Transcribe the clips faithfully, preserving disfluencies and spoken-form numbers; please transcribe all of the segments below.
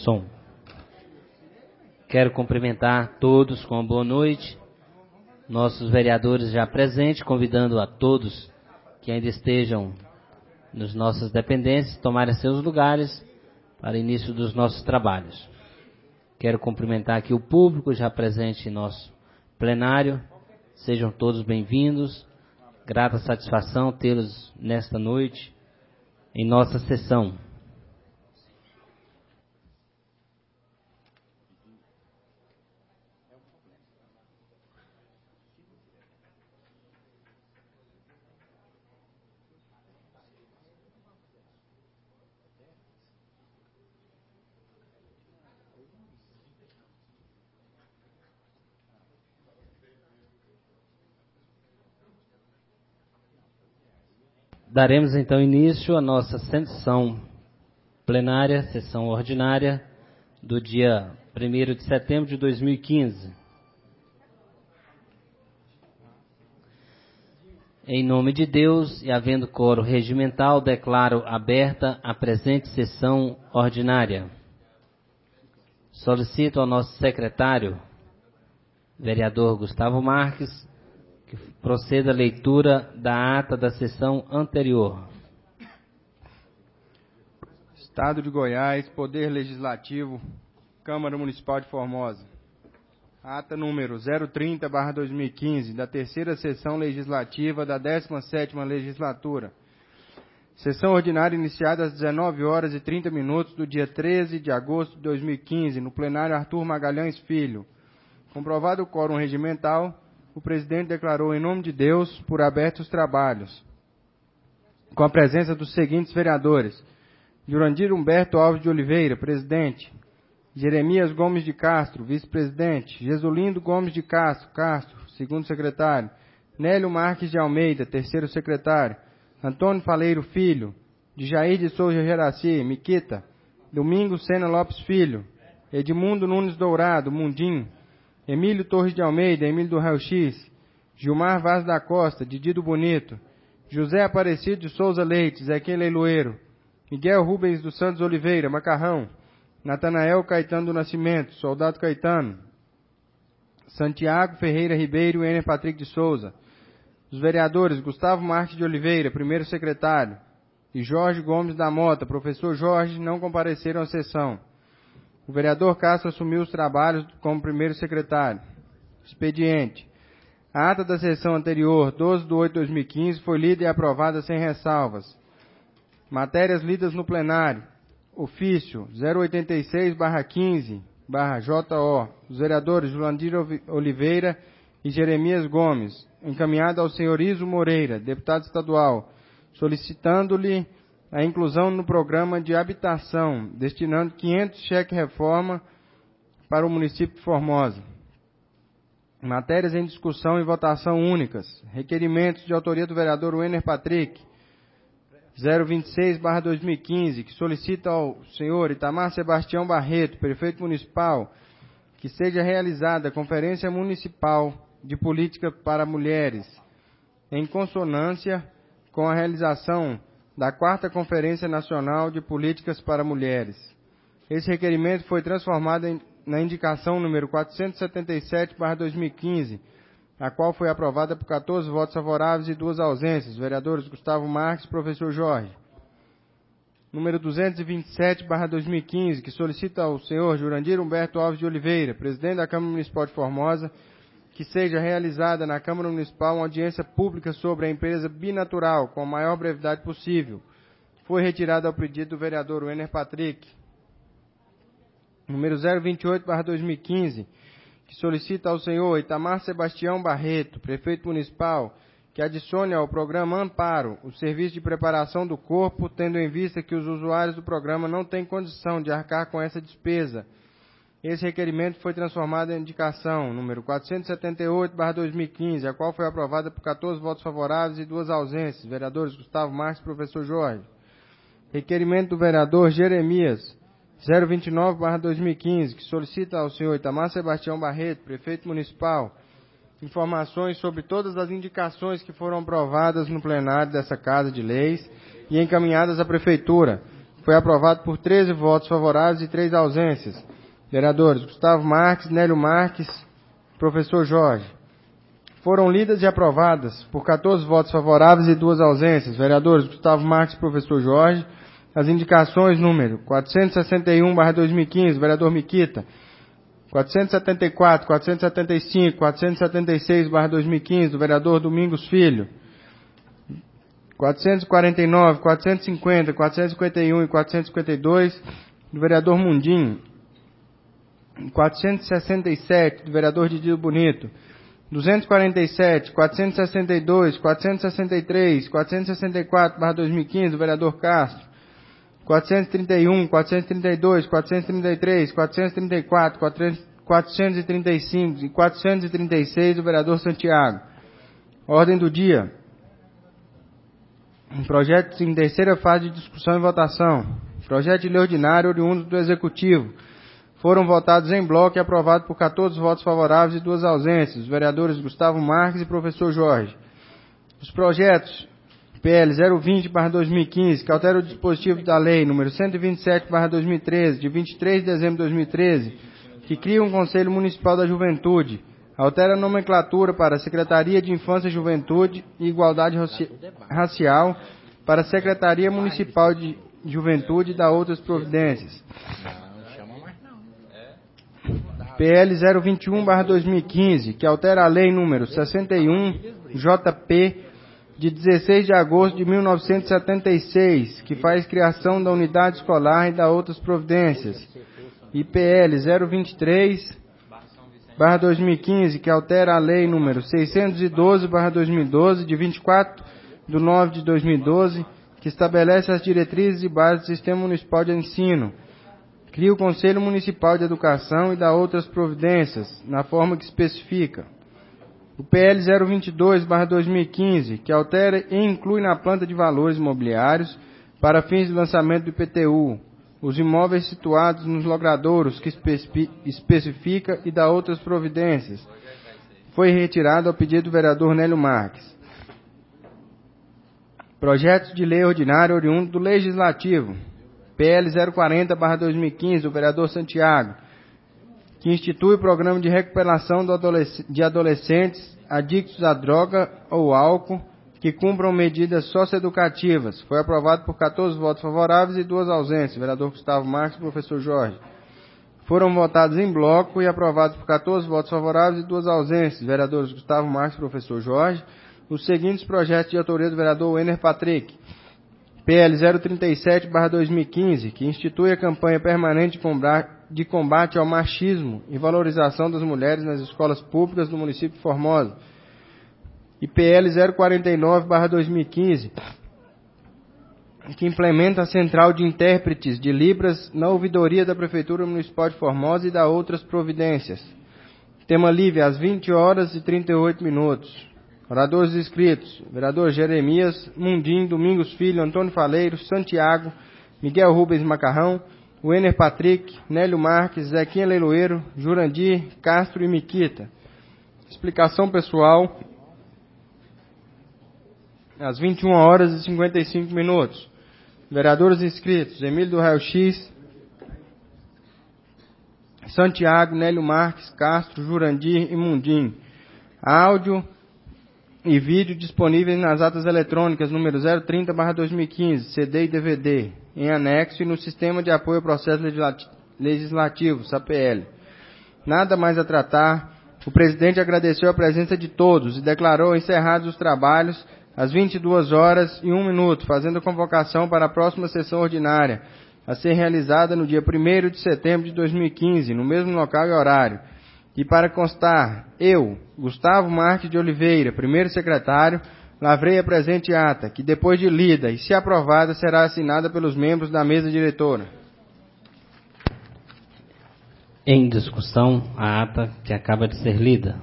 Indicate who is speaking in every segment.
Speaker 1: Som. Quero cumprimentar todos com uma boa noite. Nossos vereadores já presentes, convidando a todos que ainda estejam nas nossas dependências, tomarem seus lugares para o início dos nossos trabalhos. Quero cumprimentar aqui o público já presente em nosso plenário. Sejam todos bem-vindos. Grata satisfação tê-los nesta noite em nossa sessão. Daremos então início à nossa sessão plenária, sessão ordinária, do dia primeiro de setembro de dois mil e quinze. Em nome de Deus e havendo coro regimental, declaro aberta a presente sessão ordinária. Solicito ao nosso secretário, vereador Gustavo Marques, que proceda a leitura da ata da sessão anterior.
Speaker 2: Estado de Goiás, Poder Legislativo, Câmara Municipal de Formosa. Ata número zero trinta barra dois mil e quinze, da terceira sessão legislativa da décima sétima legislatura. Sessão ordinária iniciada às dezenove horas e trinta minutos do dia treze de agosto de dois mil e quinze, no plenário Arthur Magalhães Filho. Comprovado o quórum regimental, o presidente declarou em nome de Deus por abertos os trabalhos, com a presença dos seguintes vereadores: Jurandir Humberto Alves de Oliveira, presidente; Jeremias Gomes de Castro, vice-presidente; Jesulindo Gomes de Castro, Castro, segundo secretário; Nélio Marques de Almeida, terceiro secretário; Antônio Faleiro Filho; de Jair de Souza Geraci, Miquita; Domingos Sena Lopes Filho; Edmundo Nunes Dourado, Mundim; Emílio Torres de Almeida, Emílio do Raio X; Gilmar Vaz da Costa, Didi do Bonito; José Aparecido de Souza Leite, Zequim Leiloeiro; Miguel Rubens dos Santos Oliveira, Macarrão; Natanael Caetano do Nascimento, Soldado Caetano; Santiago Ferreira Ribeiro e Ener Patrick de Souza. Os vereadores Gustavo Marques de Oliveira, primeiro secretário, e Jorge Gomes da Mota, professor Jorge, não compareceram à sessão. O vereador Castro assumiu os trabalhos como primeiro secretário. Expediente. A ata da sessão anterior, doze de oito de dois mil e quinze, foi lida e aprovada sem ressalvas. Matérias lidas no plenário. Ofício zero oitenta e seis barra quinze barra J O. Os vereadores Julandir Oliveira e Jeremias Gomes, encaminhado ao senhor Iso Moreira, deputado estadual, solicitando-lhe a inclusão no programa de habitação, destinando quinhentos cheque-reforma para o município de Formosa. Matérias em discussão e votação únicas. Requerimentos de autoria do vereador Ener Patrick, zero vinte e seis barra dois mil e quinze, que solicita ao senhor Itamar Sebastião Barreto, prefeito municipal, que seja realizada a Conferência Municipal de Política para Mulheres, em consonância com a realização da quarta Conferência Nacional de Políticas para Mulheres. Esse requerimento foi transformado em, na indicação número quatrocentos e setenta e sete barra dois mil e quinze, a qual foi aprovada por quatorze votos favoráveis e duas ausências, vereadores Gustavo Marques e professor Jorge. Número duzentos e vinte e sete barra dois mil e quinze, que solicita ao senhor Jurandir Humberto Alves de Oliveira, presidente da Câmara Municipal de Formosa, que seja realizada na Câmara Municipal uma audiência pública sobre a empresa Binatural, com a maior brevidade possível. Foi retirado ao pedido do vereador Ener Patrick. Número zero vinte e oito barra dois mil e quinze, que solicita ao senhor Itamar Sebastião Barreto, prefeito municipal, que adicione ao programa Amparo o serviço de preparação do corpo, tendo em vista que os usuários do programa não têm condição de arcar com essa despesa. Esse requerimento foi transformado em indicação número quatrocentos e setenta e oito barra dois mil e quinze, a qual foi aprovada por quatorze votos favoráveis e duas ausências, vereadores Gustavo Marques e professor Jorge. Requerimento do vereador Jeremias, zero vinte e nove barra dois mil e quinze, que solicita ao senhor Itamar Sebastião Barreto, prefeito municipal, informações sobre todas as indicações que foram aprovadas no plenário dessa Casa de Leis e encaminhadas à Prefeitura, Foi aprovado por treze votos favoráveis e três ausências. Vereadores Gustavo Marques, Nélio Marques, professor Jorge. Foram lidas e aprovadas por quatorze votos favoráveis e duas ausências. Vereadores Gustavo Marques, professor Jorge. As indicações número quatrocentos e sessenta e um barra dois mil e quinze, vereador Miquita. quatrocentos e setenta e quatro, quatrocentos e setenta e cinco, quatrocentos e setenta e seis barra dois mil e quinze, do vereador Domingos Filho. quatrocentos e quarenta e nove, quatrocentos e cinquenta, quatrocentos e cinquenta e um e quatrocentos e cinquenta e dois, do vereador Mundim. quatrocentos e sessenta e sete, do vereador Didio Bonito. duzentos e quarenta e sete, quatrocentos e sessenta e dois, quatrocentos e sessenta e três, quatrocentos e sessenta e quatro barra dois mil e quinze, do vereador Castro. quatrocentos e trinta e um, quatrocentos e trinta e dois, quatrocentos e trinta e três, quatrocentos e trinta e quatro, quatrocentos e trinta e cinco e quatrocentos e trinta e seis, do vereador Santiago. Ordem do dia. Projetos em terceira fase de discussão e votação. Projeto de lei ordinário oriundo do Executivo. Foram votados em bloco e aprovados por quatorze votos favoráveis e duas ausências. Os vereadores Gustavo Marques e professor Jorge. Os projetos P L zero vinte barra dois mil e quinze, que altera o dispositivo da lei número cento e vinte e sete barra dois mil e treze, de vinte e três de dezembro de dois mil e treze, que cria um Conselho Municipal da Juventude, altera a nomenclatura para a Secretaria de Infância, Juventude e Igualdade Racial para a Secretaria Municipal de Juventude e dá outras providências. P L zero vinte e um barra dois mil e quinze, que altera a lei número sessenta e um J P de dezesseis de agosto de mil novecentos e setenta e seis, que faz criação da unidade escolar e dá outras providências. E P L zero vinte e três barra dois mil e quinze, que altera a lei número seiscentos e doze barra dois mil e doze, de vinte e quatro de nove de dois mil e doze, que estabelece as diretrizes e bases do Sistema Municipal de Ensino. Cria o Conselho Municipal de Educação e dá outras providências, na forma que especifica. O P L zero vinte e dois barra dois mil e quinze, que altera e inclui na planta de valores imobiliários, para fins de lançamento do I P T U, os imóveis situados nos logradouros, que especifica e dá outras providências. Foi retirado ao pedido do vereador Nélio Marques. Projetos de lei ordinário oriundo do Legislativo. P L zero quarenta barra dois mil e quinze, do vereador Santiago, que institui o programa de recuperação de adolescentes adictos à droga ou álcool que cumpram medidas socioeducativas. Foi aprovado por quatorze votos favoráveis e duas ausências. Vereador Gustavo Marques e professor Jorge. Foram votados em bloco e aprovados por quatorze votos favoráveis e duas ausências. Vereadores Gustavo Marques e professor Jorge. Os seguintes projetos de autoria do vereador Wenner Patrick. P L zero trinta e sete barra dois mil e quinze, que institui a campanha permanente de combate ao machismo e valorização das mulheres nas escolas públicas do município de Formosa. E P L zero quarenta e nove barra dois mil e quinze, que implementa a Central de Intérpretes de Libras na ouvidoria da Prefeitura Municipal de Formosa e dá outras providências. Tema livre às vinte horas e trinta e oito minutos. Oradores inscritos: vereador Jeremias, Mundim, Domingos Filho, Antônio Faleiro, Santiago, Miguel Rubens Macarrão, Wenner Patrick, Nélio Marques, Zequinha Leiloeiro, Jurandir, Castro e Miquita. Explicação pessoal às vinte e uma horas e cinquenta e cinco minutos. Vereadores inscritos: Emílio do Raio X, Santiago, Nélio Marques, Castro, Jurandir e Mundim. Áudio e vídeo disponíveis nas atas eletrônicas número zero trinta barra dois mil e quinze, C D e D V D, em anexo e no Sistema de Apoio ao Processo Legislativo, S A P L. Nada mais a tratar. O presidente agradeceu a presença de todos e declarou encerrados os trabalhos às vinte e duas horas e um minuto, fazendo a convocação para a próxima sessão ordinária, a ser realizada no dia primeiro de setembro de dois mil e quinze, no mesmo local e horário. E para constar, eu, Gustavo Marques de Oliveira, primeiro secretário, lavrei a presente ata, que depois de lida e se aprovada, será assinada pelos membros da mesa diretora.
Speaker 1: Em discussão, a ata que acaba de ser lida.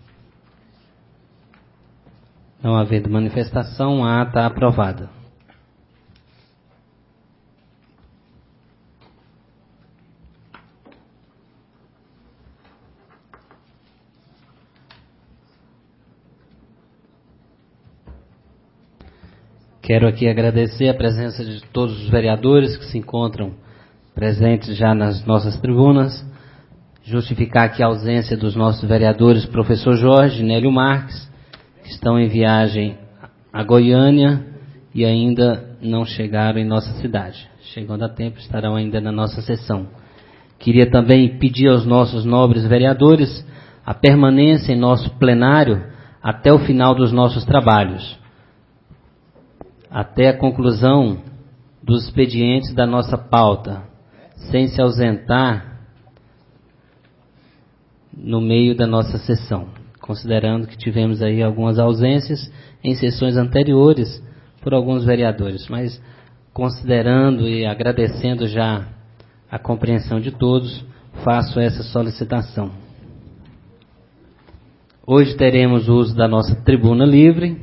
Speaker 1: Não havendo manifestação, a ata aprovada. Quero aqui agradecer a presença de todos os vereadores que se encontram presentes já nas nossas tribunas, justificar aqui a ausência dos nossos vereadores, professor Jorge, Nélio Marques, que estão em viagem a Goiânia e ainda não chegaram em nossa cidade. Chegando a tempo, estarão ainda na nossa sessão. Queria também pedir aos nossos nobres vereadores a permanência em nosso plenário até o final dos nossos trabalhos, até a conclusão dos expedientes da nossa pauta, sem se ausentar no meio da nossa sessão, considerando que tivemos aí algumas ausências em sessões anteriores por alguns vereadores, mas considerando e agradecendo já a compreensão de todos, faço essa solicitação. Hoje teremos o uso da nossa tribuna livre.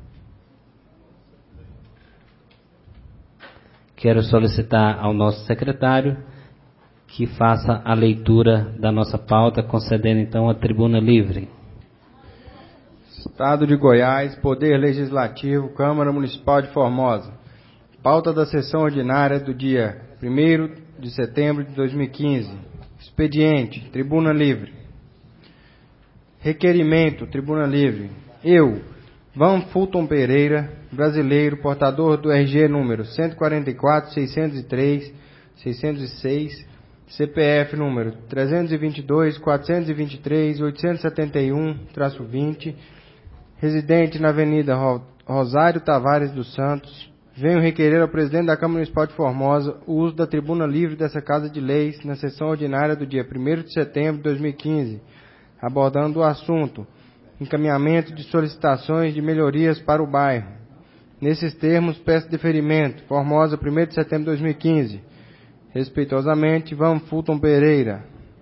Speaker 1: Quero solicitar ao nosso secretário que faça a leitura da nossa pauta, concedendo então a tribuna livre.
Speaker 2: Estado de Goiás, Poder Legislativo, Câmara Municipal de Formosa. Pauta da sessão ordinária do dia primeiro de setembro de dois mil e quinze. Expediente, tribuna livre. Requerimento, tribuna livre. Eu, Van Fulton Pereira, brasileiro, portador do R G número cento e quarenta e quatro, seiscentos e três, seiscentos e seis, C P F número trezentos e vinte e dois, quatrocentos e vinte e três, oitocentos e setenta e um, vinte, residente na Avenida Rosário Tavares dos Santos, venho requerer ao presidente da Câmara Municipal de Formosa o uso da tribuna livre dessa Casa de Leis na sessão ordinária do dia primeiro de setembro de dois mil e quinze, abordando o assunto encaminhamento de solicitações de melhorias para o bairro. Nesses termos, peço deferimento. Formosa, primeiro de setembro de dois mil e quinze. Respeitosamente, Van Fulton Pereira.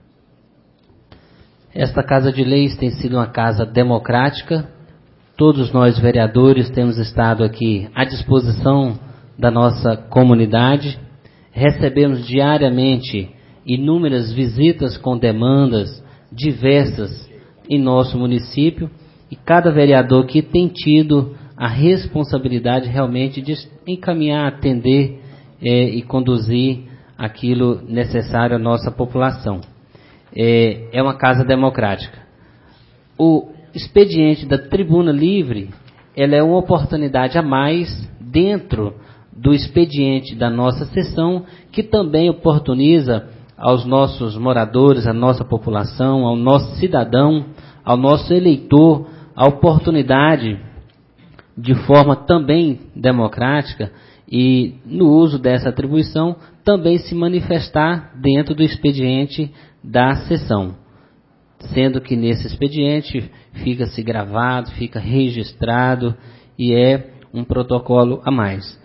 Speaker 1: Esta Casa de Leis tem sido uma casa democrática. Todos nós, vereadores, temos estado aqui à disposição da nossa comunidade. Recebemos diariamente inúmeras visitas com demandas diversas em nosso município, e cada vereador que tem tido a responsabilidade realmente de encaminhar, atender é, e conduzir aquilo necessário à nossa população. É, é uma casa democrática. O expediente da tribuna livre, ela é uma oportunidade a mais dentro do expediente da nossa sessão, que também oportuniza aos nossos moradores, à nossa população, ao nosso cidadão, ao nosso eleitor, a oportunidade, de forma também democrática e no uso dessa atribuição, também se manifestar dentro do expediente da sessão. Sendo que nesse expediente fica-se gravado, fica registrado e é um protocolo a mais.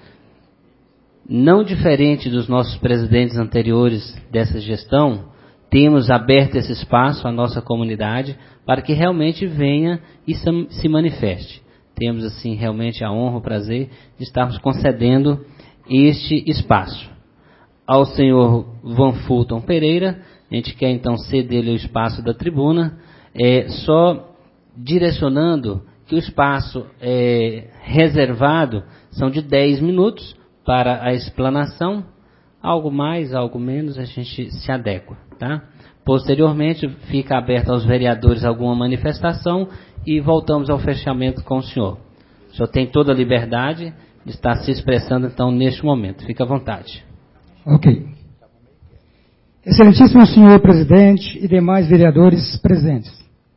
Speaker 1: Não diferente dos nossos presidentes anteriores dessa gestão, temos aberto esse espaço à nossa comunidade para que realmente venha e se manifeste. Temos, assim, realmente a honra, o prazer de estarmos concedendo este espaço. Ao senhor Van Fulton Pereira, a gente quer então ceder-lhe o espaço da tribuna, é, só direcionando que o espaço é, reservado são de dez minutos para a explanação, algo mais, algo menos, a gente se adequa, tá? Posteriormente, fica aberto aos vereadores alguma manifestação e voltamos ao fechamento com o senhor. O senhor tem toda a liberdade de estar se expressando, então, neste momento. Fica à vontade.
Speaker 3: Ok. Excelentíssimo senhor presidente e demais vereadores presentes.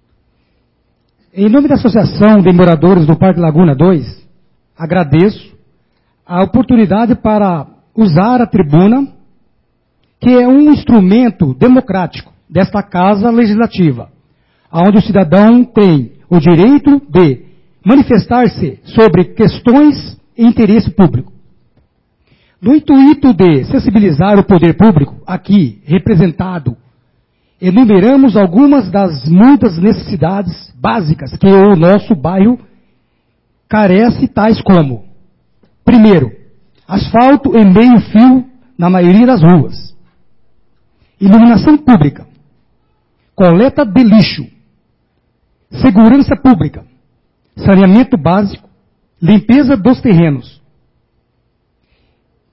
Speaker 3: Em nome da Associação de Moradores do Parque Laguna dois, agradeço a oportunidade para usar a tribuna, que é um instrumento democrático desta Casa Legislativa, onde o cidadão tem o direito de manifestar-se sobre questões e interesse público. No intuito de sensibilizar o poder público, aqui representado, enumeramos algumas das muitas necessidades básicas que o nosso bairro carece, tais como: primeiro, asfalto e meio-fio na maioria das ruas. Iluminação pública. Coleta de lixo. Segurança pública. Saneamento básico. Limpeza dos terrenos.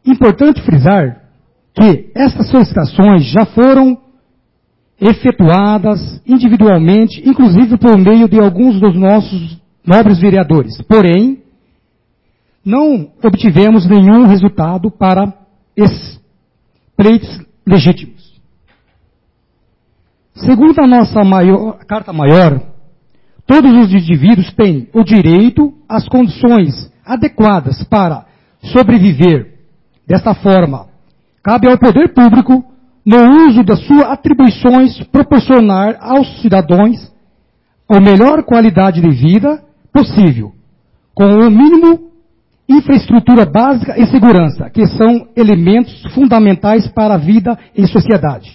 Speaker 3: importante frisar que essas solicitações já foram efetuadas individualmente, inclusive por meio de alguns dos nossos nobres vereadores. Porém, não obtivemos nenhum resultado para esses pleitos legítimos. Segundo a nossa maior, Carta Maior, todos os indivíduos têm o direito às condições adequadas para sobreviver. Desta forma, cabe ao poder público, no uso das suas atribuições, proporcionar aos cidadãos a melhor qualidade de vida possível, com o mínimo infraestrutura básica e segurança, que são elementos fundamentais para a vida em sociedade.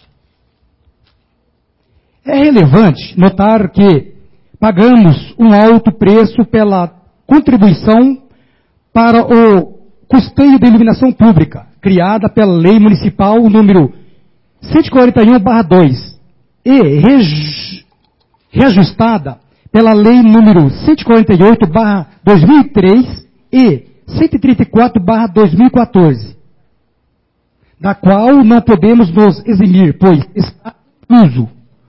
Speaker 3: É relevante notar que pagamos um alto preço pela contribuição para o custeio da iluminação pública, criada pela Lei Municipal número cento e quarenta e um barra dois e reajustada pela Lei número cento e quarenta e oito barra dois mil e três e cento e trinta e quatro barra dois mil e quatorze, da qual não podemos nos eximir, pois está incluso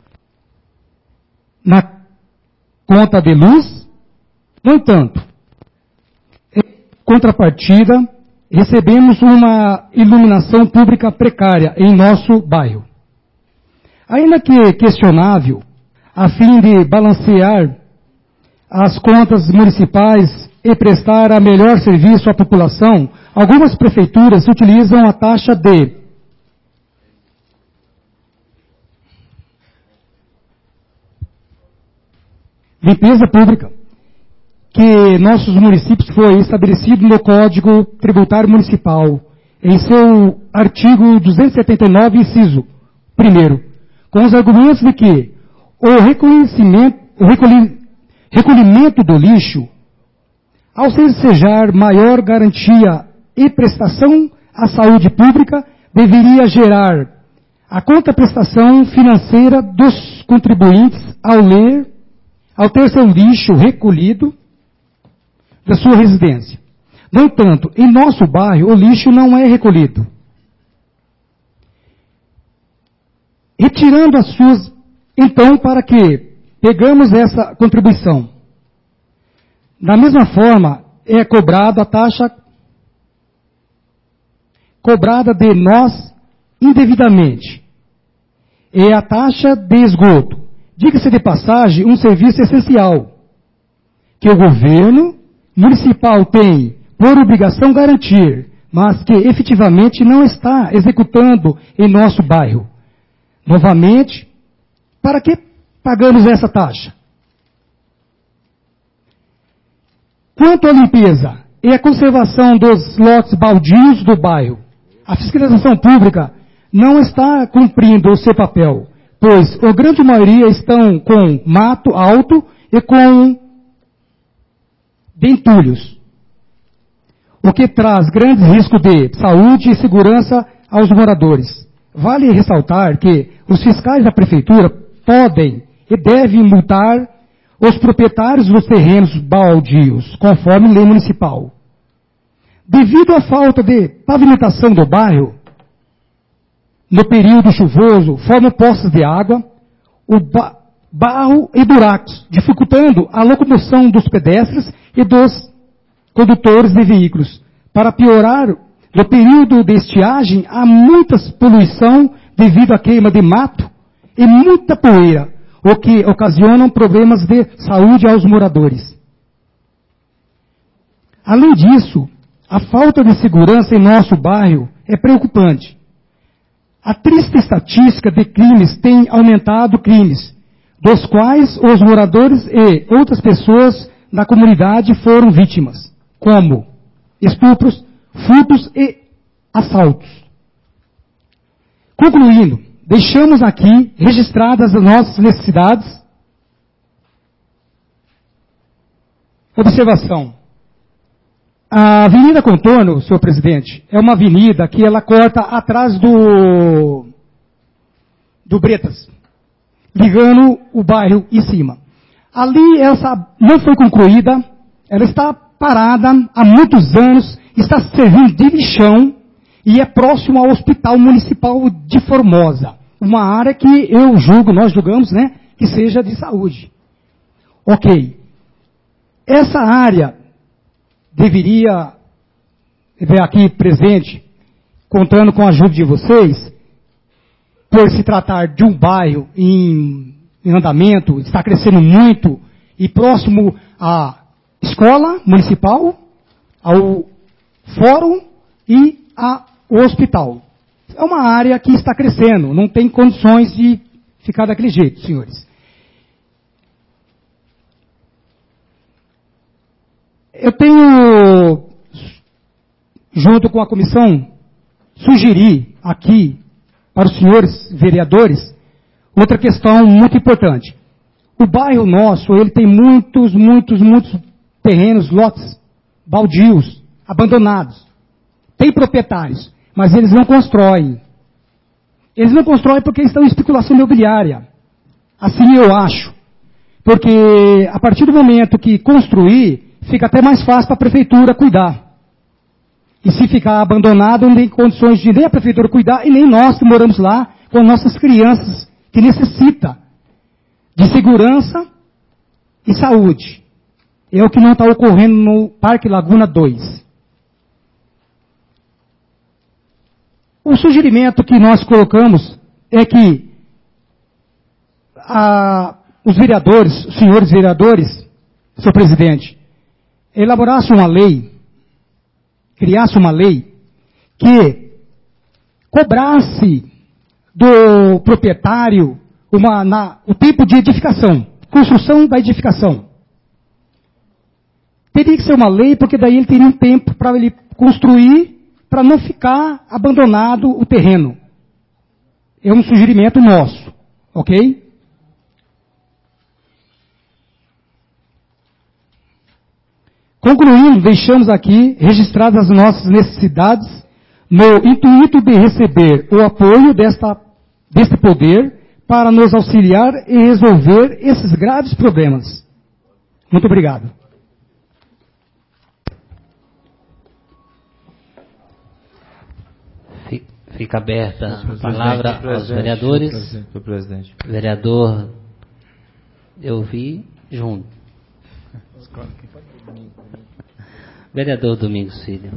Speaker 3: na conta de luz. No entanto, em contrapartida, recebemos uma iluminação pública precária em nosso bairro. Ainda que questionável, a fim de balancear as contas municipais e prestar a melhor serviço à população, algumas prefeituras utilizam a taxa de limpeza pública, que nossos municípios foi estabelecido no Código Tributário Municipal, em seu artigo duzentos e setenta e nove, inciso primeiro, com os argumentos de que o reconhecimento, o recolhi, recolhimento do lixo, ao ensejar maior garantia e prestação à saúde pública, deveria gerar a contraprestação financeira dos contribuintes ao ler, ao ter seu lixo recolhido da sua residência. No entanto, em nosso bairro, o lixo não é recolhido. Retirando as suas, então, para que pegamos essa contribuição. Da mesma forma, é cobrada a taxa cobrada de nós indevidamente. É a taxa de esgoto. Diga-se de passagem, um serviço essencial, que o governo municipal tem por obrigação garantir, mas que efetivamente não está executando em nosso bairro. Novamente, para que pagamos essa taxa? Quanto à limpeza e à conservação dos lotes baldios do bairro, a fiscalização pública não está cumprindo o seu papel, pois a grande maioria estão com mato alto e com entulhos, o que traz grandes riscos de saúde e segurança aos moradores. Vale ressaltar que os fiscais da prefeitura podem e devem multar os proprietários dos terrenos baldios, conforme lei municipal. Devido à falta de pavimentação do bairro, no período chuvoso, formam poças de água, o ba barro e buracos, dificultando a locomoção dos pedestres e dos condutores de veículos. Para piorar, no período de estiagem, há muita poluição devido à queima de mato e muita poeira, o que ocasionam problemas de saúde aos moradores. Além disso, a falta de segurança em nosso bairro é preocupante. A triste estatística de crimes tem aumentado crimes, dos quais os moradores e outras pessoas da comunidade foram vítimas, como estupros, furtos e assaltos. Concluindo, deixamos aqui registradas as nossas necessidades. Observação. A Avenida Contorno, senhor presidente, é uma avenida que ela corta atrás do, do Bretas, ligando o bairro em cima. Ali essa não foi concluída, ela está parada há muitos anos, está servindo de lixão, e é próximo ao Hospital Municipal de Formosa, uma área que eu julgo, nós julgamos, né, que seja de saúde. Ok. Essa área deveria, aqui presente, contando com a ajuda de vocês, por se tratar de um bairro em, em andamento, está crescendo muito, e próximo à escola municipal, ao fórum e ao hospital. É uma área que está crescendo, não tem condições de ficar daquele jeito, senhores. Eu tenho, junto com a comissão, sugerir aqui para os senhores vereadores outra questão muito importante. O bairro nosso, ele tem muitos, muitos, muitos terrenos, lotes baldios, abandonados. Tem proprietários, mas eles não constroem. Eles não constroem porque estão em especulação imobiliária. Assim eu acho. Porque a partir do momento que construir, fica até mais fácil para a prefeitura cuidar. E se ficar abandonado, não tem condições de nem a prefeitura cuidar, e nem nós que moramos lá, com nossas crianças, que necessita de segurança e saúde. É o que não está ocorrendo no Parque Laguna dois. O sugerimento que nós colocamos é que a, os vereadores, os senhores vereadores, senhor presidente, elaborassem uma lei, criasse uma lei que cobrasse do proprietário uma, na, o tipo de edificação, construção da edificação. Teria que ser uma lei, porque daí ele teria um tempo para ele construir, para não ficar abandonado o terreno. É um sugerimento nosso, ok? Concluindo, deixamos aqui registradas as nossas necessidades no intuito de receber o apoio desta, deste poder para nos auxiliar e resolver esses graves problemas. Muito obrigado.
Speaker 1: Fica aberta a palavra aos vereadores.
Speaker 4: Senhor presidente.
Speaker 1: Vereador, eu vi junto. Vereador Domingos Filho.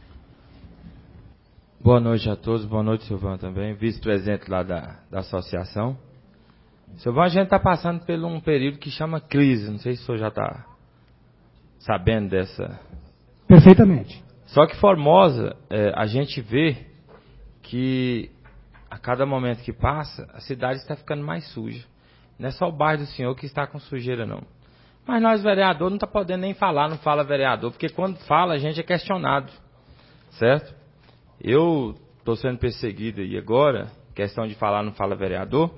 Speaker 4: Boa noite a todos, boa noite, Silvão, também, vice-presidente lá da, da associação. Silvão, a gente está passando por um período que chama crise, não sei se o senhor já está sabendo dessa.
Speaker 3: Perfeitamente.
Speaker 4: Só que Formosa, é, a gente vê que a cada momento que passa, a cidade está ficando mais suja. Não é só o bairro do senhor que está com sujeira, não. Mas nós, vereador, não está podendo nem falar, não fala vereador, porque quando fala, a gente é questionado, certo? Eu estou sendo perseguido aí agora, questão de falar, não fala vereador,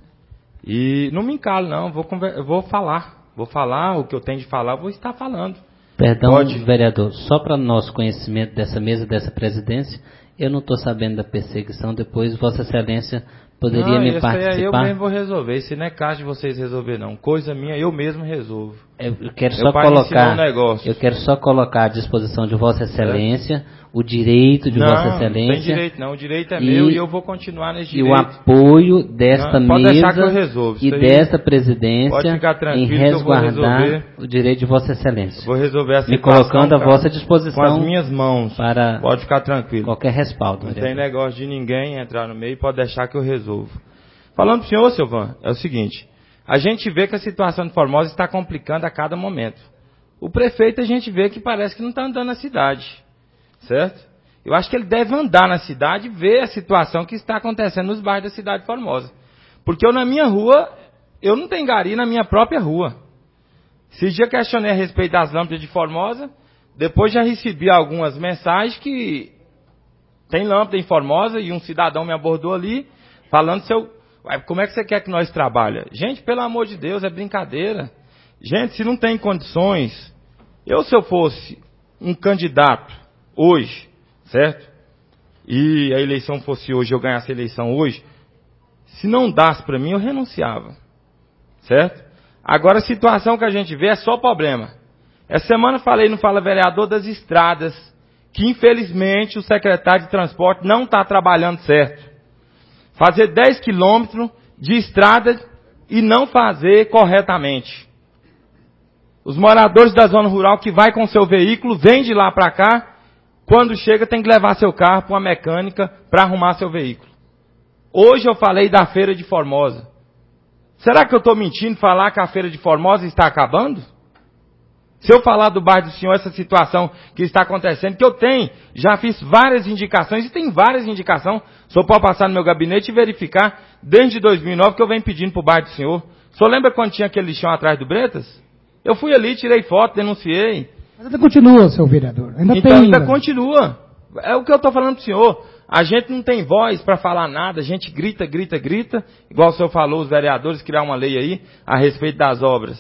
Speaker 4: e não me encalo, não, vou, conver- vou falar, vou falar o que eu tenho de falar, vou estar falando.
Speaker 1: Perdão,
Speaker 4: Pode.
Speaker 1: vereador, só para nosso conhecimento dessa mesa, dessa presidência, eu não estou sabendo da perseguição, depois Vossa Excelência poderia
Speaker 4: não,
Speaker 1: me
Speaker 4: isso
Speaker 1: participar.
Speaker 4: aí eu mesmo vou resolver, isso não é caso de vocês resolver não, coisa minha eu mesmo resolvo.
Speaker 1: Eu quero
Speaker 4: Meu
Speaker 1: só
Speaker 4: pai me ensinou
Speaker 1: colocar,
Speaker 4: um negócio.
Speaker 1: eu quero só colocar à disposição de Vossa Excelência é. o direito de
Speaker 4: não,
Speaker 1: Vossa Excelência.
Speaker 4: Não tem direito não, o direito é
Speaker 1: e,
Speaker 4: meu e eu vou continuar nesse
Speaker 1: e
Speaker 4: direito.
Speaker 1: E o apoio desta
Speaker 4: não, pode
Speaker 1: mesa
Speaker 4: deixar que eu resolvo,
Speaker 1: e desta presidência em resguardar o direito de Vossa Excelência.
Speaker 4: Eu vou resolver essa
Speaker 1: Me colocando à vossa disposição
Speaker 4: com as minhas mãos.
Speaker 1: Para
Speaker 4: pode ficar tranquilo.
Speaker 1: Qualquer respaldo.
Speaker 4: Não vereador. Tem negócio de ninguém entrar no meio, pode deixar que eu resolvo. Falando para o senhor, Silvan, é o seguinte, a gente vê que a situação de Formosa está complicando a cada momento. O prefeito a gente vê que parece que não está andando na cidade, certo? Eu acho que ele deve andar na cidade e ver a situação que está acontecendo nos bairros da cidade de Formosa. Porque eu na minha rua, eu não tenho gari na minha própria rua. Esses dias questionei a respeito das lâmpadas de Formosa, depois já recebi algumas mensagens que tem lâmpada em Formosa e um cidadão me abordou ali, falando se eu... Como é que você quer que nós trabalhe? Gente, pelo amor de Deus, é brincadeira. Gente, se não tem condições, eu se eu fosse um candidato hoje, certo? E a eleição fosse hoje, eu ganhasse a eleição hoje, se não dasse para mim, eu renunciava, certo? Agora a situação que a gente vê é só problema. Essa semana falei no Fala Vereador das estradas que infelizmente o secretário de transporte não está trabalhando certo. Fazer dez quilômetros de estrada e não fazer corretamente. Os moradores da zona rural que vai com seu veículo, vem de lá para cá, quando chega tem que levar seu carro para uma mecânica para arrumar seu veículo. Hoje eu falei da Feira de Formosa. Será que eu estou mentindo falar que a Feira de Formosa está acabando? Se eu falar do bairro do senhor, essa situação que está acontecendo, que eu tenho, já fiz várias indicações, e tem várias indicações, o senhor pode passar no meu gabinete e verificar, desde dois mil e nove que eu venho pedindo para o bairro do senhor. O senhor lembra quando tinha aquele lixão atrás do Bretas? Eu fui ali, tirei foto, denunciei.
Speaker 3: Mas ainda continua, seu vereador. Ainda
Speaker 4: então
Speaker 3: tem
Speaker 4: ainda,
Speaker 3: ainda
Speaker 4: continua. É o que eu estou falando para o senhor. A gente não tem voz para falar nada, a gente grita, grita, grita, igual o senhor falou, os vereadores criaram uma lei aí a respeito das obras.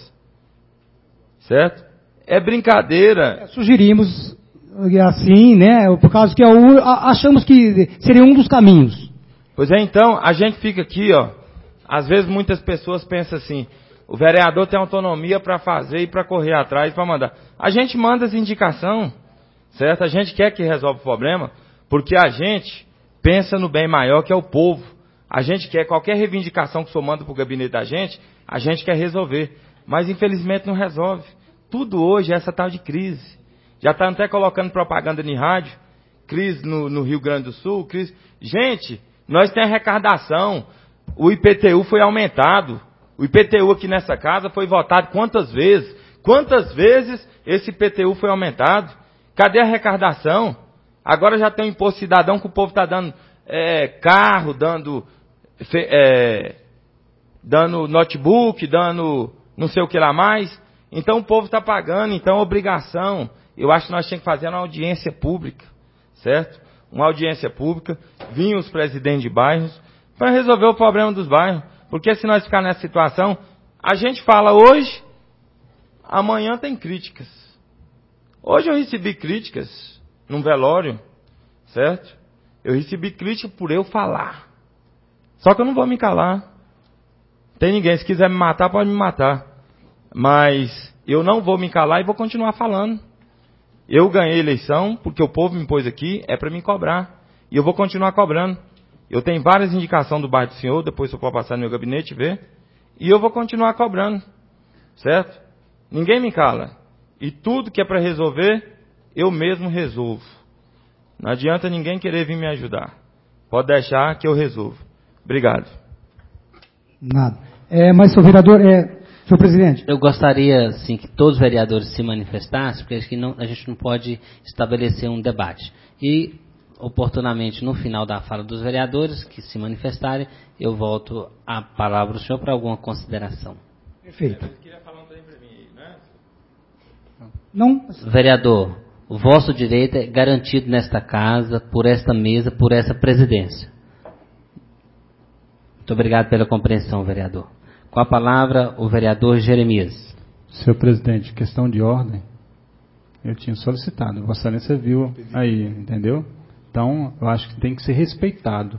Speaker 4: Certo? É brincadeira.
Speaker 3: Sugerimos assim, né, por causa que é o, achamos que seria um dos caminhos.
Speaker 4: Pois é, então, a gente fica aqui, ó, às vezes muitas pessoas pensam assim, o vereador tem autonomia para fazer e para correr atrás, para mandar. A gente manda as indicações, certo? A gente quer que resolva o problema, porque a gente pensa no bem maior que é o povo. A gente quer, qualquer reivindicação que o senhor manda para o gabinete da gente, a gente quer resolver. Mas infelizmente não resolve. Tudo hoje é essa tal de crise. Já está até colocando propaganda em rádio. Crise no, no Rio Grande do Sul. Crise. Gente, nós temos arrecadação. O I P T U foi aumentado. O I P T U aqui nessa casa foi votado quantas vezes? Quantas vezes esse I P T U foi aumentado? Cadê a arrecadação? Agora já tem o imposto cidadão que o povo está dando é, carro, dando, é, dando notebook, dando não sei o que lá mais. Então o povo está pagando, então é obrigação. Eu acho que nós tínhamos que fazer uma audiência pública, certo? Uma audiência pública, vinham os presidentes de bairros para resolver o problema dos bairros. Porque se nós ficarmos nessa situação, a gente fala hoje, amanhã tem críticas. Hoje eu recebi críticas num velório, certo? Eu recebi crítica por eu falar. Só que eu não vou me calar. Tem ninguém, se quiser me matar, pode me matar. Mas eu não vou me calar e vou continuar falando. Eu ganhei a eleição porque o povo me pôs aqui, é para me cobrar. E eu vou continuar cobrando. Eu tenho várias indicações do bairro do senhor, depois eu posso passar no meu gabinete e ver. E eu vou continuar cobrando. Certo? Ninguém me cala. E tudo que é para resolver, eu mesmo resolvo. Não adianta ninguém querer vir me ajudar. Pode deixar que eu resolvo. Obrigado.
Speaker 3: Nada. É, mas, senhor vereador, é... Senhor presidente.
Speaker 1: Eu gostaria, assim, que todos os vereadores se manifestassem, porque acho que não, a gente não pode estabelecer um debate. E, oportunamente, no final da fala dos vereadores que se manifestarem, eu volto a palavra ao senhor para alguma consideração.
Speaker 3: Perfeito. Não.
Speaker 1: Vereador, o vosso direito é garantido nesta casa, por esta mesa, por essa presidência. Muito obrigado pela compreensão, vereador. Com a palavra, o vereador Jeremias.
Speaker 5: Senhor presidente, questão de ordem, eu tinha solicitado, Vossa Excelência viu aí, entendeu? Então, eu acho que tem que ser respeitado.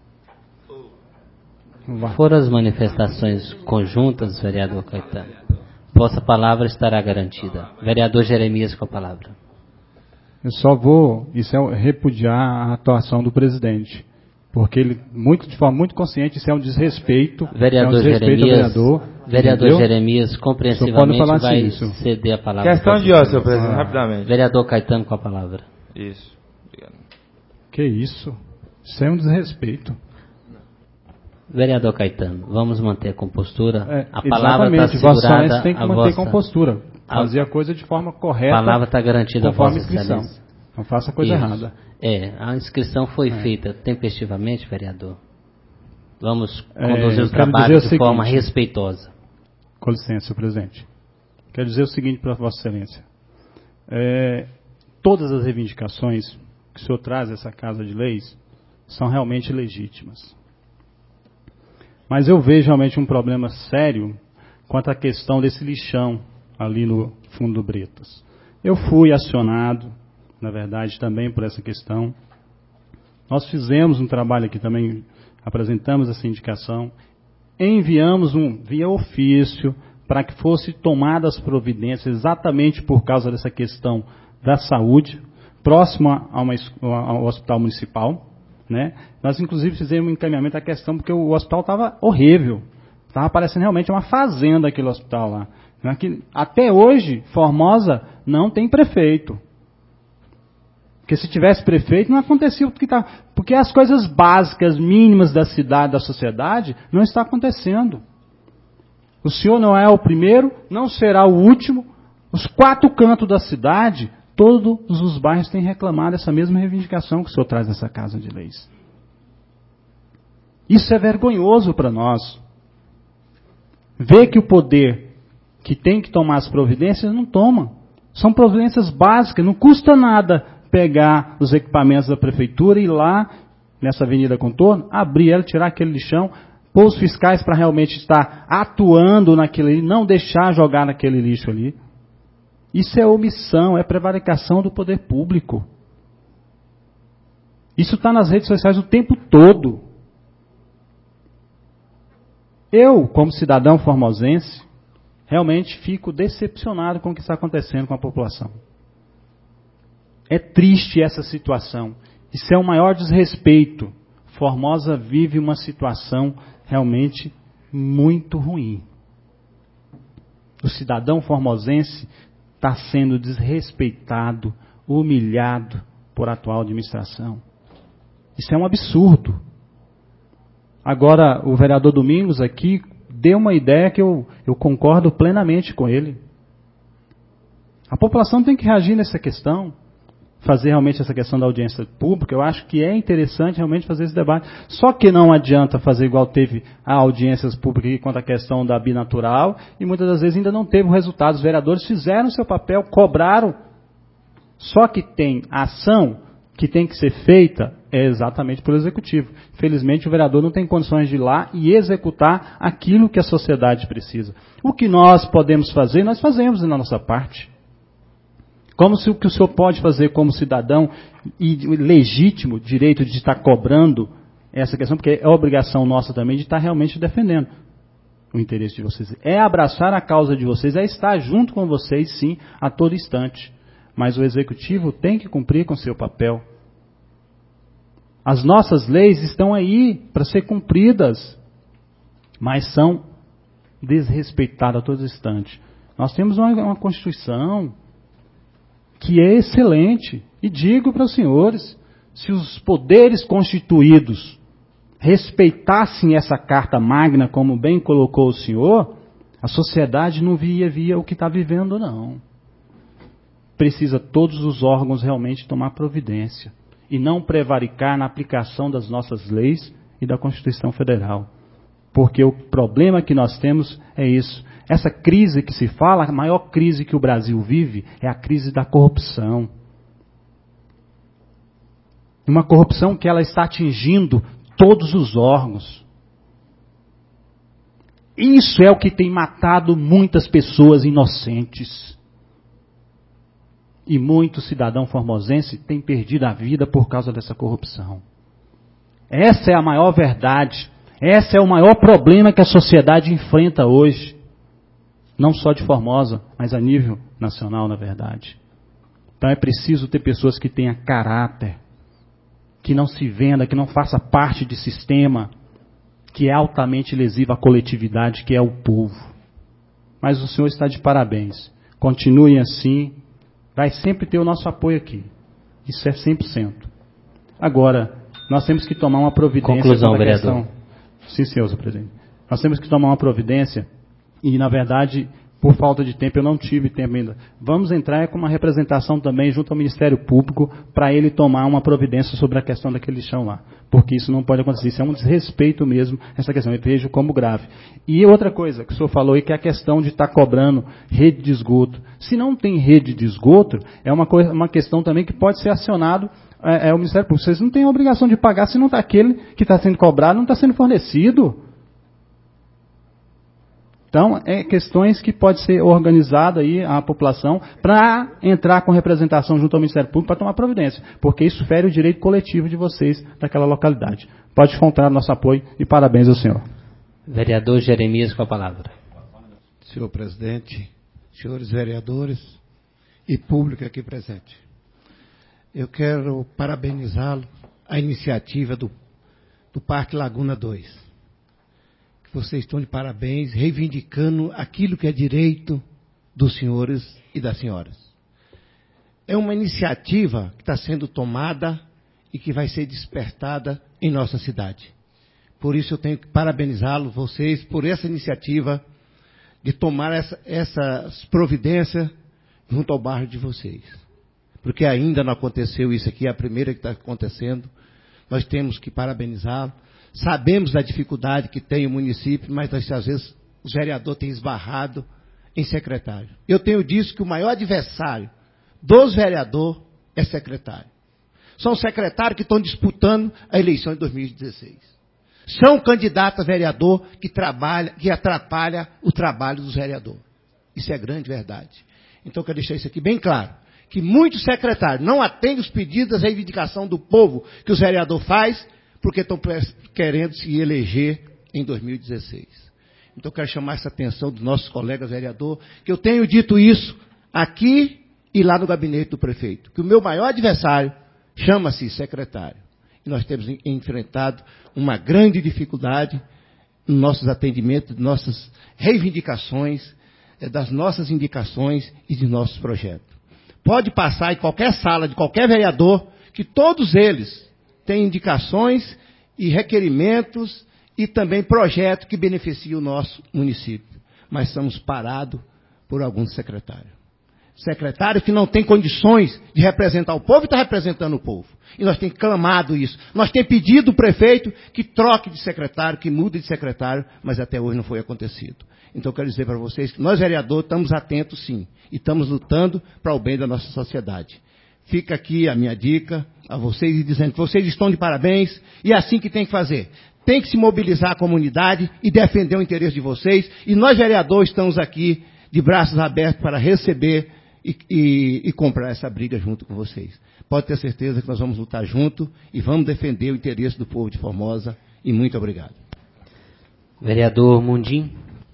Speaker 1: Foram as manifestações conjuntas, vereador Caetano. Vossa palavra estará garantida. Vereador Jeremias, com a palavra.
Speaker 5: Eu só vou, isso é repudiar a atuação do presidente. Porque ele, muito, de forma muito consciente, isso é um desrespeito.
Speaker 1: Vereador
Speaker 5: é um desrespeito
Speaker 1: Jeremias,
Speaker 5: ao vereador,
Speaker 1: vereador
Speaker 5: entendeu?
Speaker 1: Jeremias, compreensivamente vai assim, ceder a palavra.
Speaker 4: Questão de ordem, senhor presidente, ah. rapidamente.
Speaker 1: Vereador Caetano, com a palavra.
Speaker 4: Isso. Obrigado.
Speaker 5: Que isso? Isso é um desrespeito.
Speaker 1: Vereador Caetano, vamos manter a compostura.
Speaker 5: É,
Speaker 1: a palavra está segurada.
Speaker 5: Vossa Excelência tem que
Speaker 1: a
Speaker 5: manter
Speaker 1: vossa,
Speaker 5: a compostura. Fazer a coisa de forma correta.
Speaker 1: A palavra está garantida a Vossa
Speaker 5: inscrição.
Speaker 1: Excelência.
Speaker 5: Não faça coisa
Speaker 1: Isso.
Speaker 5: errada.
Speaker 1: É, a inscrição foi
Speaker 5: é.
Speaker 1: feita tempestivamente, vereador. Vamos conduzir
Speaker 5: é,
Speaker 1: os trabalhos de
Speaker 5: seguinte,
Speaker 1: forma respeitosa.
Speaker 5: Com licença, senhor presidente. Quero dizer o seguinte para Vossa Excelência. É, todas as reivindicações que o senhor traz a essa Casa de Leis são realmente legítimas. Mas eu vejo realmente um problema sério quanto à questão desse lixão ali no fundo do Bretas. Eu fui acionado, na verdade, também por essa questão. Nós fizemos um trabalho aqui também, apresentamos essa indicação, enviamos um via ofício para que fosse tomadas providências exatamente por causa dessa questão da saúde, próximo a uma, ao hospital municipal, né? Nós, inclusive, fizemos um encaminhamento à questão, porque o hospital estava horrível. Estava parecendo realmente uma fazenda aquele hospital lá. Que, até hoje, Formosa não tem prefeito. Porque se tivesse prefeito, não acontecia o que está. Porque as coisas básicas, mínimas da cidade, da sociedade, não está acontecendo. O senhor não é o primeiro, não será o último. Os quatro cantos da cidade, todos os bairros têm reclamado essa mesma reivindicação que o senhor traz nessa Casa de Leis. Isso é vergonhoso para nós. Ver que o poder que tem que tomar as providências não toma. São providências básicas, não custa nada pegar os equipamentos da prefeitura e ir lá, nessa Avenida Contorno, abrir ela, tirar aquele lixão, pôr os fiscais para realmente estar atuando naquele, não deixar jogar naquele lixo ali. Isso é omissão, é prevaricação do poder público. Isso está nas redes sociais o tempo todo. Eu, como cidadão formosense, realmente fico decepcionado com o que está acontecendo com a população. É triste essa situação. Isso é o maior desrespeito. Formosa vive uma situação realmente muito ruim. O cidadão formosense está sendo desrespeitado, humilhado por atual administração. Isso é um absurdo. Agora, o vereador Domingos aqui deu uma ideia que eu, eu concordo plenamente com ele. A população tem que reagir nessa questão, fazer realmente essa questão da audiência pública. Eu acho que é interessante realmente fazer esse debate. Só que não adianta fazer igual teve a audiências públicas quanto à questão da binatural, e muitas das vezes ainda não teve o resultado. Os vereadores fizeram o seu papel, cobraram. Só que tem ação que tem que ser feita é exatamente pelo Executivo. Infelizmente, o vereador não tem condições de ir lá e executar aquilo que a sociedade precisa. O que nós podemos fazer, nós fazemos na nossa parte. Como se o que o senhor pode fazer como cidadão e legítimo direito de estar cobrando essa questão, porque é obrigação nossa também de estar realmente defendendo o interesse de vocês. É abraçar a causa de vocês, é estar junto com vocês, sim, a todo instante. Mas o Executivo tem que cumprir com o seu papel. As nossas leis estão aí para ser cumpridas, mas são desrespeitadas a todo instante. Nós temos uma, uma Constituição que é excelente. E digo para os senhores, se os poderes constituídos respeitassem essa Carta Magna, como bem colocou o senhor, a sociedade não via, via o que está vivendo, não. Precisa todos os órgãos realmente tomar providência e não prevaricar na aplicação das nossas leis e da Constituição Federal. Porque o problema que nós temos é isso. Essa crise que se fala, a maior crise que o Brasil vive é a crise da corrupção. Uma corrupção que ela está atingindo todos os órgãos. Isso é o que tem matado muitas pessoas inocentes. E muito cidadão formosense tem perdido a vida por causa dessa corrupção. Essa é a maior verdade. Esse é o maior problema que a sociedade enfrenta hoje. Não só de Formosa, mas a nível nacional, na verdade. Então é preciso ter pessoas que tenham caráter, que não se venda, que não faça parte de sistema que é altamente lesivo à coletividade, que é o povo. Mas o senhor está de parabéns. Continue assim. Vai sempre ter o nosso apoio aqui. Isso é cem por cento. Agora, nós temos que tomar uma providência.
Speaker 1: Conclusão, vereador.
Speaker 5: Questão... Sim, senhor, senhor presidente. Nós temos que tomar uma providência e, na verdade, por falta de tempo, eu não tive tempo ainda. Vamos entrar com uma representação também junto ao Ministério Público para ele tomar uma providência sobre a questão daquele lixão lá. Porque isso não pode acontecer. Isso é um desrespeito mesmo, essa questão. Eu vejo como grave. E outra coisa que o senhor falou aí, que é a questão de estar cobrando rede de esgoto. Se não tem rede de esgoto, é uma, coisa, uma questão também que pode ser acionado é, é o Ministério Público. Vocês não têm a obrigação de pagar se não está aquele que está sendo cobrado, não está sendo fornecido. Então, é questões que pode ser organizada aí a população para entrar com representação junto ao Ministério Público para tomar providência, porque isso fere o direito coletivo de vocês daquela localidade. Pode contar nosso apoio e parabéns ao senhor.
Speaker 1: Vereador Jeremias com a palavra.
Speaker 6: Senhor presidente, senhores vereadores e público aqui presente. Eu quero parabenizá-lo a iniciativa do, do Parque Laguna dois. Que vocês estão de parabéns, reivindicando aquilo que é direito dos senhores e das senhoras. É uma iniciativa que está sendo tomada e que vai ser despertada em nossa cidade. Por isso eu tenho que parabenizá-lo, vocês, por essa iniciativa de tomar essa, essas providências junto ao bairro de vocês. Porque ainda não aconteceu isso aqui, é a primeira que está acontecendo. Nós temos que parabenizá-lo. Sabemos da dificuldade que tem o município, mas às vezes os vereadores têm esbarrado em secretário. Eu tenho dito que o maior adversário dos vereadores é secretário. São secretários que estão disputando a eleição de dois mil e dezesseis. São candidatos a vereador que, trabalha, que atrapalha o trabalho dos vereadores. Isso é grande verdade. Então, eu quero deixar isso aqui bem claro. Que muitos secretários não atendem os pedidos, a reivindicação do povo que os vereadores fazem, porque estão querendo se eleger em dois mil e dezesseis. Então, eu quero chamar essa atenção dos nossos colegas vereadores, que eu tenho dito isso aqui e lá no gabinete do prefeito. Que o meu maior adversário chama-se secretário. E nós temos enfrentado uma grande dificuldade nos nossos atendimentos, nossas reivindicações, das nossas indicações e de nossos projetos. Pode passar em qualquer sala de qualquer vereador, que todos eles têm indicações e requerimentos e também projetos que beneficiam o nosso município. Mas estamos parados por alguns secretários. Secretário que não tem condições de representar o povo e está representando o povo. E nós temos clamado isso. Nós temos pedido ao prefeito que troque de secretário, que mude de secretário, mas até hoje não foi acontecido. Então eu quero dizer para vocês que nós, vereadores, estamos atentos sim. E estamos lutando para o bem da nossa sociedade. Fica aqui a minha dica a vocês e dizendo que vocês estão de parabéns e é assim que tem que fazer. Tem que se mobilizar a comunidade e defender o interesse de vocês. E nós, vereadores, estamos aqui de braços abertos para receber E, e, e comprar essa briga junto com vocês. Pode ter certeza que nós vamos lutar junto e vamos defender o interesse do povo de Formosa. E muito obrigado.
Speaker 1: Vereador Mundim.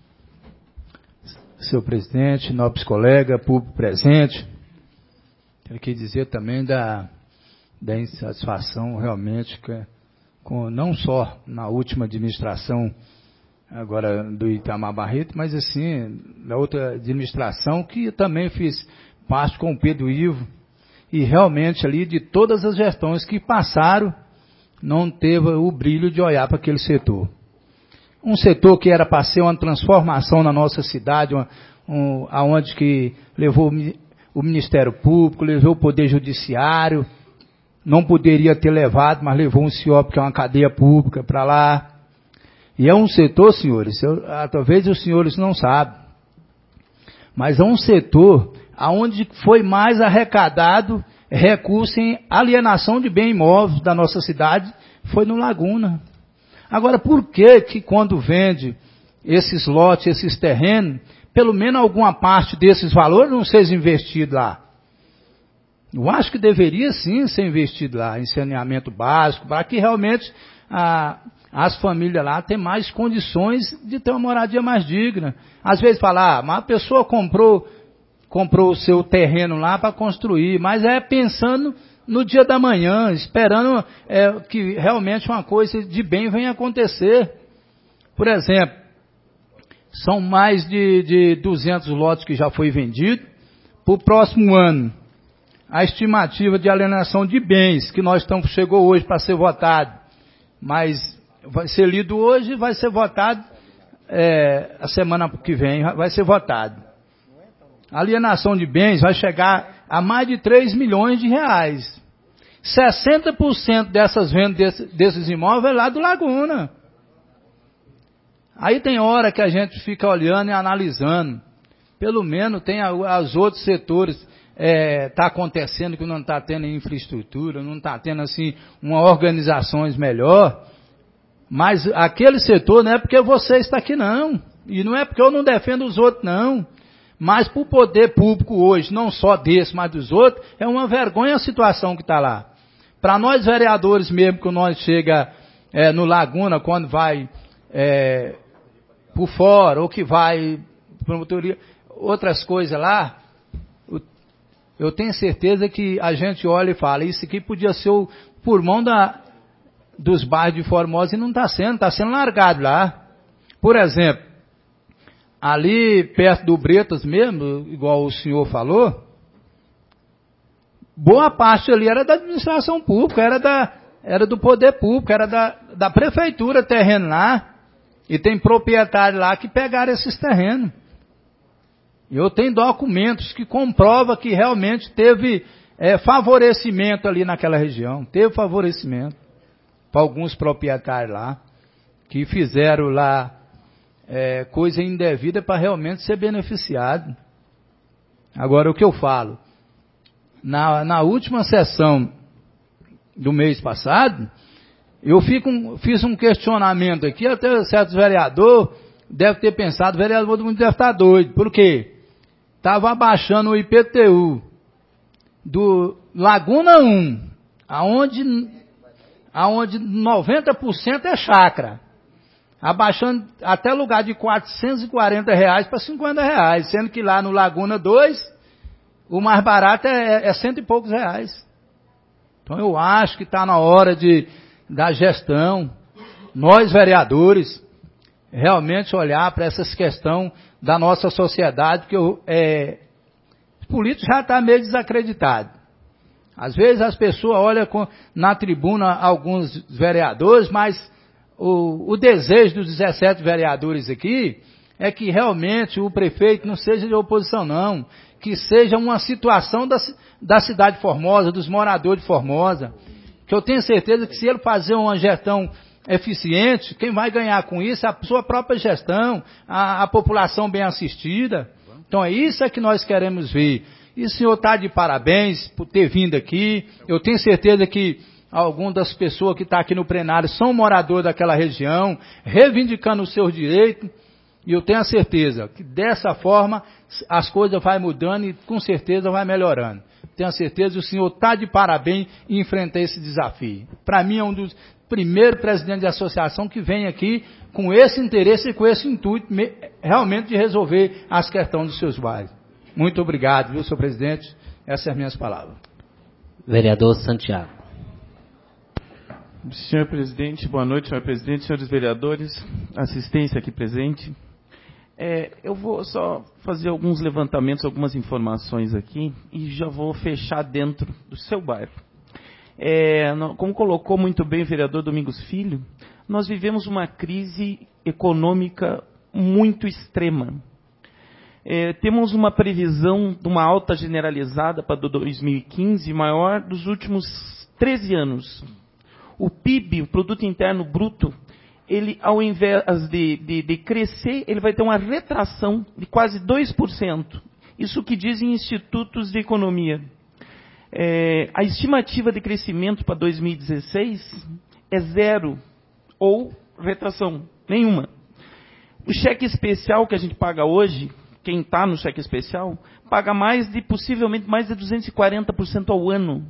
Speaker 7: Senhor presidente, nobres colegas, público presente, quero aqui dizer também da, da insatisfação realmente que, com, não só na última administração agora do Itamar Barreto, mas assim, da outra administração que também fiz parte com o Pedro Ivo, e realmente ali de todas as gestões que passaram, não teve o brilho de olhar para aquele setor. Um setor que era para ser uma transformação na nossa cidade, uma, um, aonde que levou o Ministério Público, levou o Poder Judiciário, não poderia ter levado, mas levou um C I O P, que é uma cadeia pública, para lá. E é um setor, senhores, eu, talvez os senhores não sabem, mas é um setor onde foi mais arrecadado recurso em alienação de bem imóveis da nossa cidade, foi no Laguna. Agora, por que que quando vende esses lotes, esses terrenos, pelo menos alguma parte desses valores não seja investido lá? Eu acho que deveria sim ser investido lá, em saneamento básico, para que realmente a... as famílias lá têm mais condições de ter uma moradia mais digna. Às vezes falar, ah, mas a pessoa comprou, comprou o seu terreno lá para construir, mas é pensando no dia da manhã, esperando é, que realmente uma coisa de bem venha acontecer. Por exemplo, são mais de, de duzentos lotes que já foi vendido. Para o próximo ano, a estimativa de alienação de bens que nós estamos, chegou hoje para ser votado, mas vai ser lido hoje e vai ser votado é, a semana que vem, vai ser votado. A alienação de bens vai chegar a mais de três milhões de reais. sessenta por cento dessas vendas desse, desses imóveis é lá do Laguna. Aí tem hora que a gente fica olhando e analisando. Pelo menos tem os outros setores, está é, acontecendo que não está tendo infraestrutura, não está tendo assim uma organizações melhor. Mas aquele setor não é porque você está aqui não, e não é porque eu não defendo os outros não, mas para o poder público hoje, não só desse, mas dos outros, é uma vergonha a situação que está lá. Para nós vereadores mesmo, que nós chega é, no Laguna, quando vai é, por fora, ou que vai promotoria, outras coisas lá, o, eu tenho certeza que a gente olha e fala, isso aqui podia ser o pulmão da, dos bairros de Formosa e não está sendo, está sendo largado lá. Por exemplo, ali perto do Bretas mesmo, igual o senhor falou, boa parte ali era da administração pública, era, da, era do poder público, era da, da prefeitura terreno lá, e tem proprietário lá que pegaram esses terrenos. Eu tenho documentos que comprovam que realmente teve é, favorecimento ali naquela região, teve favorecimento para alguns proprietários lá, que fizeram lá é, coisa indevida para realmente ser beneficiado. Agora, o que eu falo? Na, na última sessão do mês passado, eu fico, fiz um questionamento aqui, até certos vereadores devem ter pensado, o vereador do mundo deve estar doido. Por quê? Estava abaixando o I P T U do Laguna um, aonde, aonde noventa por cento é chácara, abaixando até lugar de quatrocentos e quarenta reais para cinquenta reais, sendo que lá no Laguna dois, o mais barato é, é cento e poucos reais. Então eu acho que está na hora de, da gestão, nós vereadores, realmente olhar para essas questões da nossa sociedade, que o é, político já está meio desacreditado. Às vezes as pessoas olham com, na tribuna alguns vereadores, mas o, o desejo dos dezessete vereadores aqui é que realmente o prefeito não seja de oposição não, que seja uma situação da, da cidade de Formosa, dos moradores de Formosa, que eu tenho certeza que se ele fazer uma gestão eficiente, quem vai ganhar com isso é a sua própria gestão, a, a população bem assistida. Então é isso é que nós queremos ver. E o senhor está de parabéns por ter vindo aqui. Eu tenho certeza que algumas das pessoas que estão aqui no plenário são moradores daquela região, reivindicando os seus direitos. E eu tenho a certeza que dessa forma as coisas vão mudando e com certeza vai melhorando. Tenho a certeza que o senhor está de parabéns em enfrentar esse desafio. Para mim é um dos primeiros presidentes de associação que vem aqui com esse interesse e com esse intuito realmente de resolver as questões dos seus bairros. Muito obrigado, viu, senhor presidente? Essas são as minhas palavras.
Speaker 1: Vereador Santiago.
Speaker 8: Senhor presidente, boa noite, senhor presidente, senhores vereadores, assistência aqui presente. É, eu vou só fazer alguns levantamentos, algumas informações aqui e já vou fechar dentro do seu bairro. É, como colocou muito bem o vereador Domingos Filho, nós vivemos uma crise econômica muito extrema. É, temos uma previsão de uma alta generalizada para dois mil e quinze maior dos últimos treze anos. O P I B, o Produto Interno Bruto, ele, ao invés de, de, de crescer, ele vai ter uma retração de quase dois por cento. Isso que dizem institutos de economia. É, a estimativa de crescimento para dois mil e dezesseis é zero, ou retração, nenhuma. O cheque especial que a gente paga hoje, quem está no cheque especial, paga mais de, possivelmente, mais de duzentos e quarenta por cento ao ano.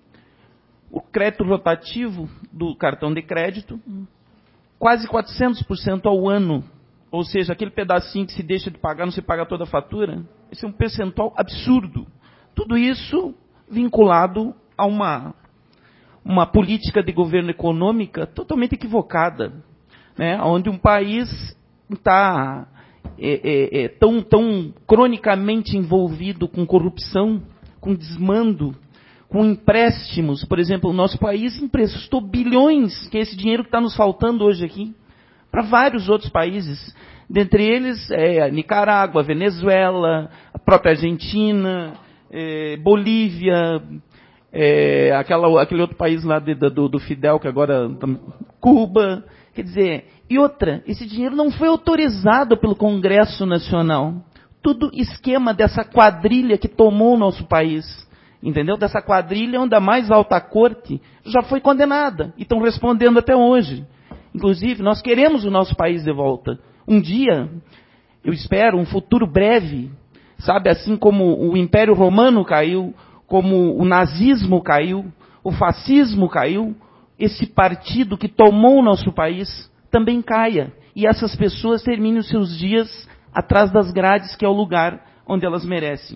Speaker 8: O crédito rotativo do cartão de crédito, quase quatrocentos por cento ao ano. Ou seja, aquele pedacinho que se deixa de pagar, não se paga toda a fatura. Esse é um percentual absurdo. Tudo isso vinculado a uma, uma política de governo econômica totalmente equivocada, né? Onde um país está é, é, é, tão, tão cronicamente envolvido com corrupção, com desmando, com empréstimos. Por exemplo, o nosso país emprestou bilhões, que é esse dinheiro que está nos faltando hoje aqui, para vários outros países. Dentre eles, é, Nicarágua, Venezuela, a própria Argentina, é, Bolívia, é, aquela, aquele outro país lá de, do, do Fidel, que agora... Cuba. Quer dizer, e outra, esse dinheiro não foi autorizado pelo Congresso Nacional. Tudo esquema dessa quadrilha que tomou o nosso país. Entendeu? Dessa quadrilha onde a mais alta corte já foi condenada. E estão respondendo até hoje. Inclusive, nós queremos o nosso país de volta. Um dia, eu espero, um futuro breve, sabe, assim como o Império Romano caiu, como o nazismo caiu, o fascismo caiu, esse partido que tomou o nosso país também caia. E essas pessoas terminem os seus dias atrás das grades, que é o lugar onde elas merecem.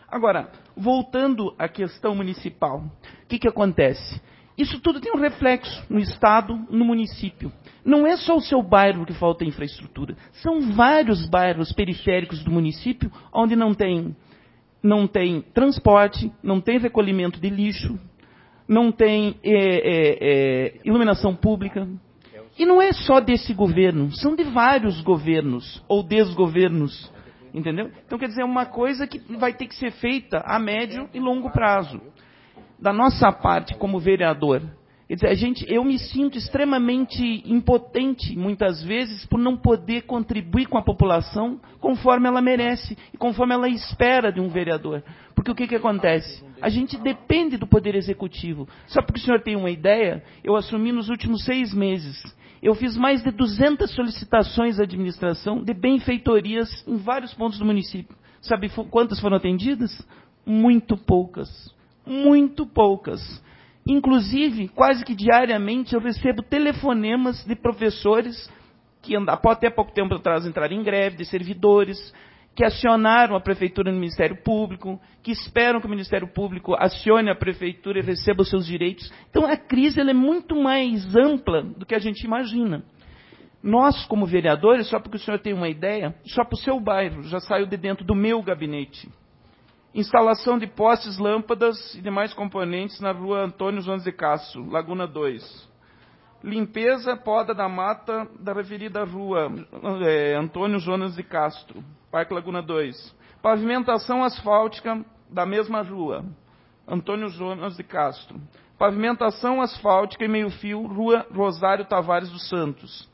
Speaker 8: Agora, voltando à questão municipal, o que, que acontece? Isso tudo tem um reflexo no Estado, no município. Não é só o seu bairro que falta infraestrutura. São vários bairros periféricos do município onde não tem, não tem transporte, não tem recolhimento de lixo, não tem é, é, é, iluminação pública. E não é só desse governo, são de vários governos ou desgovernos. Entendeu? Então, quer dizer, é uma coisa que vai ter que ser feita a médio e longo prazo. Da nossa parte, como vereador, quer dizer, a gente, eu me sinto extremamente impotente, muitas vezes, por não poder contribuir com a população conforme ela merece e conforme ela espera de um vereador. Porque o que, que acontece? A gente depende do Poder Executivo. Só para que o senhor tenha uma ideia, eu assumi nos últimos seis meses. Eu fiz mais de duzentas solicitações à administração de benfeitorias em vários pontos do município. Sabe quantas foram atendidas? Muito poucas. Muito poucas. Inclusive, quase que diariamente, eu recebo telefonemas de professores que até pouco tempo atrás entraram em greve, de servidores, que acionaram a Prefeitura no Ministério Público, que esperam que o Ministério Público acione a Prefeitura e receba os seus direitos. Então, a crise ela é muito mais ampla do que a gente imagina. Nós, como vereadores, só para que o senhor tenha uma ideia, só para o seu bairro, já saiu de dentro do meu gabinete. Instalação de postes, lâmpadas e demais componentes na rua Antônio Jones de Castro, Laguna dois. Limpeza, poda da mata da referida rua é, Antônio Jonas de Castro, Parque Laguna dois. Pavimentação asfáltica da mesma rua, Antônio Jonas de Castro. Pavimentação asfáltica e meio-fio, rua Rosário Tavares dos Santos.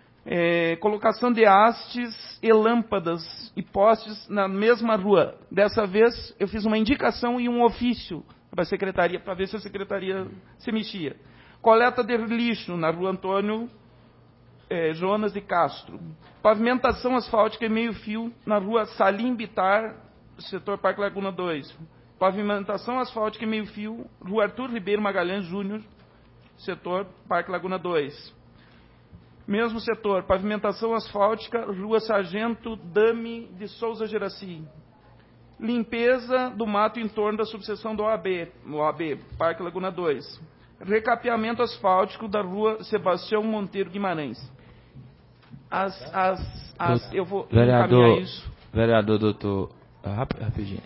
Speaker 8: É, colocação de hastes e lâmpadas e postes na mesma rua. Dessa vez, eu fiz uma indicação e um ofício para a secretaria, para ver se a secretaria se mexia. Coleta de lixo na rua Antônio eh, Jonas de Castro. Pavimentação asfáltica e meio-fio na rua Salim Bitar, setor Parque Laguna dois. Pavimentação asfáltica e meio-fio, rua Arthur Ribeiro Magalhães Júnior, setor Parque Laguna dois. Mesmo setor, pavimentação asfáltica, rua Sargento Dami de Souza Geraci. Limpeza do mato em torno da subseção do O A B, O A B, Parque Laguna dois. Recapeamento asfáltico da rua Sebastião Monteiro Guimarães. As, as, as, eu vou
Speaker 4: vereador,
Speaker 8: encaminhar isso.
Speaker 4: Vereador, doutor, rapidinho.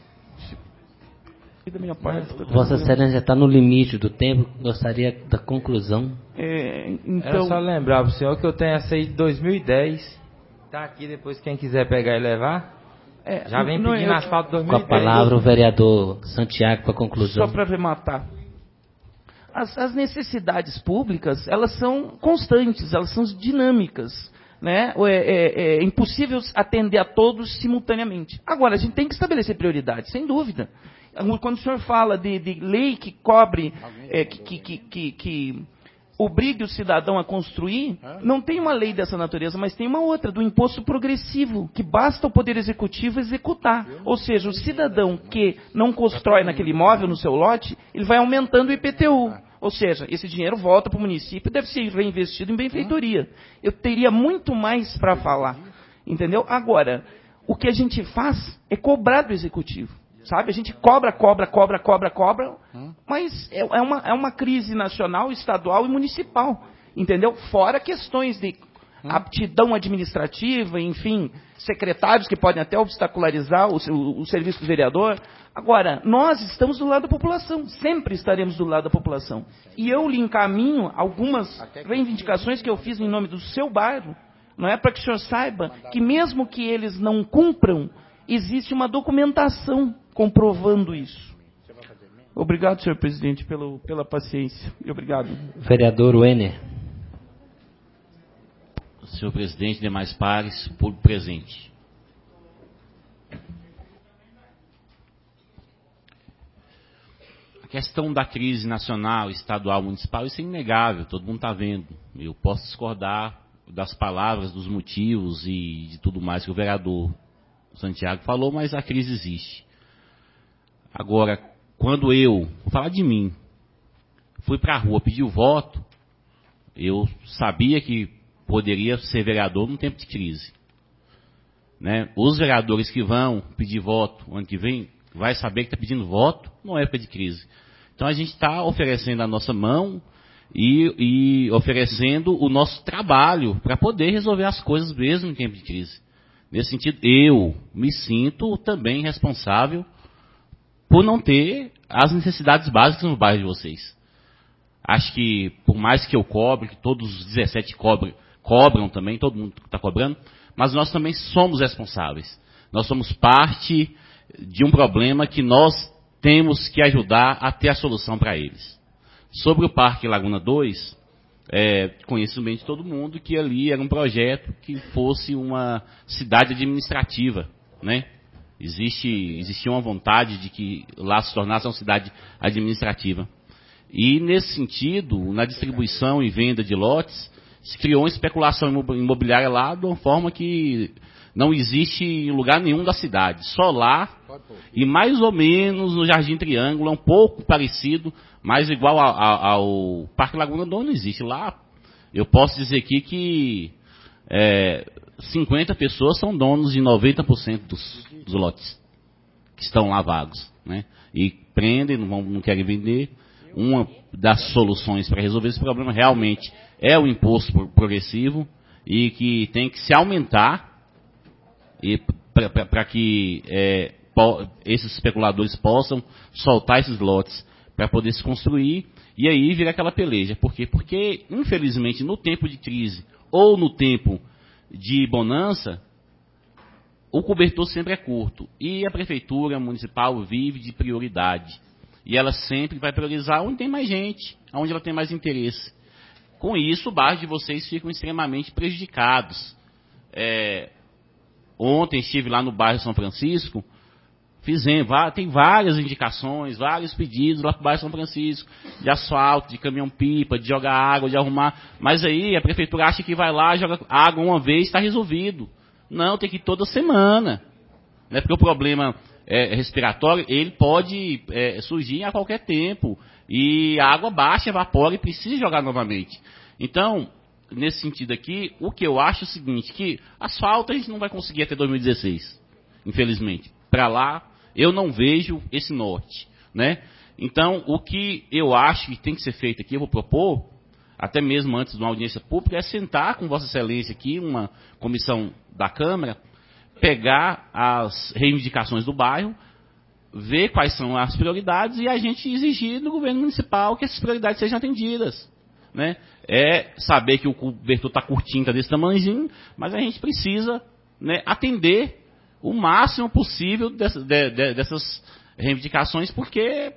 Speaker 8: Da minha parte,
Speaker 1: Vossa Excelência já está no limite do tempo, gostaria da conclusão.
Speaker 8: É, então...
Speaker 4: Era só lembrar para o senhor que eu tenho essa aí de dois mil e dez. Está aqui depois, quem quiser pegar e levar.
Speaker 8: É,
Speaker 4: já vem pedindo
Speaker 8: eu...
Speaker 4: asfalto dois mil e dez.
Speaker 1: Com a palavra o vereador Santiago para a conclusão.
Speaker 8: Só para arrematar. As, as necessidades públicas, elas são constantes, elas são dinâmicas. Né? É, é, é impossível atender a todos simultaneamente. Agora, a gente tem que estabelecer prioridades, sem dúvida. Quando o senhor fala de, de lei que cobre, é, que, que, que, que, que obrigue o cidadão a construir, não tem uma lei dessa natureza, mas tem uma outra, do imposto progressivo, que basta o Poder Executivo executar. Ou seja, o cidadão que não constrói naquele imóvel, no seu lote, ele vai aumentando o I P T U. Ou seja, esse dinheiro volta para o município e deve ser reinvestido em benfeitoria. Eu teria muito mais para falar. Entendeu? Agora, o que a gente faz é cobrar do Executivo. Sabe? A gente cobra, cobra, cobra, cobra, cobra, mas é, é, uma, é uma crise nacional, estadual e municipal, entendeu? Fora questões de aptidão administrativa, enfim, secretários que podem até obstacularizar o, o, o serviço do vereador. Agora, nós estamos do lado da população, sempre estaremos do lado da população. E eu lhe encaminho algumas reivindicações que eu fiz em nome do seu bairro, não é, para que o senhor saiba que mesmo que eles não cumpram, existe uma documentação comprovando isso. Obrigado, senhor presidente, pelo, pela paciência. E obrigado.
Speaker 1: Vereador Wenner.
Speaker 9: Senhor presidente, demais pares, público presente. A questão da crise nacional, estadual, municipal, isso é inegável, todo mundo está vendo. Eu posso discordar das palavras, dos motivos e de tudo mais que o vereador Santiago falou, mas a crise existe. Agora, quando eu, vou falar de mim, fui para a rua pedir o voto, eu sabia que poderia ser vereador num tempo de crise. Né? Os vereadores que vão pedir voto ano que vem, vai saber que está pedindo voto numa época de crise. Então a gente está oferecendo a nossa mão e, e oferecendo o nosso trabalho para poder resolver as coisas mesmo em tempo de crise. Nesse sentido, eu me sinto também responsável por não ter as necessidades básicas no bairro de vocês. Acho que, por mais que eu cobre, que todos os dezessete cobre, cobram também, todo mundo está cobrando, mas nós também somos responsáveis. Nós somos parte de um problema que nós temos que ajudar a ter a solução para eles. Sobre o Parque Laguna dois, é, conheço bem de todo mundo que ali era um projeto que fosse uma cidade administrativa, né? Existe, existia uma vontade de que lá se tornasse uma cidade administrativa. E, nesse sentido, na distribuição e venda de lotes, se criou uma especulação imobiliária lá de uma forma que não existe em lugar nenhum da cidade. Só lá, e mais ou menos no Jardim Triângulo, é um pouco parecido, mas igual ao, ao, ao Parque Laguna dois não existe. Lá, eu posso dizer aqui que é, cinquenta pessoas são donos de noventa por cento dos, dos lotes que estão lá vagos, né? E prendem, não, vão, não querem vender. Uma das soluções para resolver esse problema realmente é o imposto progressivo e que tem que se aumentar para que é, po, esses especuladores possam soltar esses lotes para poder se construir e aí vira aquela peleja. Por quê? Porque, infelizmente, no tempo de crise ou no tempo de bonança, o cobertor sempre é curto e a prefeitura municipal vive de prioridade. E ela sempre vai priorizar onde tem mais gente, onde ela tem mais interesse. Com isso, os bairros de vocês ficam extremamente prejudicados. É, ontem estive lá no bairro São Francisco, fizemos, tem várias indicações, vários pedidos lá para o bairro São Francisco, de asfalto, de caminhão-pipa, de jogar água, de arrumar. Mas aí a prefeitura acha que vai lá, joga água uma vez, está resolvido. Não, tem que ir toda semana. Né, porque o problema... É, respiratório, ele pode é, surgir a qualquer tempo. E a água baixa, evapora e precisa jogar novamente. Então, nesse sentido aqui, o que eu acho é o seguinte, que asfalto a gente não vai conseguir até dois mil e dezesseis, infelizmente. Para lá, eu não vejo esse norte. Né? Então, o que eu acho que tem que ser feito aqui, eu vou propor, até mesmo antes de uma audiência pública, é sentar com Vossa Excelência aqui, uma comissão da Câmara, pegar as reivindicações do bairro, ver quais são as prioridades e a gente exigir do governo municipal que essas prioridades sejam atendidas. Né? É saber que o cobertor está curtinho, está desse tamanhozinho, mas a gente precisa, né, atender o máximo possível dessas, de, de, dessas reivindicações, porque,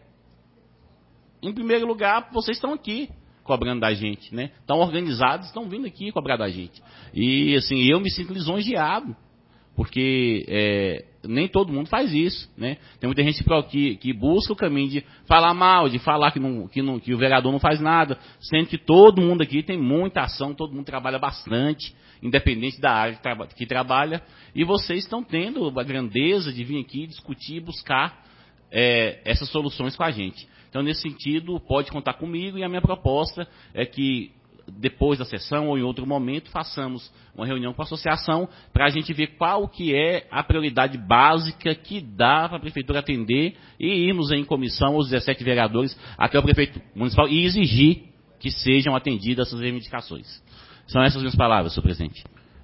Speaker 9: em primeiro lugar, vocês estão aqui cobrando da gente. Né? Estão organizados, estão vindo aqui cobrar da gente. E assim, eu me sinto lisonjeado. Porque é, nem todo mundo faz isso, né? Tem muita gente que, que busca o caminho de falar mal, de falar que, não, que, não, que o vereador não faz nada, sendo que todo mundo aqui tem muita ação, todo mundo trabalha bastante, independente da área que, traba, que trabalha, e vocês estão tendo a grandeza de vir aqui discutir e buscar é, essas soluções com a gente. Então, nesse sentido, pode contar comigo, e a minha proposta é que depois da sessão ou em outro momento, façamos uma reunião com a associação para a gente ver qual que é a prioridade básica que dá para a prefeitura atender e irmos em comissão, os dezessete vereadores, até o prefeito municipal e exigir que sejam atendidas essas reivindicações. São essas minhas palavras, senhor presidente.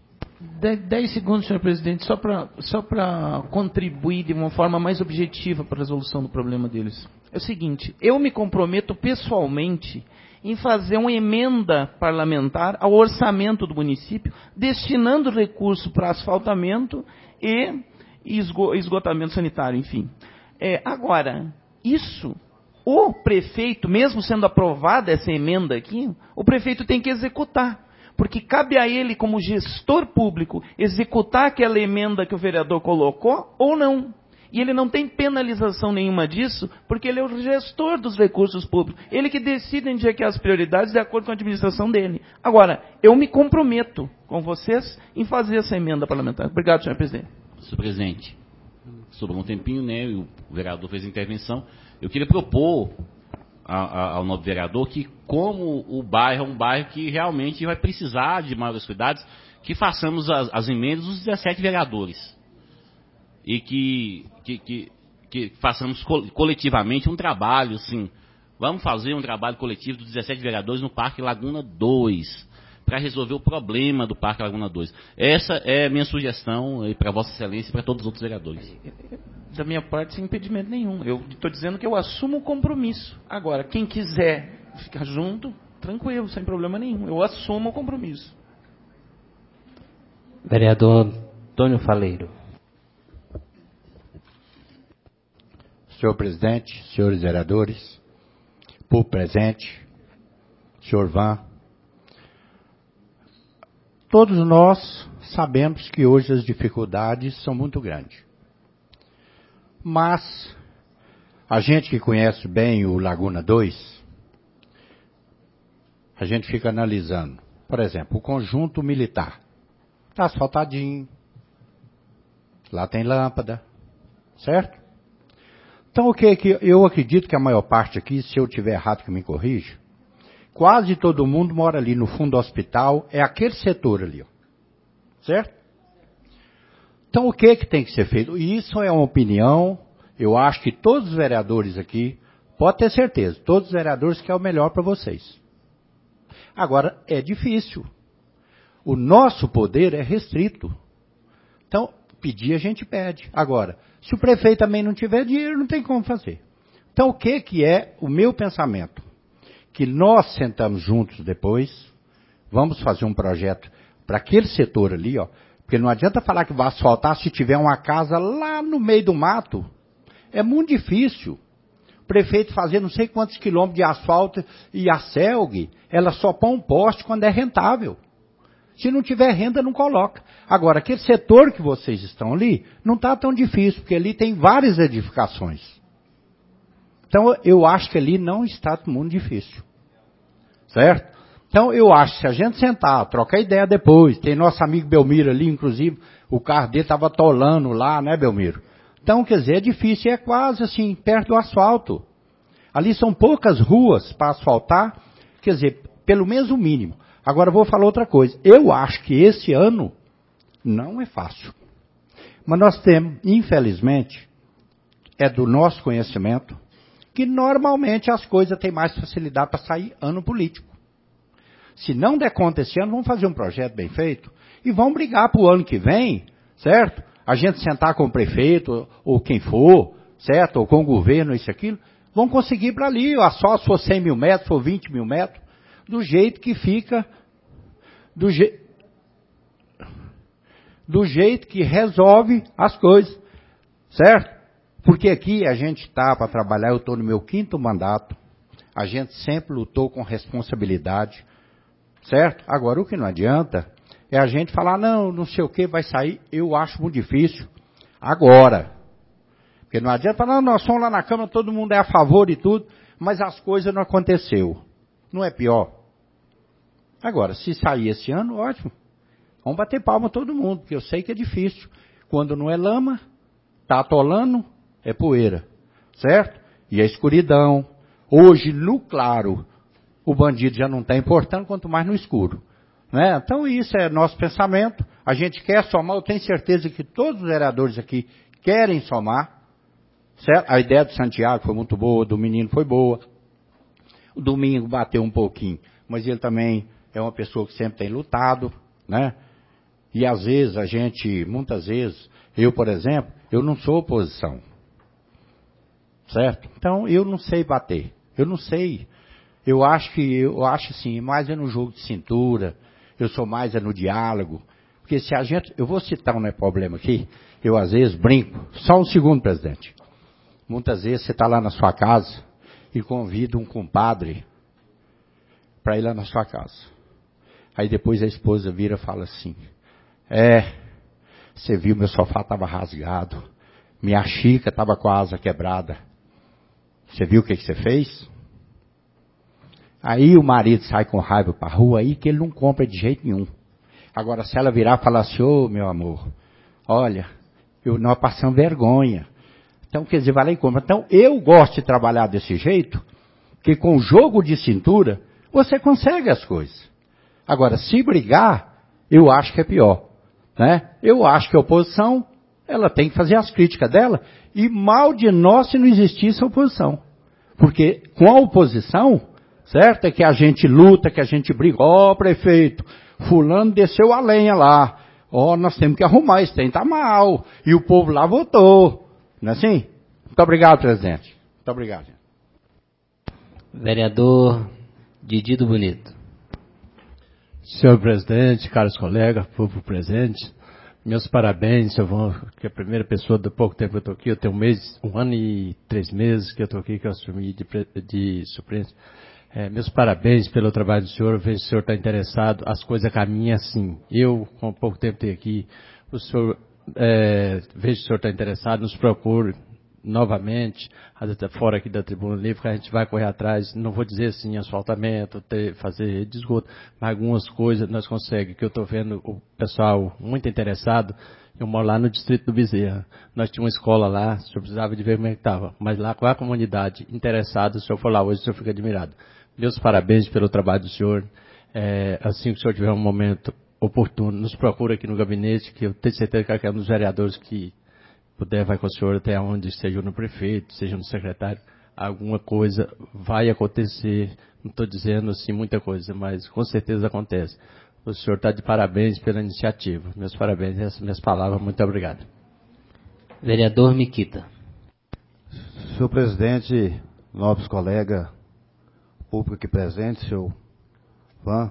Speaker 8: Dez segundos, senhor presidente, só para só para contribuir de uma forma mais objetiva para a resolução do problema deles. É o seguinte, eu me comprometo pessoalmente em fazer uma emenda parlamentar ao orçamento do município, destinando recurso para asfaltamento e esgotamento sanitário, enfim. É, agora, isso, o prefeito, mesmo sendo aprovada essa emenda aqui, o prefeito tem que executar, porque cabe a ele, como gestor público, executar aquela emenda que o vereador colocou ou não. E ele não tem penalização nenhuma disso, porque ele é o gestor dos recursos públicos. Ele que decide onde é que é as prioridades de acordo com a administração dele. Agora, eu me comprometo com vocês em fazer essa emenda parlamentar. Obrigado, senhor presidente.
Speaker 9: Senhor presidente, sobrou um tempinho, né? O vereador fez a intervenção. Eu queria propor a, a, ao novo vereador que, como o bairro é um bairro que realmente vai precisar de maiores cuidados, que façamos as, as emendas dos dezessete vereadores. E que, que, que, que façamos coletivamente um trabalho, assim. Vamos fazer um trabalho coletivo dos dezessete vereadores no Parque Laguna dois, para resolver o problema do Parque Laguna dois. Essa é a minha sugestão para Vossa Excelência e para todos os outros vereadores.
Speaker 8: Da minha parte, sem impedimento nenhum. Eu estou dizendo que eu assumo o compromisso. Agora, quem quiser ficar junto, tranquilo, sem problema nenhum. Eu assumo o compromisso.
Speaker 1: Vereador Antônio Faleiro.
Speaker 10: Senhor presidente, senhores vereadores, público presente, senhor Van, todos nós sabemos que hoje as dificuldades são muito grandes. Mas a gente que conhece bem o Laguna dois, a gente fica analisando. Por exemplo, o conjunto militar. Está asfaltadinho. Lá tem lâmpada. Certo? Então, o que, que eu acredito que a maior parte aqui, se eu tiver errado que me corrija, quase todo mundo mora ali no fundo do hospital, é aquele setor ali, ó. Certo? Então, o que, que tem que ser feito? Isso é uma opinião, eu acho que todos os vereadores aqui, pode ter certeza, todos os vereadores querem o melhor para vocês. Agora, é difícil. O nosso poder é restrito. Então, pedir a gente pede. Agora, se o prefeito também não tiver dinheiro, não tem como fazer. Então, o que, que é o meu pensamento? Que nós sentamos juntos depois, vamos fazer um projeto para aquele setor ali, ó, porque não adianta falar que vai asfaltar se tiver uma casa lá no meio do mato. É muito difícil. O prefeito fazer não sei quantos quilômetros de asfalto e a Celg, ela só põe um poste quando é rentável. Se não tiver renda, não coloca. Agora, aquele setor que vocês estão ali, não está tão difícil, porque ali tem várias edificações. Então, eu acho que ali não está muito difícil. Certo? Então, eu acho que se a gente sentar, trocar ideia depois, tem nosso amigo Belmiro ali, inclusive, o carro dele estava atolando lá, né, Belmiro? Então, quer dizer, é difícil, é quase assim, perto do asfalto. Ali são poucas ruas para asfaltar, quer dizer, pelo menos o mínimo. Agora, eu vou falar outra coisa. Eu acho que esse ano não é fácil. Mas nós temos, infelizmente, é do nosso conhecimento, que normalmente as coisas têm mais facilidade para sair ano político. Se não der conta esse ano, vamos fazer um projeto bem feito e vamos brigar para o ano que vem, certo? A gente sentar com o prefeito, ou, ou quem for, certo? Ou com o governo, isso e aquilo. Vamos conseguir para ali, a só se for cem mil metros, se for vinte mil metros, do jeito que fica, do, je, do jeito que resolve as coisas, certo? Porque aqui a gente está para trabalhar, eu estou no meu quinto mandato, a gente sempre lutou com responsabilidade, certo? Agora, o que não adianta é a gente falar, não, não sei o que vai sair, eu acho muito difícil, agora. Porque não adianta falar, não, nós somos lá na Câmara, todo mundo é a favor e tudo, mas as coisas não aconteceu. Não é pior? Agora, se sair esse ano, ótimo. Vamos bater palma todo mundo, porque eu sei que é difícil. Quando não é lama, está atolando, é poeira. Certo? E a escuridão. Hoje, no claro, o bandido já não está importando, quanto mais no escuro. Né? Então, isso é nosso pensamento. A gente quer somar, eu tenho certeza que todos os vereadores aqui querem somar. Certo? A ideia do Santiago foi muito boa, do menino foi boa. O Domingo bateu um pouquinho, mas ele também é uma pessoa que sempre tem lutado, né? E às vezes a gente, muitas vezes, eu, por exemplo, eu não sou oposição. Certo? Então, eu não sei bater. Eu não sei. Eu acho que, eu acho assim, mais é no jogo de cintura, eu sou mais é no diálogo. Porque se a gente, eu vou citar um problema aqui, eu às vezes brinco, só um segundo, presidente. Muitas vezes você está lá na sua casa e convida um compadre para ir lá na sua casa. Aí depois a esposa vira e fala assim, é, você viu, meu sofá estava rasgado, minha xícara estava com a asa quebrada. Você viu o que, que você fez? Aí o marido sai com raiva para a rua aí que ele não compra de jeito nenhum. Agora se ela virar e falar assim, ô meu amor, olha, eu, nós passamos vergonha. Então quer dizer, vai lá e compra. Então eu gosto de trabalhar desse jeito, que com jogo de cintura, você consegue as coisas. Agora, se brigar, eu acho que é pior. Né? Eu acho que a oposição ela tem que fazer as críticas dela, e mal de nós se não existisse a oposição. Porque com a oposição, certo, é que a gente luta, que a gente briga. Ó, oh, prefeito, fulano desceu a lenha lá. Ó, oh, nós temos que arrumar, isso tem que tá mal. E o povo lá votou. Não é assim? Muito obrigado, presidente. Muito obrigado.
Speaker 1: Vereador Didi do Bonito.
Speaker 11: Senhor presidente, caros colegas, povo presente, meus parabéns, eu vou, que é a primeira pessoa do pouco tempo que eu estou aqui, eu tenho um mês, um ano e três meses que eu estou aqui, que eu assumi de, de suplência. É, meus parabéns pelo trabalho do senhor, eu vejo que o senhor está interessado, as coisas caminham assim. Eu, com pouco tempo tenho aqui, o senhor, é, vejo que o senhor está interessado, nos procure novamente, até fora aqui da Tribuna Livre, que a gente vai correr atrás, não vou dizer assim, asfaltamento, ter, fazer desgosto, mas algumas coisas nós conseguimos, que eu estou vendo o pessoal muito interessado. Eu moro lá no distrito do Bezerra, nós tínhamos uma escola lá, o senhor precisava de ver como é que estava, mas lá com a comunidade interessada, se o senhor for lá hoje, o senhor fica admirado. Meus parabéns pelo trabalho do senhor, é, assim que o senhor tiver um momento oportuno, nos procura aqui no gabinete, que eu tenho certeza que é um dos vereadores que puder, vai com o senhor até onde, seja no prefeito, seja no secretário, alguma coisa vai acontecer. Não estou dizendo assim muita coisa, mas com certeza acontece. O senhor está de parabéns pela iniciativa. Meus parabéns, essas minhas palavras, muito obrigado.
Speaker 1: Vereador Miquita.
Speaker 12: Senhor presidente, nobres colegas, público aqui presente, senhor Van,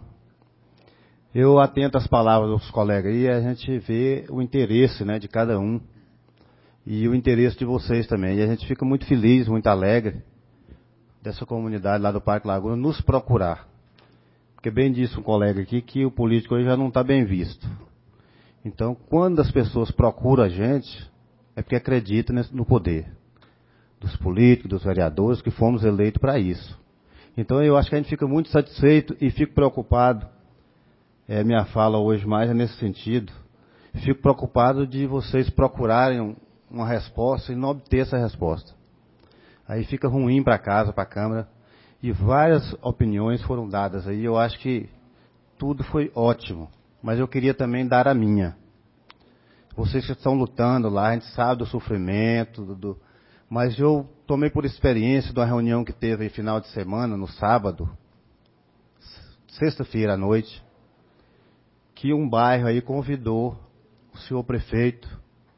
Speaker 12: eu atento às palavras dos colegas e a gente vê o interesse, né, de cada um. E o interesse de vocês também. E a gente fica muito feliz, muito alegre dessa comunidade lá do Parque Laguna nos procurar. Porque bem disse um colega aqui que o político hoje já não está bem visto. Então, quando as pessoas procuram a gente, é porque acreditam no poder dos políticos, dos vereadores, que fomos eleitos para isso. Então, eu acho que a gente fica muito satisfeito e fico preocupado. É, minha fala hoje mais é nesse sentido. Fico preocupado de vocês procurarem uma resposta e não obter essa resposta. Aí fica ruim para casa, para a Câmara, e várias opiniões foram dadas aí. Eu acho que tudo foi ótimo, mas eu queria também dar a minha. Vocês que estão lutando lá, a gente sabe do sofrimento, do, do, mas eu tomei por experiência de uma reunião que teve em final de semana, no sábado, sexta-feira à noite, que um bairro aí convidou o senhor prefeito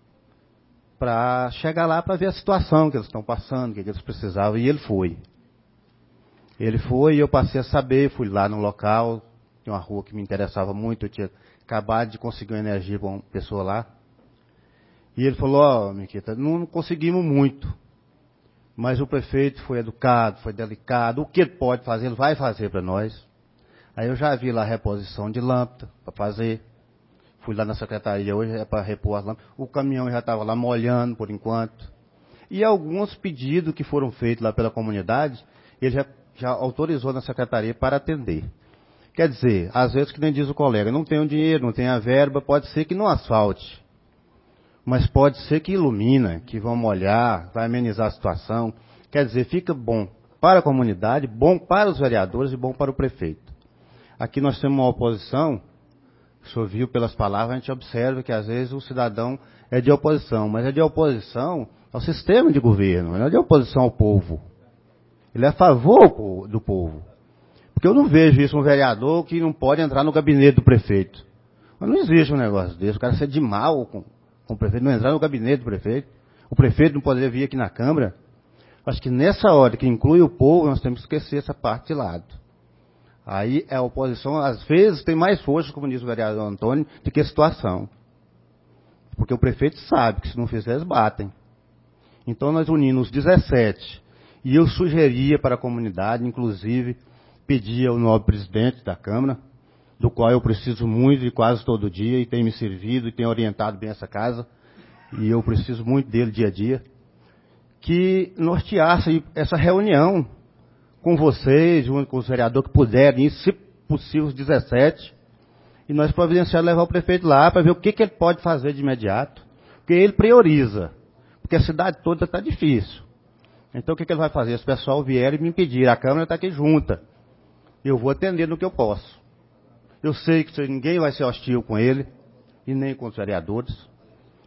Speaker 12: para chegar lá para ver a situação que eles estão passando, o que eles precisavam, e ele foi. Ele foi e eu passei a saber, fui lá no local, tinha uma rua que me interessava muito, eu tinha acabado de conseguir uma energia com uma pessoa lá. E ele falou, ó, oh, Miquita, não conseguimos muito, mas o prefeito foi educado, foi delicado, o que ele pode fazer, ele vai fazer para nós. Aí eu já vi lá a reposição de lâmpada para fazer. Fui lá na secretaria hoje, é para repor as lâmpadas. O caminhão já estava lá molhando por enquanto. E alguns pedidos que foram feitos lá pela comunidade, ele já, já autorizou na secretaria para atender. Quer dizer, às vezes, que nem diz o colega, não tem o dinheiro, não tem a verba, pode ser que não asfalte. Mas pode ser que ilumina, que vão molhar, vai amenizar a situação. Quer dizer, fica bom para a comunidade, bom para os vereadores e bom para o prefeito. Aqui nós temos uma oposição. O senhor viu pelas palavras, a gente observa que às vezes o cidadão é de oposição, mas é de oposição ao sistema de governo, não é de oposição ao povo. Ele é a favor do povo. Porque eu não vejo isso, um vereador que não pode entrar no gabinete do prefeito. Mas não existe um negócio desse, o cara ser de mal com, com o prefeito, não entrar no gabinete do prefeito. O prefeito não poderia vir aqui na Câmara. Acho que nessa hora que inclui o povo, nós temos que esquecer essa parte de lado. Aí a oposição, às vezes, tem mais força, como diz o vereador Antônio, do que a situação. Porque o prefeito sabe que se não fizer, eles batem. Então nós unimos os dezessete. E eu sugeria para a comunidade, inclusive, pedia ao nobre presidente da Câmara, do qual eu preciso muito e quase todo dia, e tem me servido e tem orientado bem essa casa, e eu preciso muito dele dia a dia, que norteasse essa reunião com vocês, junto com os vereadores que puderem, se possível, os dezessete, e nós providenciar levar o prefeito lá para ver o que, que ele pode fazer de imediato, porque ele prioriza, porque a cidade toda está difícil. Então o que, que ele vai fazer? Se o pessoal vier e me pedir, a Câmara está aqui junta, eu vou atender no que eu posso. Eu sei que ninguém vai ser hostil com ele, e nem com os vereadores.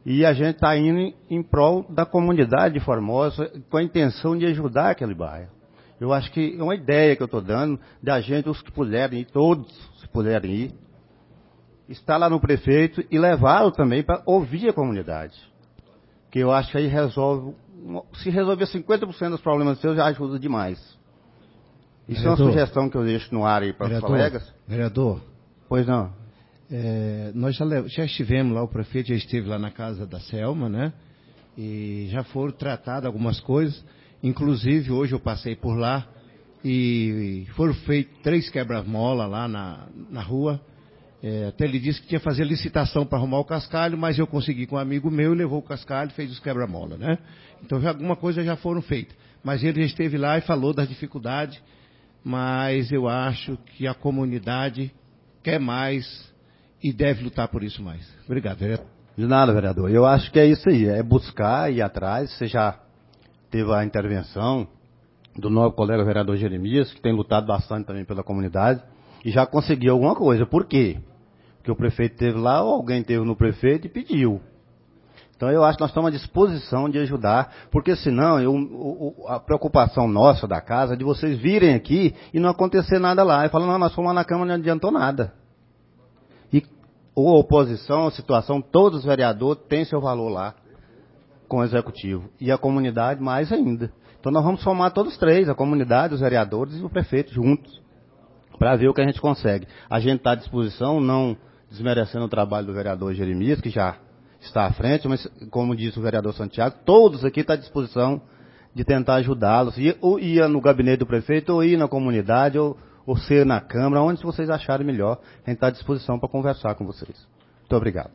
Speaker 12: E a gente está indo em, em prol da comunidade de Formosa, com a intenção de ajudar aquele bairro. Eu acho que é uma ideia que eu estou dando, da gente, os que puderem ir, todos se puderem ir, estar lá no prefeito e levá-lo também para ouvir a comunidade. Que eu acho que aí resolve, se resolver cinquenta por cento dos problemas seus, já ajuda demais. Isso vereador, é uma sugestão que eu deixo no ar aí para os colegas.
Speaker 6: Vereador.
Speaker 12: Pois não.
Speaker 6: É, nós já, já estivemos lá, o prefeito já esteve lá na casa da Selma, né? E já foram tratadas algumas coisas. Inclusive, hoje eu passei por lá e foram feitos três quebra-mola lá na, na rua. É, até ele disse que tinha que fazer licitação para arrumar o cascalho, mas eu consegui com um amigo meu, levou o cascalho e fez os quebra-mola, né? Então, já, alguma coisa já foram feitas. Mas ele já esteve lá e falou das dificuldades, mas eu acho que a comunidade quer mais e deve lutar por isso mais. Obrigado, vereador.
Speaker 12: De nada, vereador. Eu acho que é isso aí, é buscar, ir atrás. Você já teve a intervenção do novo colega vereador Jeremias, que tem lutado bastante também pela comunidade, e já conseguiu alguma coisa. Por quê? Porque o prefeito esteve lá, ou alguém esteve no prefeito e pediu. Então eu acho que nós estamos à disposição de ajudar, porque senão eu, o, a preocupação nossa da casa é de vocês virem aqui e não acontecer nada lá. E falam, não, nós fomos lá na Câmara e não adiantou nada. E ou a oposição, a situação, todos os vereadores têm seu valor lá com o executivo. E a comunidade mais ainda. Então nós vamos somar todos três, a comunidade, os vereadores e o prefeito juntos, para ver o que a gente consegue. A gente está à disposição, não desmerecendo o trabalho do vereador Jeremias, que já está à frente, mas como disse o vereador Santiago, todos aqui estão à disposição de tentar ajudá-los. Ou ia no gabinete do prefeito, ou ir na comunidade, ou, ou ser na Câmara, onde vocês acharem melhor. A gente está à disposição para conversar com vocês. Muito obrigado.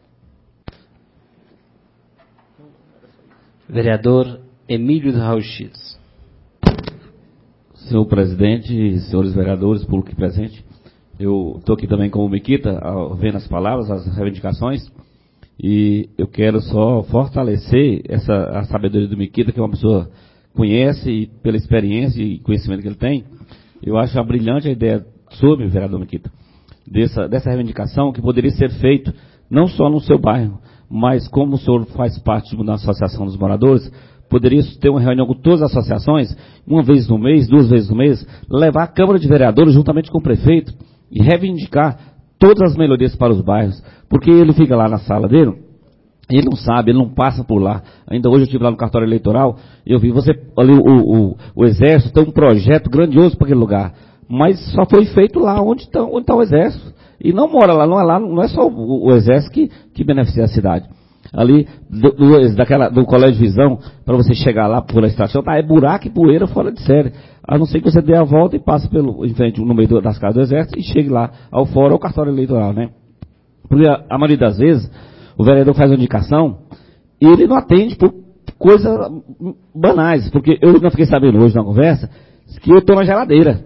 Speaker 1: Vereador Emílio do Raul-X.
Speaker 9: Senhor presidente, senhores vereadores, público presente, eu estou aqui também como Miquita, vendo as palavras, as reivindicações, e eu quero só fortalecer essa, a sabedoria do Miquita, que é uma pessoa que conhece, e pela experiência e conhecimento que ele tem, eu acho brilhante a ideia sobre, vereador Miquita, dessa, dessa reivindicação que poderia ser feito não só no seu bairro, mas como o senhor faz parte de uma associação dos moradores, poderia ter uma reunião com todas as associações, uma vez no mês, duas vezes no mês, levar a Câmara de Vereadores juntamente com o prefeito e reivindicar todas as melhorias para os bairros, porque ele fica lá na sala dele, ele não sabe, ele não passa por lá. Ainda hoje eu estive lá no cartório eleitoral, eu vi você, ali o, o, o Exército tem um projeto grandioso para aquele lugar, mas só foi feito lá onde está onde está o Exército, e não mora lá, não é lá, não é só o, o Exército que, que beneficia a cidade. Ali, do, do, daquela, do Colégio Visão, para você chegar lá por a estação, tá, é buraco e poeira fora de série. A não ser que você dê a volta e passe pelo, em frente, no meio das casas do Exército e chegue lá ao fora ao cartório eleitoral, né? Porque a, a maioria das vezes, o vereador faz uma indicação e ele não atende por coisas banais. Porque eu não fiquei sabendo hoje na conversa que eu estou na geladeira.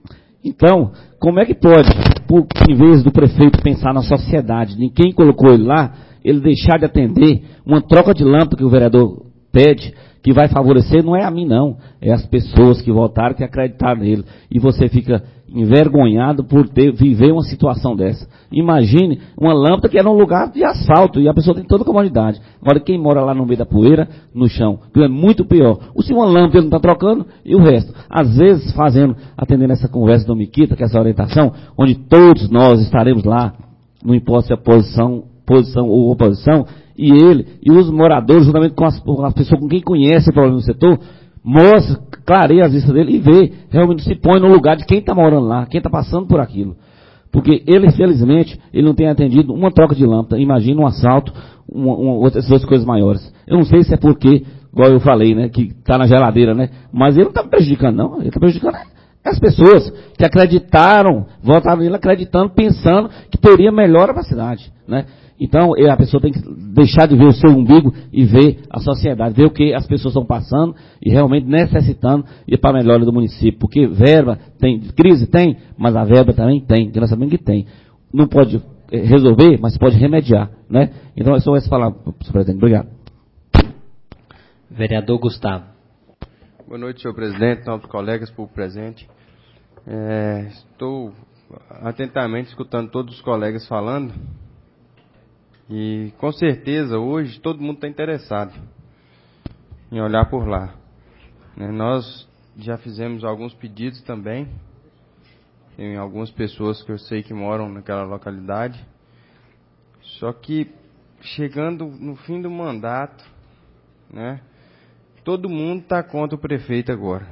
Speaker 9: Então, como é que pode, por, em vez do prefeito pensar na sociedade, de quem colocou ele lá, ele deixar de atender uma troca de lâmpada que o vereador pede, que vai favorecer, não é a mim não, é as pessoas que votaram, que acreditaram nele. E você fica envergonhado por ter, viver uma situação dessa. Imagine uma lâmpada que era um lugar de assalto, e a pessoa tem toda a comunidade. Agora quem mora lá no meio da poeira, no chão, que é muito pior. O se uma lâmpada ele não está trocando, e o resto. Às vezes fazendo, atendendo essa conversa do Miquita, que é essa orientação, onde todos nós estaremos lá, não importa se a posição, posição ou oposição, e ele, e os moradores, juntamente com as, com as pessoas com quem conhece o problema do setor, mostra, clareia as vistas dele e vê, realmente se põe no lugar de quem está morando lá, quem está passando por aquilo. Porque ele, infelizmente, ele não tem atendido uma troca de lâmpada, imagina um assalto, uma, uma, outras duas coisas maiores. Eu não sei se é porque, igual eu falei, né, que está na geladeira, né, mas ele não está me prejudicando, não, ele está prejudicando as pessoas que acreditaram, votaram nele acreditando, pensando que teria melhora para a cidade, né. Então, a pessoa tem que deixar de ver o seu umbigo e ver a sociedade, ver o que as pessoas estão passando e realmente necessitando ir para a melhora do município. Porque verba tem, crise tem, mas a verba também tem, que nós sabemos que tem. Não pode resolver, mas pode remediar, né? Então, é só essa palavra, senhor presidente. Obrigado.
Speaker 1: Vereador Gustavo.
Speaker 2: Boa noite, senhor presidente, novos colegas, público presente. É, estou atentamente escutando todos os colegas falando. E com certeza hoje todo mundo está interessado em olhar por lá. Né? Nós já fizemos alguns pedidos também. Tem algumas pessoas que eu sei que moram naquela localidade. Só que chegando no fim do mandato, né, todo mundo está contra o prefeito agora.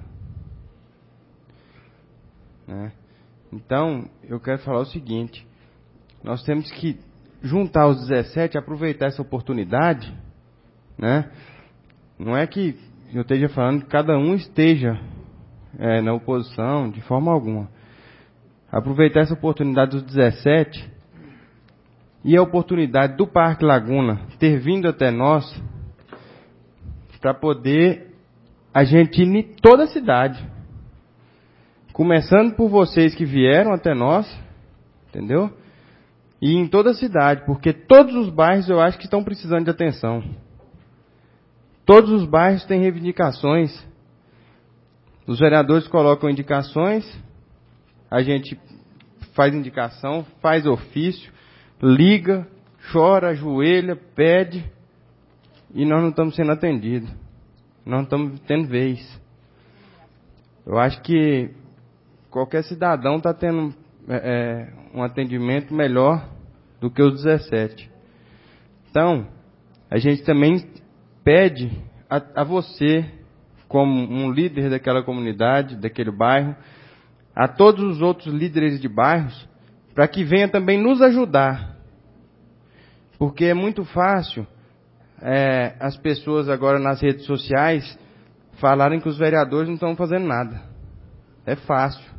Speaker 2: Né? Então, eu quero falar o seguinte: nós temos que juntar os dezessete, aproveitar essa oportunidade, né? Não é que eu esteja falando que cada um esteja é, na oposição, de forma alguma. Aproveitar essa oportunidade dos dezessete e a oportunidade do Parque Laguna ter vindo até nós para poder a gente ir em toda a cidade. Começando por vocês que vieram até nós, entendeu? E em toda a cidade, porque todos os bairros eu acho que estão precisando de atenção. Todos os bairros têm reivindicações. Os vereadores colocam indicações, a gente faz indicação, faz ofício, liga, chora, ajoelha, pede, e nós não estamos sendo atendidos. Nós não estamos tendo vez. Eu acho que qualquer cidadão está tendo é, um atendimento melhor do que os dezessete. Então, a gente também pede a, a você, como um líder daquela comunidade, daquele bairro, a todos os outros líderes de bairros, para que venha também nos ajudar. Porque é muito fácil é, as pessoas agora nas redes sociais falarem que os vereadores não estão fazendo nada. É fácil.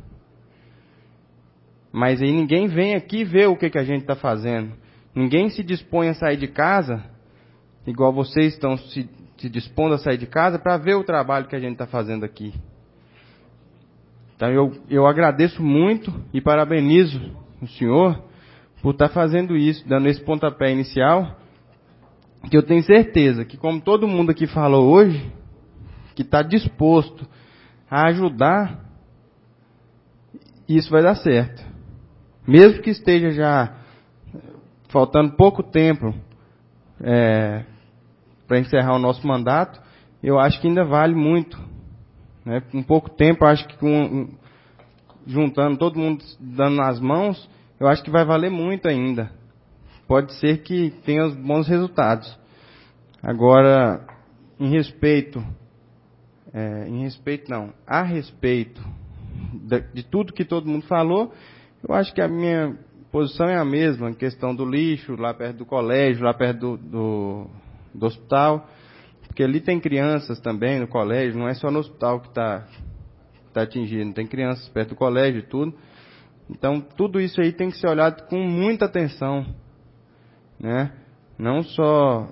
Speaker 2: Mas aí ninguém vem aqui ver o que, que a gente está fazendo. Ninguém se dispõe a sair de casa, igual vocês estão se, se dispondo a sair de casa, para ver o trabalho que a gente está fazendo aqui. Então eu, eu agradeço muito e parabenizo o senhor por estar fazendo isso, dando esse pontapé inicial, que eu tenho certeza que, como todo mundo aqui falou hoje, que está disposto a ajudar, isso vai dar certo. Mesmo que esteja já faltando pouco tempo é, para encerrar o nosso mandato, eu acho que ainda vale muito. Né? Com pouco tempo, eu acho que com, juntando todo mundo dando nas mãos, eu acho que vai valer muito ainda. Pode ser que tenha os bons resultados. Agora, em respeito, é, em respeito não, a respeito de, de tudo que todo mundo falou, eu acho que a minha posição é a mesma, em questão do lixo, lá perto do colégio, lá perto do, do, do hospital, porque ali tem crianças também no colégio, não é só no hospital que está tá atingindo, tem crianças perto do colégio e tudo. Então, tudo isso aí tem que ser olhado com muita atenção, né? Não só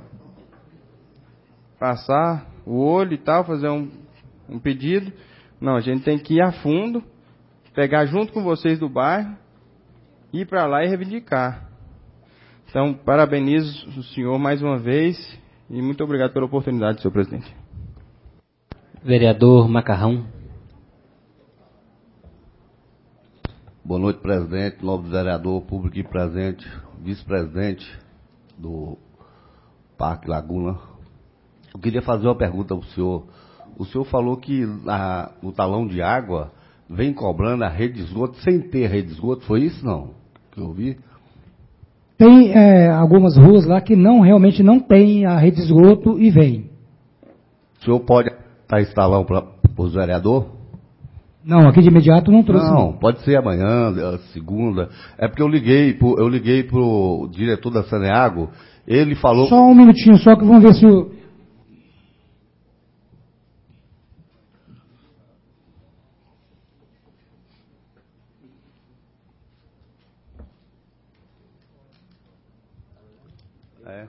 Speaker 2: passar o olho e tal, fazer um, um pedido. Não, a gente tem que ir a fundo, pegar junto com vocês do bairro, ir para lá e reivindicar. Então, parabenizo o senhor mais uma vez e muito obrigado pela oportunidade, senhor presidente.
Speaker 1: Vereador Macarrão.
Speaker 13: Boa noite, presidente, novo vereador, público e presente, vice-presidente do Parque Laguna. Eu queria fazer uma pergunta ao senhor. O senhor falou que na, no talão de água vem cobrando a rede de esgoto sem ter rede de esgoto, foi isso não? Que eu ouvi?
Speaker 3: Tem é, algumas ruas lá que não, realmente não tem a rede de esgoto e vem.
Speaker 13: O senhor pode estar esse talão para os vereadores?
Speaker 3: Não, aqui de imediato não trouxe.
Speaker 13: Não, pode ser amanhã, segunda. É porque eu liguei pro, eu liguei pro diretor da Saneago, ele falou...
Speaker 3: Só um minutinho, só que vamos ver se o...
Speaker 13: É.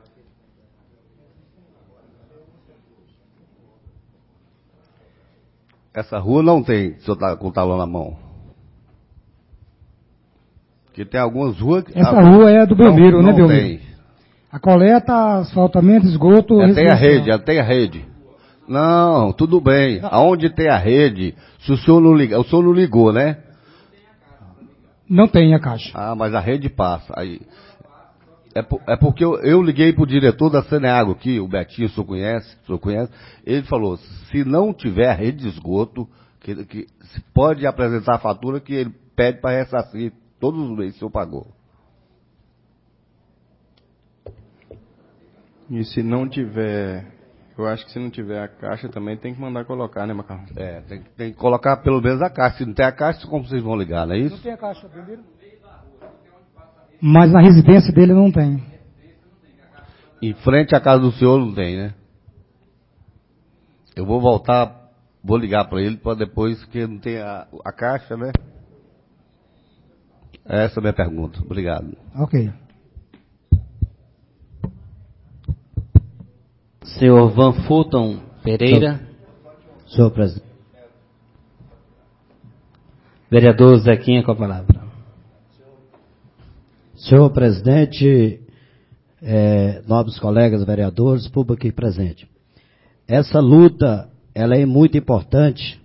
Speaker 13: Essa rua não tem, se eu tá com o talão na mão. Porque tem algumas ruas que...
Speaker 3: Essa rua é a do Belmiro,
Speaker 13: não,
Speaker 3: né,
Speaker 13: não
Speaker 3: Belmiro?
Speaker 13: Tem.
Speaker 3: A coleta, asfaltamento, esgoto...
Speaker 13: É, tem a rede, já tem a rede. Não, tudo bem. Aonde tem a rede, se o senhor não liga, o senhor não ligou, né?
Speaker 3: Não tem a caixa.
Speaker 13: Ah, mas a rede passa. Aí, É, por, é porque eu, eu liguei para o diretor da Saneago aqui, o Betinho, o senhor conhece, o senhor conhece, ele falou, se não tiver rede de esgoto, que, que pode apresentar a fatura que ele pede para ressarcir todos os meses que o senhor pagou.
Speaker 2: E se não tiver, eu acho que se não tiver a caixa também tem que mandar colocar, né, Macarrão?
Speaker 13: É, tem, tem que colocar pelo menos a caixa. Se não tem a caixa, como vocês vão ligar, não é isso?
Speaker 3: Não tem a caixa, primeiro? Mas na residência dele não tem.
Speaker 13: Em frente à casa do senhor não tem, né? Eu vou voltar, vou ligar para ele para depois que não tem a, a caixa, né? Essa é a minha pergunta. Obrigado.
Speaker 3: Ok.
Speaker 1: Senhor Van Fulton Pereira.
Speaker 14: Senhor presidente.
Speaker 1: Vereador Zequinha com a palavra.
Speaker 14: Senhor presidente, é, nobres colegas vereadores, público aqui presente. Essa luta, ela é muito importante,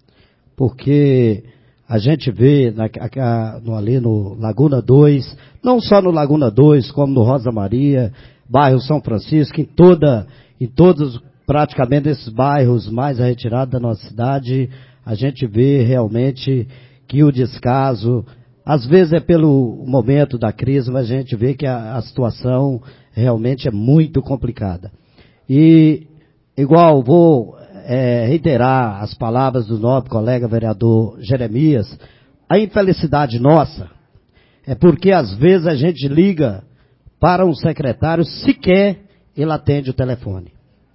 Speaker 14: porque a gente vê na, no, ali no Laguna dois, não só no Laguna dois, como no Rosa Maria, bairro São Francisco, em toda, em todos, praticamente esses bairros mais retirados da nossa cidade, a gente vê realmente que o descaso, às vezes é pelo momento da crise, mas a gente vê que a, a situação realmente é muito complicada. E, igual, vou é, reiterar as palavras do nobre colega vereador Jeremias, a infelicidade nossa é porque às vezes a gente liga para um secretário, sequer ele atende o telefone.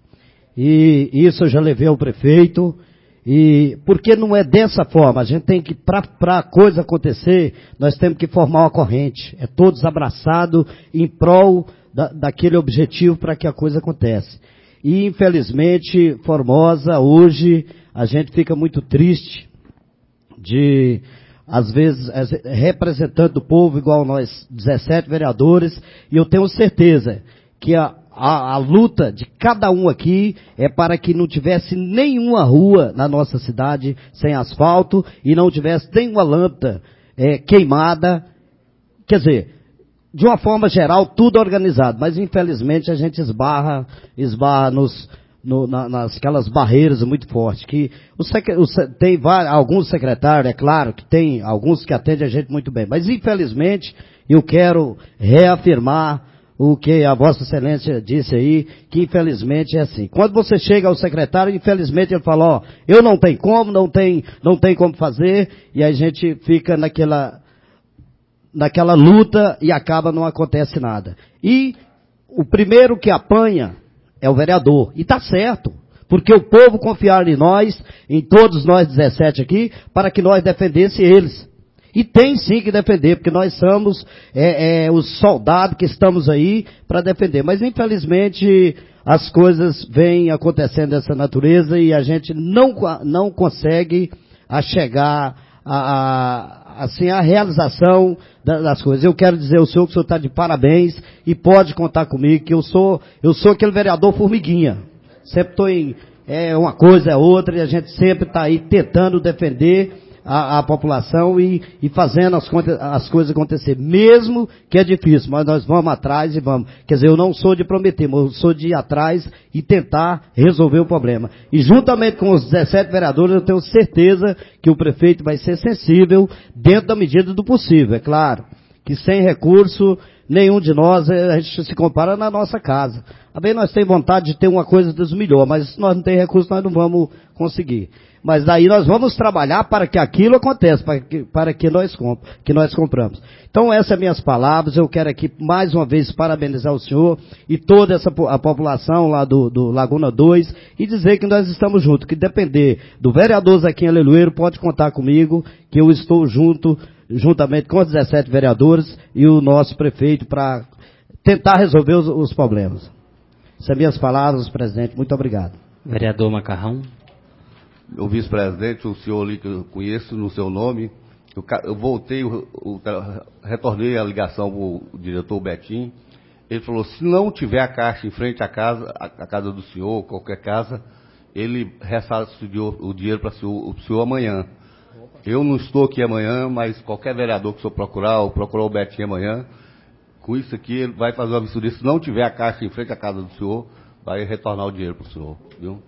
Speaker 14: E isso eu já levei ao prefeito, e porque não é dessa forma, a gente tem que, para a coisa acontecer, nós temos que formar uma corrente, é todos abraçados em prol da, daquele objetivo para que a coisa aconteça. E infelizmente, Formosa, hoje, a gente fica muito triste de, às vezes, representante do povo, igual nós, dezessete vereadores, e eu tenho certeza que a A, a luta de cada um aqui é para que não tivesse nenhuma rua na nossa cidade sem asfalto e não tivesse nenhuma lâmpada é, queimada. Quer dizer, de uma forma geral, tudo organizado, mas infelizmente a gente esbarra, esbarra nos, no, na, nas aquelas barreiras muito fortes. Que o sec, o, tem vários, alguns secretários, é claro, que tem alguns que atendem a gente muito bem, mas infelizmente eu quero reafirmar o que a Vossa Excelência disse aí, que infelizmente é assim. Quando você chega ao secretário, infelizmente ele fala, ó, eu não tenho como, não tem, não tem como fazer, e a gente fica naquela, naquela luta e acaba não acontece nada. E o primeiro que apanha é o vereador, e tá certo, porque o povo confiar em nós, em todos nós dezessete aqui, para que nós defendesse eles. E tem sim que defender, porque nós somos é, é, os soldados que estamos aí para defender. Mas infelizmente as coisas vêm acontecendo dessa natureza e a gente não, não consegue a chegar a, a, assim, a realização das coisas. Eu quero dizer ao senhor que o senhor está de parabéns e pode contar comigo, que eu sou, eu sou aquele vereador formiguinha. Sempre estou em é, uma coisa, é outra, e a gente sempre está aí tentando defender A, a população e, e fazendo as, as coisas acontecer, mesmo que é difícil, mas nós vamos atrás e vamos. Quer dizer, eu não sou de prometer, mas eu sou de ir atrás e tentar resolver o problema. E juntamente com os dezessete vereadores, eu tenho certeza que o prefeito vai ser sensível dentro da medida do possível. É claro que sem recurso, nenhum de nós, a gente se compara na nossa casa. Também nós temos vontade de ter uma coisa dos melhores, mas se nós não temos recurso, nós não vamos conseguir. Mas daí nós vamos trabalhar para que aquilo aconteça, para que, para que, nós, comp que nós compramos. Então essas são minhas palavras, eu quero aqui mais uma vez parabenizar o senhor e toda essa a população lá do, do Laguna dois e dizer que nós estamos juntos, que depender do vereador Zequinha Lelueiro, pode contar comigo, que eu estou junto, juntamente com os dezessete vereadores e o nosso prefeito para tentar resolver os, os problemas. Essas são minhas palavras, presidente, muito obrigado.
Speaker 1: Vereador Macarrão.
Speaker 13: O vice-presidente, o senhor ali que eu conheço no seu nome, eu, eu voltei, eu, eu, retornei a ligação para o diretor Betinho, ele falou, se não tiver a caixa em frente à casa, a, a casa do senhor, qualquer casa, ele ressarce o dinheiro para o senhor, o senhor amanhã. Eu não estou aqui amanhã, mas qualquer vereador que o senhor procurar, ou procurar o Betinho amanhã, Com isso aqui, ele vai fazer uma vistoria. Se não tiver a caixa em frente à casa do senhor, vai retornar o dinheiro para o senhor, viu?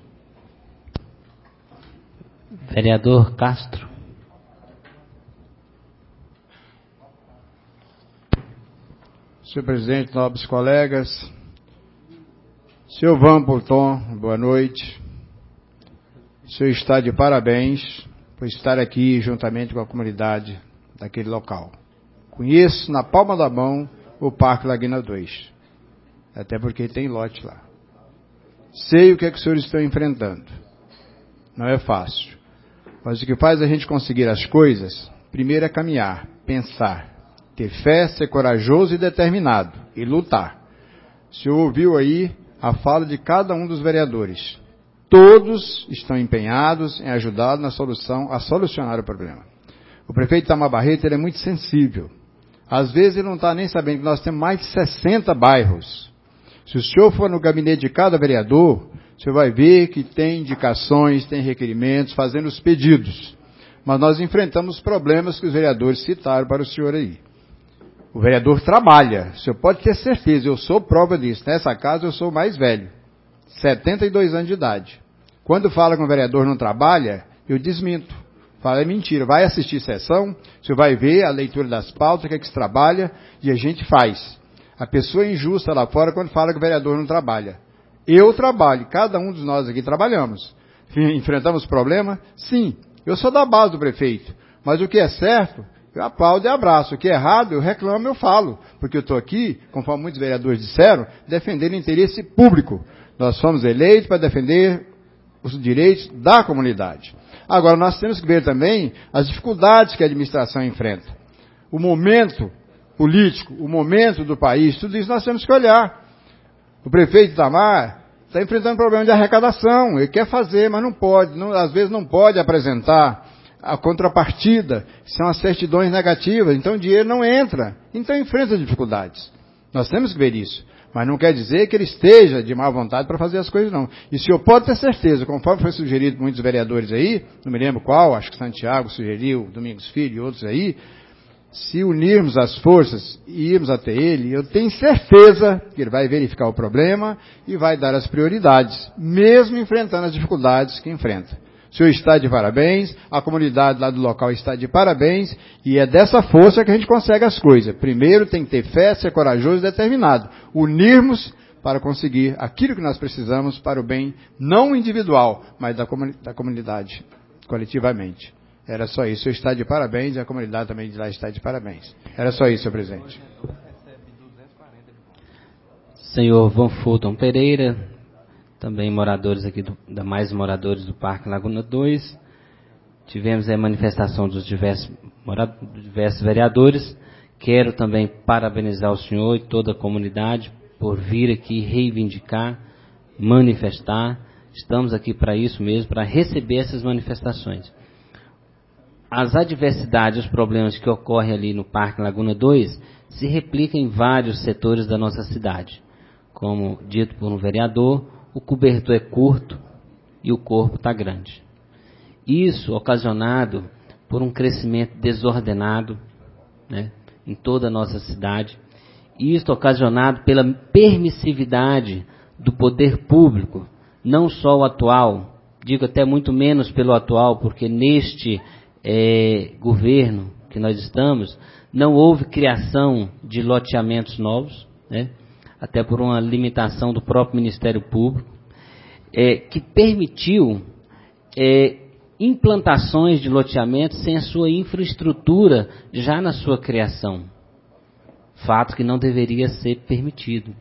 Speaker 1: Vereador Castro.
Speaker 2: Senhor presidente, nobres colegas, senhor Van Pulton, boa noite. O senhor está de parabéns por estar aqui juntamente com a comunidade daquele local. Conheço na palma da mão o Parque Laguna dois, até porque tem lote lá. Sei o que é que os senhores estão enfrentando. Não é fácil. Mas o que faz a gente conseguir as coisas, primeiro é caminhar, pensar, ter fé, ser corajoso e determinado, e lutar. O senhor ouviu aí a fala de cada um dos vereadores. Todos estão empenhados em ajudar na solução, a solucionar o problema. O prefeito Itamar Barreto, ele é muito sensível. Às vezes ele não está nem sabendo que nós temos mais de sessenta bairros. Se o senhor for no gabinete de cada vereador, o senhor vai ver que tem indicações, tem requerimentos, fazendo os pedidos. Mas nós enfrentamos problemas que os vereadores citaram para o senhor aí. O vereador trabalha, o senhor pode ter certeza, eu sou prova disso. Nessa casa eu sou o mais velho, setenta e dois anos de idade. Quando fala que o vereador não trabalha, eu desminto. Fala, é mentira, vai assistir sessão, o senhor vai ver a leitura das pautas, o que é que se trabalha, e a gente faz. A pessoa é injusta lá fora quando fala que o vereador não trabalha. Eu trabalho, cada um dos nós aqui trabalhamos. Enfrentamos problema? Sim, eu sou da base do prefeito, mas o que é certo, eu aplaudo e abraço. O que é errado, eu reclamo, eu falo. Porque eu estou aqui, conforme muitos vereadores disseram, defendendo o interesse público. Nós fomos eleitos para defender os direitos da comunidade. Agora, nós temos que ver também as dificuldades que a administração enfrenta. O momento político, o momento do país, tudo isso nós temos que olhar. O prefeito Itamar está enfrentando problema de arrecadação. Ele quer fazer, mas não pode. Não, às vezes não pode apresentar a contrapartida, que são as certidões negativas. Então o dinheiro não entra. Então enfrenta dificuldades. Nós temos que ver isso. Mas não quer dizer que ele esteja de má vontade para fazer as coisas, não. E o senhor pode ter certeza, conforme foi sugerido por muitos vereadores aí, não me lembro qual, acho que Santiago sugeriu, Domingos Filho e outros aí, se unirmos as forças e irmos até ele, eu tenho certeza que ele vai verificar o problema e vai dar as prioridades, mesmo enfrentando as dificuldades que enfrenta. O senhor está de parabéns, a comunidade lá do local está de parabéns, e é dessa força que a gente consegue as coisas. Primeiro tem que ter fé, ser corajoso e determinado. Unirmos para conseguir aquilo que nós precisamos para o bem não individual, mas da, comuni- da comunidade, coletivamente. Era só isso. O senhor está de parabéns e a comunidade também de lá está de parabéns. Era só isso, senhor presidente.
Speaker 1: Senhor Van Fulton Pereira, também moradores aqui, do, da mais moradores do Parque Laguna dois. Tivemos a manifestação dos diversos, mora, diversos vereadores. Quero também parabenizar o senhor e toda a comunidade por vir aqui reivindicar, manifestar. Estamos aqui para isso mesmo, para receber essas manifestações. As adversidades, os problemas que ocorrem ali no Parque Laguna dois se replicam em vários setores da nossa cidade. Como dito por um vereador, o cobertor é curto e o corpo está grande. Isso ocasionado por um crescimento desordenado, né, em toda a nossa cidade. Isso ocasionado pela permissividade do poder público, não só o atual, digo até muito menos pelo atual, porque neste é, governo que nós estamos, não houve criação de loteamentos novos, né, até por uma limitação do próprio Ministério Público, é, que permitiu é, implantações de loteamento sem a sua infraestrutura já na sua criação. Fato que não deveria ser permitido.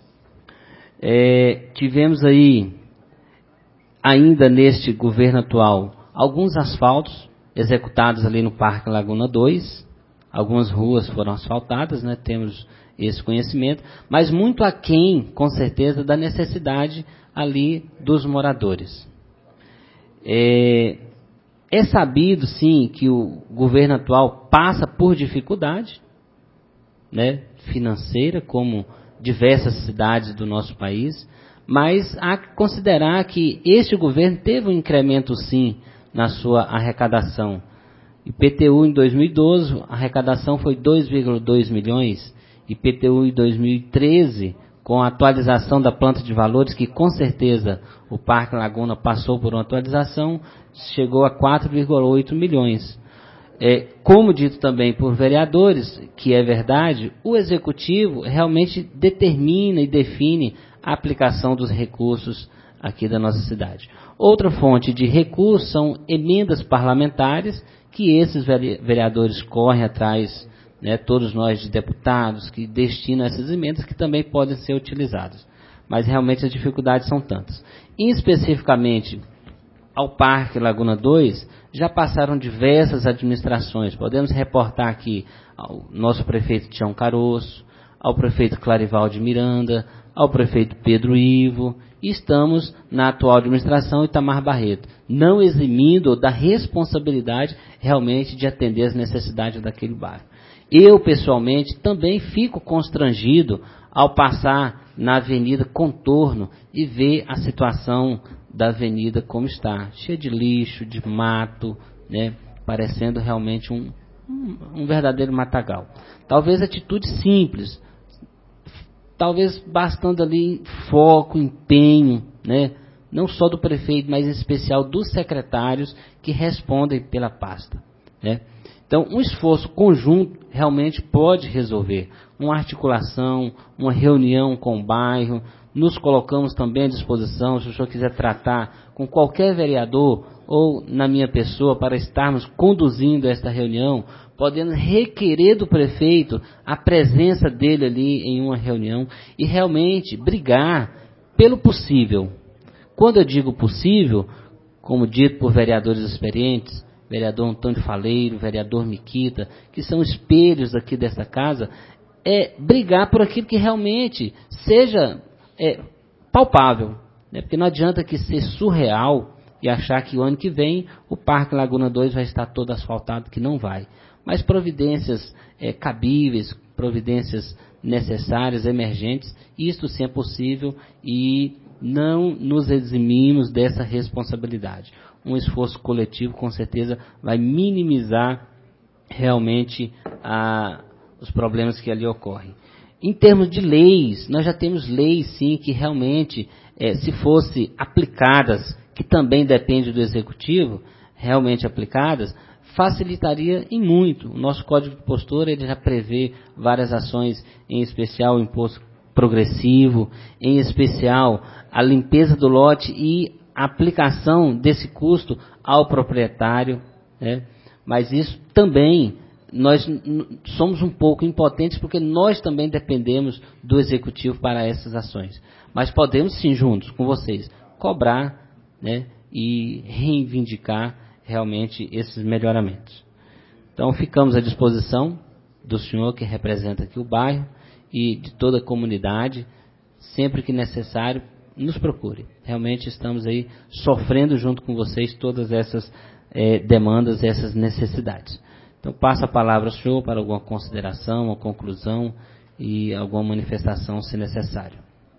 Speaker 1: É, tivemos aí, ainda neste governo atual, alguns asfaltos executados ali no Parque Laguna dois, algumas ruas foram asfaltadas, né, temos esse conhecimento, mas muito aquém, com certeza, da necessidade ali dos moradores. É, é sabido, sim, que o governo atual passa por dificuldade, né, financeira, como diversas cidades do nosso país, mas há que considerar que este governo teve um incremento, sim, na sua arrecadação. I P T U em dois mil e doze, a arrecadação foi dois vírgula dois milhões, I P T U em dois mil e treze, com a atualização da planta de valores, que com certeza o Parque Laguna passou por uma atualização, chegou a quatro vírgula oito milhões. É, como dito também por vereadores, que é verdade, o Executivo realmente determina e define a aplicação dos recursos aqui da nossa cidade. Outra fonte de recursos são emendas parlamentares, que esses vereadores correm atrás, né, todos nós de deputados, que destinam essas emendas, que também podem ser utilizadas. Mas realmente as dificuldades são tantas. E, especificamente, ao Parque Laguna dois, já passaram diversas administrações. Podemos reportar aqui ao nosso prefeito Tião Caroço, ao prefeito Clarival de Miranda, ao prefeito Pedro Ivo, e estamos na atual administração Itamar Barreto, não eximindo da responsabilidade realmente de atender as necessidades daquele bairro. Eu, pessoalmente, também fico constrangido ao passar na Avenida Contorno e ver a situação da avenida como está, cheia de lixo, de mato, né, parecendo realmente um, um, um verdadeiro matagal. Talvez atitude simples, talvez bastando ali foco, empenho, né, não só do prefeito, mas em especial dos secretários que respondem pela pasta, né. Então, um esforço conjunto realmente pode resolver. Uma articulação, uma reunião com o bairro. Nos colocamos também à disposição, se o senhor quiser tratar com qualquer vereador ou na minha pessoa para estarmos conduzindo esta reunião, podendo requerer do prefeito a presença dele ali em uma reunião e realmente brigar pelo possível. Quando eu digo possível, como dito por vereadores experientes, vereador Antônio Faleiro, vereador Miquita, que são espelhos aqui desta casa, é brigar por aquilo que realmente seja é, palpável, né? Porque não adianta que ser surreal e achar que o ano que vem o Parque Laguna dois vai estar todo asfaltado, que não vai. Mas providências é, cabíveis, providências necessárias, emergentes, isto sim é possível e não nos eximimos dessa responsabilidade. Um esforço coletivo, com certeza, vai minimizar realmente a, os problemas que ali ocorrem. Em termos de leis, nós já temos leis, sim, que realmente, é, se fossem aplicadas, que também depende do Executivo, realmente aplicadas, facilitaria em muito. O nosso Código de Postura ele já prevê várias ações, em especial o imposto progressivo, em especial a limpeza do lote e a aplicação desse custo ao proprietário, né? Mas isso também, nós somos um pouco impotentes porque nós também dependemos do Executivo para essas ações. Mas podemos sim, juntos com vocês, cobrar, né, e reivindicar realmente esses melhoramentos. Então ficamos à disposição do senhor que representa aqui o bairro e de toda a comunidade, sempre que necessário, nos procure. Realmente estamos aí sofrendo junto com vocês todas essas eh, demandas, essas necessidades. Então passo a palavra ao senhor para alguma consideração, uma conclusão e alguma manifestação, se necessário.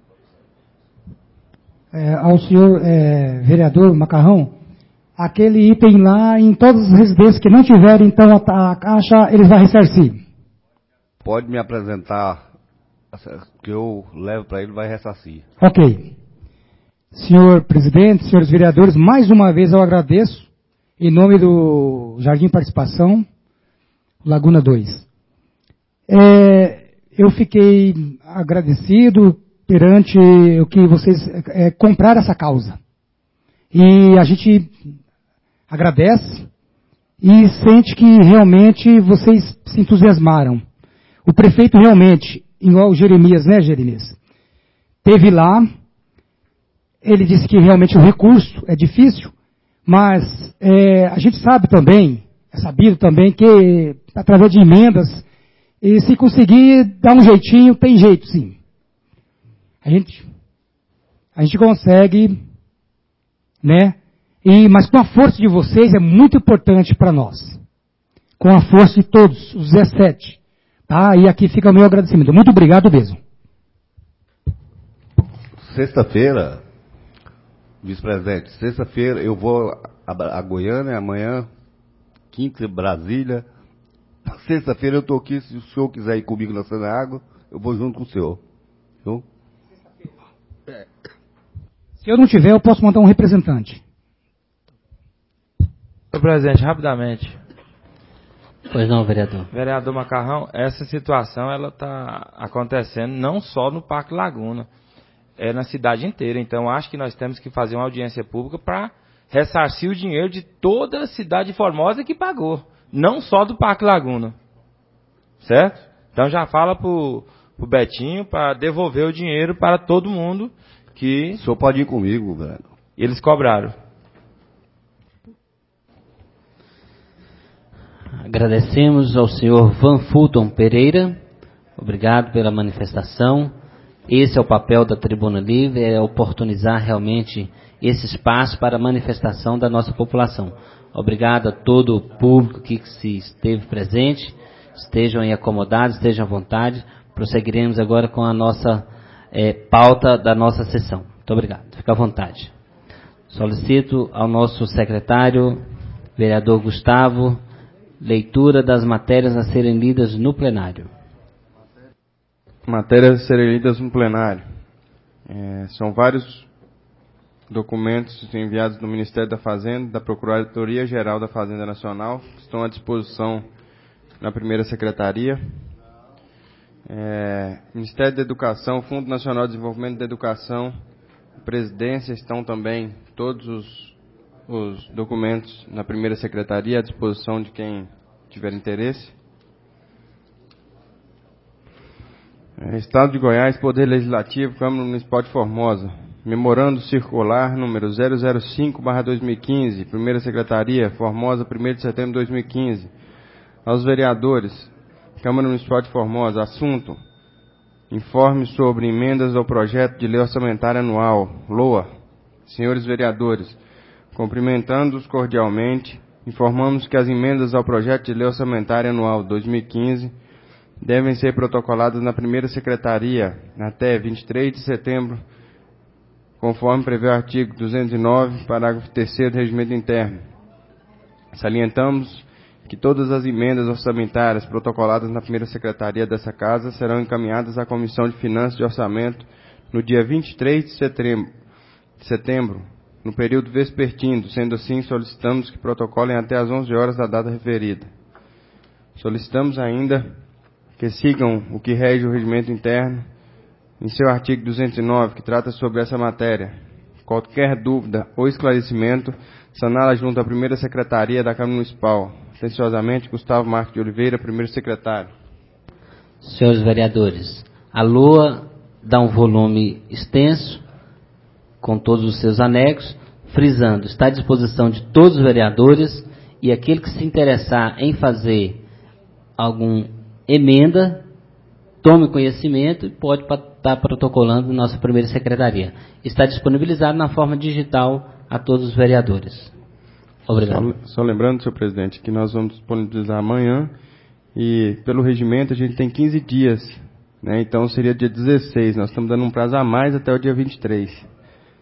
Speaker 3: É, ao senhor é, vereador Macarrão, aquele item lá, em todas as residências que não tiverem, então a, a Caixa, eles vão ressarcir.
Speaker 13: Pode me apresentar, que eu levo para ele, vai ressarcir.
Speaker 3: Ok. Senhor presidente, senhores vereadores, mais uma vez eu agradeço, em nome do Jardim Participação, Laguna dois. É, eu fiquei agradecido perante o que vocês é, compraram essa causa. E a gente agradece e sente que realmente vocês se entusiasmaram. O prefeito realmente, igual o Jeremias, né, Jeremias? Teve lá, ele disse que realmente o recurso é difícil, mas é, a gente sabe também, é sabido também que através de emendas, e se conseguir dar um jeitinho, tem jeito sim. A gente, a gente consegue, né? E, mas com a força de vocês é muito importante para nós. Com a força de todos, os dezessete. Tá? E aqui fica o meu agradecimento. Muito obrigado mesmo.
Speaker 13: Sexta-feira, vice-presidente, sexta-feira eu vou a, a Goiânia, amanhã, quinta, Brasília, Sexta-feira eu estou aqui, se o senhor quiser ir comigo na Saneago, eu vou junto com o senhor. Viu?
Speaker 3: Se eu não tiver, eu posso mandar um representante.
Speaker 4: Senhor presidente, rapidamente.
Speaker 1: Pois não, vereador.
Speaker 4: Vereador Macarrão, essa situação ela está acontecendo não só no Parque Laguna, é na cidade inteira. Então, acho que nós temos que fazer uma audiência pública para ressarcir o dinheiro de toda a cidade de Formosa que pagou, não só do Parque Laguna. Certo? Então, já fala para o Betinho para devolver o dinheiro para todo mundo que...
Speaker 13: O senhor pode ir comigo, velho.
Speaker 4: Eles cobraram.
Speaker 1: Agradecemos ao senhor Van Fulton Pereira. Obrigado pela manifestação. Esse é o papel da Tribuna Livre, é oportunizar realmente esse espaço para a manifestação da nossa população. Obrigado a todo o público que se esteve presente. Estejam aí acomodados, estejam à vontade. Prosseguiremos agora com a nossa é, pauta da nossa sessão. Muito obrigado. Fica à vontade. Solicito ao nosso secretário, vereador Gustavo, leitura das matérias a serem lidas no plenário.
Speaker 2: Matérias a serem lidas no plenário. É, são vários documentos enviados do Ministério da Fazenda, da Procuradoria-Geral da Fazenda Nacional, que estão à disposição na primeira secretaria. É, Ministério da Educação, Fundo Nacional de Desenvolvimento da Educação, Presidência, estão também todos os os documentos na primeira secretaria à disposição de quem tiver interesse. É, Estado de Goiás, Poder Legislativo, Câmara Municipal de Formosa. Memorando circular número zero zero cinco barra dois mil e quinze, primeira secretaria, Formosa, primeiro de setembro de dois mil e quinze. Aos vereadores, Câmara Municipal de Formosa, assunto: informe sobre emendas ao projeto de lei orçamentária anual, L O A. Senhores vereadores, cumprimentando-os cordialmente, informamos que as emendas ao projeto de lei orçamentária anual dois mil e quinze devem ser protocoladas na primeira secretaria até vinte e três de setembro, conforme prevê o artigo duzentos e nove, parágrafo terceiro do Regimento Interno. Salientamos que todas as emendas orçamentárias protocoladas na primeira secretaria dessa Casa serão encaminhadas à Comissão de Finanças e Orçamento no dia vinte e três de setembro, de setembro no período vespertino. Sendo assim, solicitamos que protocolem até às onze horas da data referida. Solicitamos ainda que sigam o que rege o regimento interno em seu artigo duzentos e nove, que trata sobre essa matéria. Qualquer dúvida ou esclarecimento, sanala junto à primeira secretaria da Câmara Municipal. Atenciosamente, Gustavo Marques de Oliveira, primeiro secretário.
Speaker 1: Senhores vereadores, a L O A dá um volume extenso, com todos os seus anexos, frisando, está à disposição de todos os vereadores, e aquele que se interessar em fazer alguma emenda, tome conhecimento e pode estar protocolando na nossa primeira secretaria. Está disponibilizado na forma digital a todos os vereadores. Obrigado.
Speaker 2: Só, só lembrando, senhor presidente, que nós vamos disponibilizar amanhã, e pelo regimento a gente tem quinze dias, né? Então seria dia dezesseis, nós estamos dando um prazo a mais até o dia vinte e três.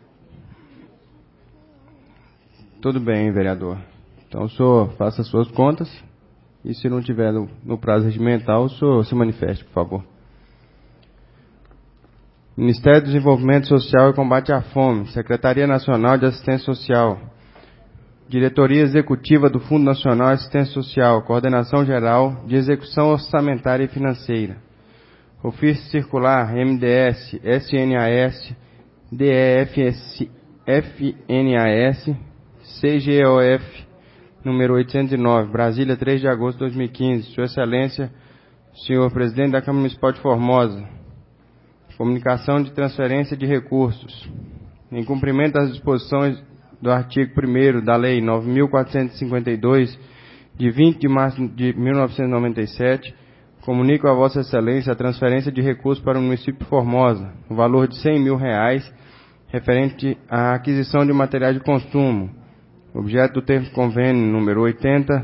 Speaker 2: Tudo bem, vereador. Então o senhor faça as suas contas, e se não tiver no, no prazo regimental, o senhor se manifeste, por favor. Ministério do Desenvolvimento Social e Combate à Fome, Secretaria Nacional de Assistência Social, Diretoria Executiva do Fundo Nacional de Assistência Social, Coordenação Geral de Execução Orçamentária e Financeira, Ofício Circular M D S, S N A S, D E F S, F N A S, C G O F, número oitocentos e nove, Brasília, três de agosto de dois mil e quinze. Sua Excelência, senhor Presidente da Câmara Municipal de Formosa, comunicação de transferência de recursos. Em cumprimento das disposições do artigo primeiro da Lei nove mil quatrocentos e cinquenta e dois, de vinte de março de mil novecentos e noventa e sete, comunico a Vossa Excelência a transferência de recursos para o município de Formosa, no valor de cem mil reais, referente à aquisição de materiais de consumo, objeto do termo de convênio número oitenta,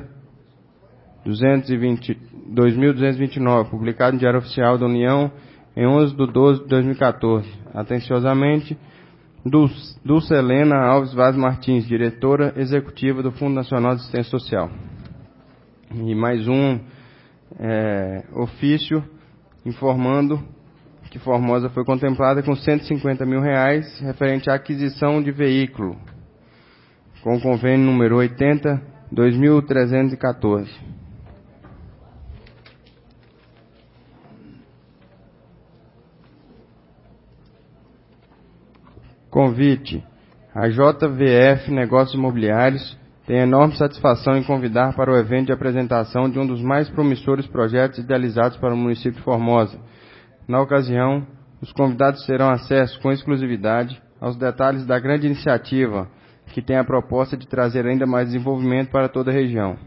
Speaker 2: dois mil duzentos e vinte e nove, publicado no Diário Oficial da União em onze de doze de dois mil e quatorze. Atenciosamente, Dulcelena Alves Vaz Martins, diretora executiva do Fundo Nacional de Assistência Social. E mais um, é, ofício informando que Formosa foi contemplada com cento e cinquenta mil reais referente à aquisição de veículo, com o convênio número oitenta, dois mil trezentos e quatorze. Convite. A J V F Negócios Imobiliários tem enorme satisfação em convidar para o evento de apresentação de um dos mais promissores projetos idealizados para o município de Formosa. Na ocasião, os convidados terão acesso com exclusividade aos detalhes da grande iniciativa, que tem a proposta de trazer ainda mais desenvolvimento para toda a região.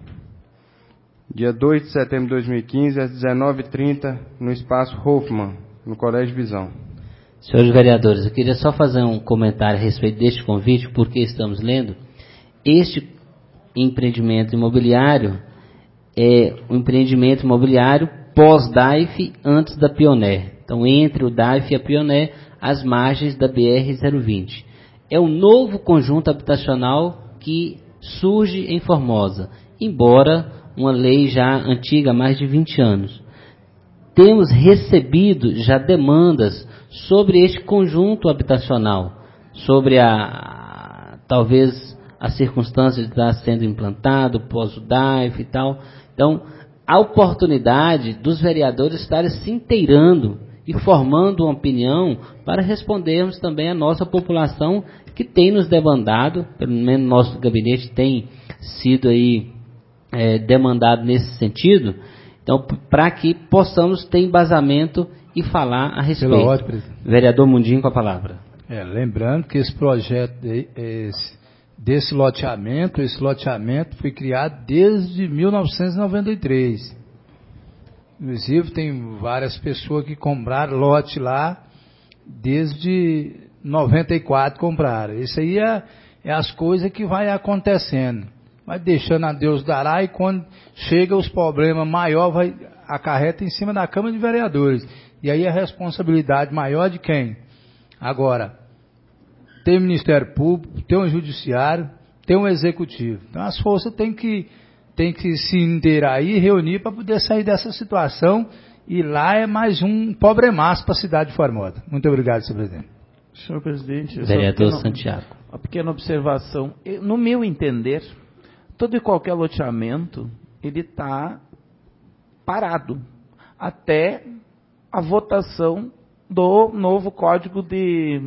Speaker 2: Dia dois de setembro de dois mil e quinze, às dezenove e trinta, no Espaço Hoffman, no Colégio Visão.
Speaker 1: Senhores vereadores, eu queria só fazer um comentário a respeito deste convite, porque estamos lendo. Este empreendimento imobiliário é um empreendimento imobiliário pós-D A I F, antes da Pioneer. Então, entre o D A I F e a Pioneer, às margens da B R zero vinte. É um novo conjunto habitacional que surge em Formosa, embora uma lei já antiga há mais de vinte anos. Temos recebido já demandas sobre este conjunto habitacional, sobre a, talvez, a circunstância de estar sendo implantado pós o D A I F e tal. Então, a oportunidade dos vereadores estarem se inteirando e formando uma opinião para respondermos também à nossa população que tem nos demandado, pelo menos nosso gabinete tem sido aí é, demandado nesse sentido. Então, para que possamos ter embasamento e falar a respeito.
Speaker 7: Pela ordem, presidente.
Speaker 1: Vereador Mundinho com a palavra.
Speaker 7: É, lembrando que esse projeto de, esse, desse loteamento, esse loteamento foi criado desde mil novecentos e noventa e três. Inclusive, tem várias pessoas que compraram lote lá desde noventa e quatro compraram. Isso aí é, é as coisas que vai acontecendo. Vai deixando a Deus dará, e quando chega os problemas maiores, vai acarreta em cima da Câmara de Vereadores. E aí a responsabilidade maior de quem? Agora, tem o Ministério Público, tem o Judiciário, tem o Executivo. Então as forças têm que, têm que se inteirar aí e reunir para poder sair dessa situação. E lá é mais um problemaço para a cidade de Formosa. Muito obrigado, senhor presidente.
Speaker 8: Senhor presidente,
Speaker 1: vereador
Speaker 8: pequena,
Speaker 1: Santiago.
Speaker 8: Uma pequena observação. No meu entender, todo e qualquer loteamento, ele está parado até a votação do novo código de...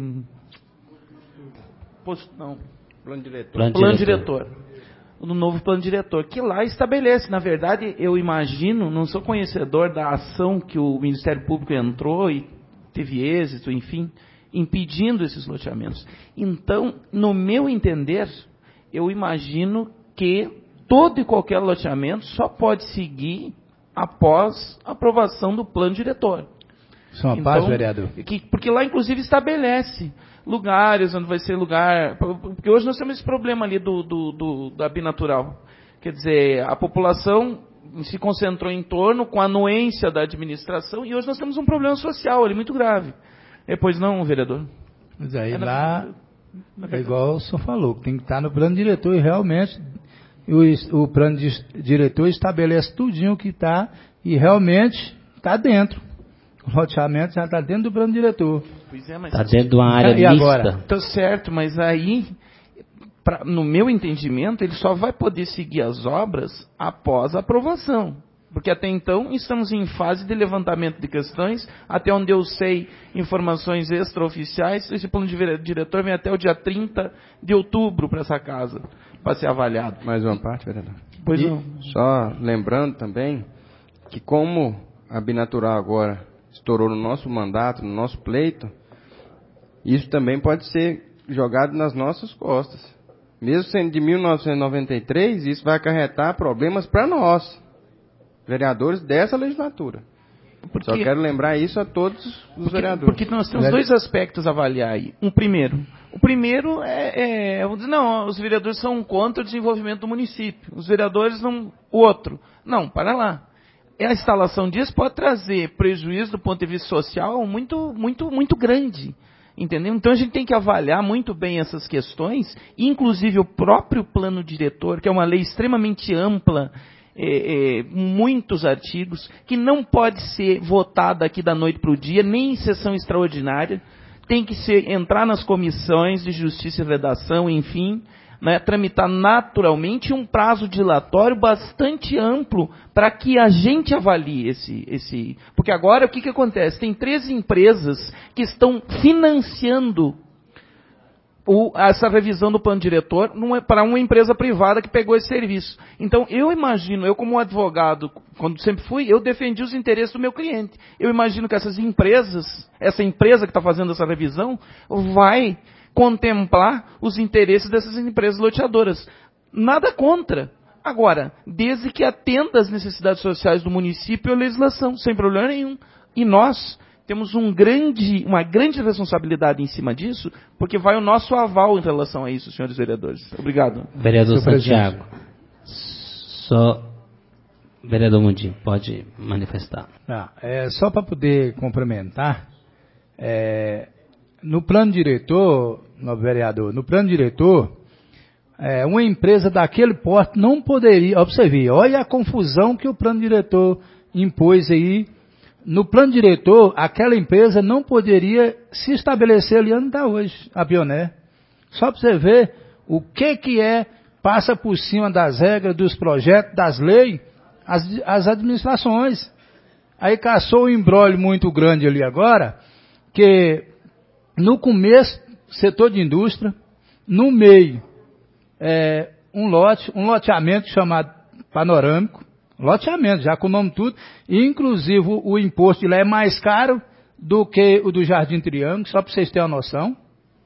Speaker 8: Não,
Speaker 2: plano diretor.
Speaker 8: Plano, plano diretor. Do novo plano diretor, que lá estabelece, na verdade, eu imagino, não sou conhecedor da ação que o Ministério Público entrou e teve êxito, enfim, impedindo esses loteamentos. Então, no meu entender, eu imagino que todo e qualquer loteamento só pode seguir após a aprovação do plano diretor.
Speaker 7: Só uma paz, vereador.
Speaker 8: Que, porque lá, inclusive, estabelece lugares onde vai ser lugar... Porque hoje nós temos esse problema ali do, do, do, da binatural. Quer dizer, a população se concentrou em torno com a anuência da administração e hoje nós temos um problema social ali muito grave. É, pois não, vereador?
Speaker 7: Mas aí é lá, na... é igual o senhor falou, tem que estar no plano diretor e realmente o, o plano de, diretor estabelece tudinho que está e realmente está dentro. O loteamento já está dentro do plano diretor.
Speaker 8: Pois é, mas...
Speaker 1: Está dentro de uma área
Speaker 7: e
Speaker 1: mista.
Speaker 7: Agora?
Speaker 8: Está certo, mas aí, pra, no meu entendimento, ele só vai poder seguir as obras após a aprovação. Porque até então estamos em fase de levantamento de questões, até onde eu sei informações extraoficiais, esse plano de diretor vem até o dia trinta de outubro para essa casa, para ser avaliado.
Speaker 2: Mais uma parte, vereador?
Speaker 8: Pois
Speaker 2: e
Speaker 8: não.
Speaker 2: Só lembrando também que como a Binatural agora estourou no nosso mandato, no nosso pleito, isso também pode ser jogado nas nossas costas. Mesmo sendo de mil novecentos e noventa e três, isso vai acarretar problemas para nós, vereadores dessa legislatura. Porque, Só quero lembrar isso a todos os
Speaker 8: porque,
Speaker 2: vereadores.
Speaker 8: Porque nós temos dois aspectos a avaliar aí. Um primeiro. O primeiro é, é... Não, os vereadores são contra o desenvolvimento do município. Os vereadores não... O outro. Não, para lá. A instalação disso pode trazer prejuízo do ponto de vista social muito, muito, muito grande. Entendeu? Então a gente tem que avaliar muito bem essas questões, inclusive o próprio plano diretor, que é uma lei extremamente ampla, é, é, muitos artigos, que não pode ser votada aqui da noite para o dia, nem em sessão extraordinária, tem que ser, entrar nas comissões de justiça e redação, enfim, né, tramitar naturalmente um prazo dilatório bastante amplo para que a gente avalie esse, esse... Porque agora o que, que acontece? Tem três empresas que estão financiando o, essa revisão do plano diretor para uma empresa privada que pegou esse serviço. Então, eu imagino, eu como advogado, quando sempre fui, eu defendi os interesses do meu cliente. Eu imagino que essas empresas, essa empresa que está fazendo essa revisão, vai contemplar os interesses dessas empresas loteadoras. Nada contra. Agora, desde que atenda às necessidades sociais do município e a legislação, sem problema nenhum. E nós temos um grande, uma grande responsabilidade em cima disso, porque vai o nosso aval em relação a isso, senhores vereadores. Obrigado.
Speaker 1: Vereador Santiago. Só... Vereador Mundim, pode manifestar.
Speaker 7: Ah, é, só para poder complementar, é, no plano diretor, no vereador, no plano diretor, é, uma empresa daquele porte não poderia, observe, olha a confusão que o plano diretor impôs aí. No plano diretor, aquela empresa não poderia se estabelecer ali onde está hoje, a Pioné. Só para você ver o que que é, passa por cima das regras, dos projetos, das leis, as, as administrações. Aí caçou um imbróglio muito grande ali agora, que no começo, setor de indústria, no meio, é, um lote, um loteamento chamado panorâmico, loteamento, já com o nome tudo, e inclusive o, o imposto de lá é mais caro do que o do Jardim Triângulo, só para vocês terem uma noção.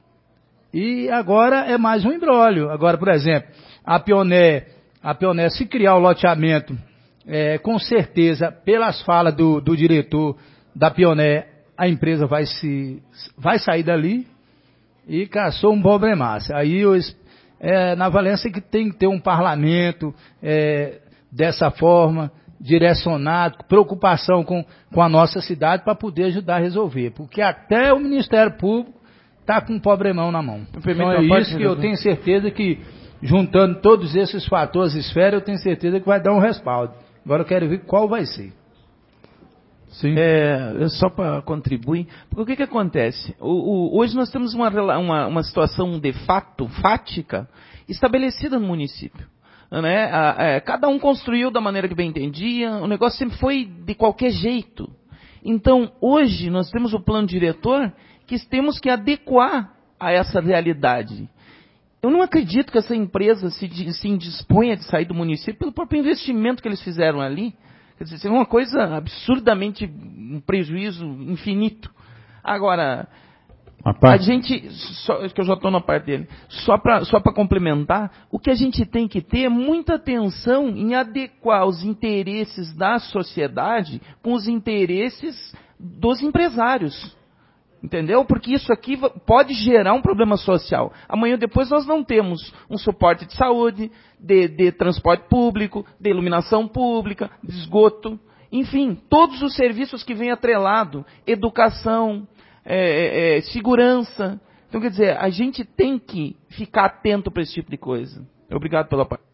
Speaker 7: E agora é mais um imbróglio. Agora, por exemplo, a Pioné, a Pioné se criar o loteamento, é, com certeza, pelas falas do, do diretor da Pioné, a empresa vai, se, vai sair dali e caçou um problemaço. Aí eu, é, na Valência que tem que ter um parlamento é, dessa forma, direcionado, preocupação com, com a nossa cidade para poder ajudar a resolver. Porque até o Ministério Público está com um problemão na mão. Então é isso que eu tenho certeza que, juntando todos esses fatores esfera, eu tenho certeza que vai dar um respaldo. Agora eu quero ver qual vai ser.
Speaker 8: Sim. É, só para contribuir, porque o que, que acontece? O, o, hoje nós temos uma, uma, uma situação de fato, fática, estabelecida no município. Né? A, a, cada um construiu da maneira que bem entendia, o negócio sempre foi de qualquer jeito. Então, hoje nós temos o plano diretor que temos que adequar a essa realidade. Eu não acredito que essa empresa se, se indisponha de sair do município pelo próprio investimento que eles fizeram ali. Quer dizer, isso é uma coisa absurdamente, um prejuízo infinito. Agora, a, a gente, só, que eu já estou na parte dele, só para só para complementar, o que a gente tem que ter é muita atenção em adequar os interesses da sociedade com os interesses dos empresários. Entendeu? Porque isso aqui pode gerar um problema social. Amanhã ou depois nós não temos um suporte de saúde, de, de transporte público, de iluminação pública, de esgoto, enfim, todos os serviços que vêm atrelado, educação, é, é, segurança. Então, quer dizer, a gente tem que ficar atento para esse tipo de coisa. Obrigado pela parte.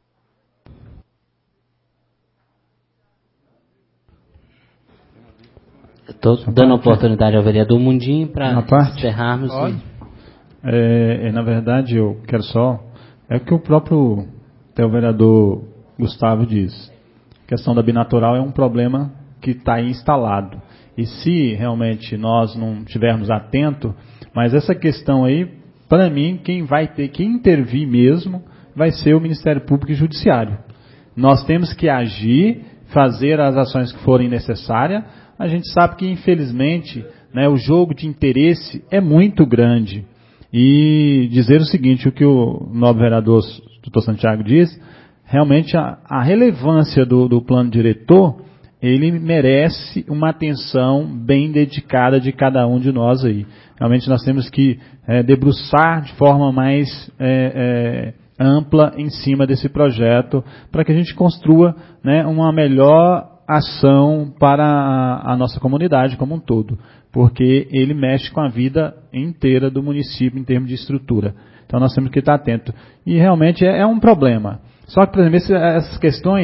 Speaker 1: Estou dando oportunidade ao vereador Mundim para encerrarmos. E...
Speaker 5: É, é, na verdade, eu quero só... É o que o próprio até o vereador Gustavo diz. A questão da binatural é um problema que está instalado. E se realmente nós não estivermos atentos, mas essa questão aí, para mim, quem vai ter que intervir mesmo vai ser o Ministério Público e Judiciário. Nós temos que agir, fazer as ações que forem necessárias. A gente sabe que, infelizmente, né, o jogo de interesse é muito grande. E dizer o seguinte, o que o nobre vereador doutor Santiago diz, realmente a, a relevância do, do plano diretor, ele merece uma atenção bem dedicada de cada um de nós aí. Realmente nós temos que é, debruçar de forma mais é, é, ampla em cima desse projeto, para que a gente construa, né, uma melhor ação para a, a nossa comunidade como um todo, porque ele mexe com a vida inteira do município em termos de estrutura. Então nós temos que estar atentos. E realmente é, é um problema. Só que, por exemplo, essas questões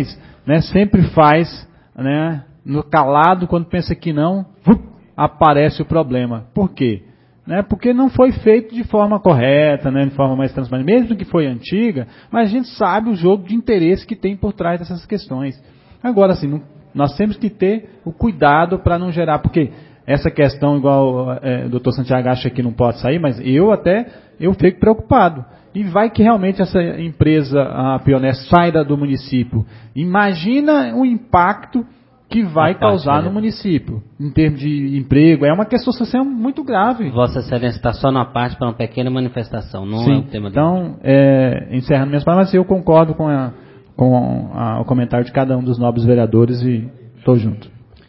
Speaker 5: né, sempre faz, né, no calado, quando pensa que não, aparece o problema. Por quê? Né, porque não foi feito de forma correta, né, de forma mais transparente, mesmo que foi antiga, mas a gente sabe o jogo de interesse que tem por trás dessas questões. Agora, assim, não, nós temos que ter o cuidado para não gerar, porque essa questão, igual é, o doutor Santiago acha que não pode sair, mas eu até eu fico preocupado. E vai que realmente essa empresa, a Pioneer, saia do município. Imagina o impacto que vai causar no município, em termos de emprego. É uma questão social muito grave.
Speaker 1: Vossa Excelência está só na parte para uma pequena manifestação, não
Speaker 5: Sim.
Speaker 1: é um tema...
Speaker 5: Então, é, encerrando minhas palavras, eu concordo com, a, com a, o comentário de cada um dos nobres vereadores e estou junto.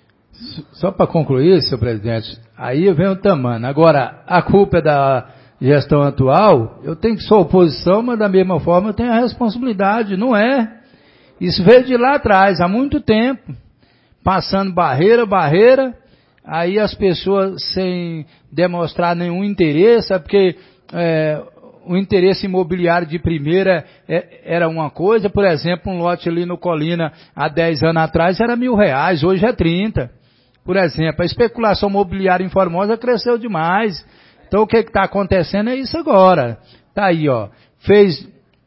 Speaker 7: Só para concluir, senhor presidente, aí vem o tamanho. Agora, a culpa é da gestão atual, eu tenho que ser oposição, mas da mesma forma eu tenho a responsabilidade, não é? Isso veio de lá atrás, há muito tempo. Passando barreira, barreira, aí as pessoas sem demonstrar nenhum interesse, é porque é, o interesse imobiliário de primeira é, era uma coisa, por exemplo, um lote ali no Colina há dez anos atrás era mil reais, hoje é trinta. Por exemplo, a especulação imobiliária em Formosa cresceu demais. Então o que está acontecendo é isso agora. Está aí, ó, fez,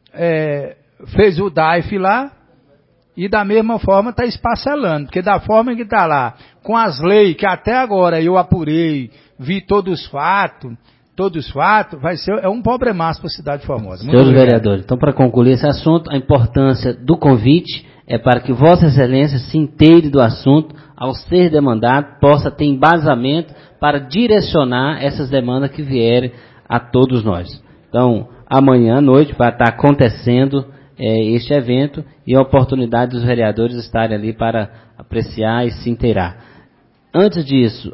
Speaker 7: é, fez o D A I F lá, e da mesma forma está esparcelando, porque da forma que está lá, com as leis que até agora eu apurei, vi todos os fatos, todos os fatos, vai ser é um problemaço para a cidade de Formosa.
Speaker 1: Senhores vereadores, então para concluir esse assunto, a importância do convite é para que Vossa Excelência se inteire do assunto, ao ser demandado, possa ter embasamento para direcionar essas demandas que vierem a todos nós. Então, amanhã à noite vai estar acontecendo É, este evento e a oportunidade dos vereadores estarem ali para apreciar e se inteirar. Antes disso,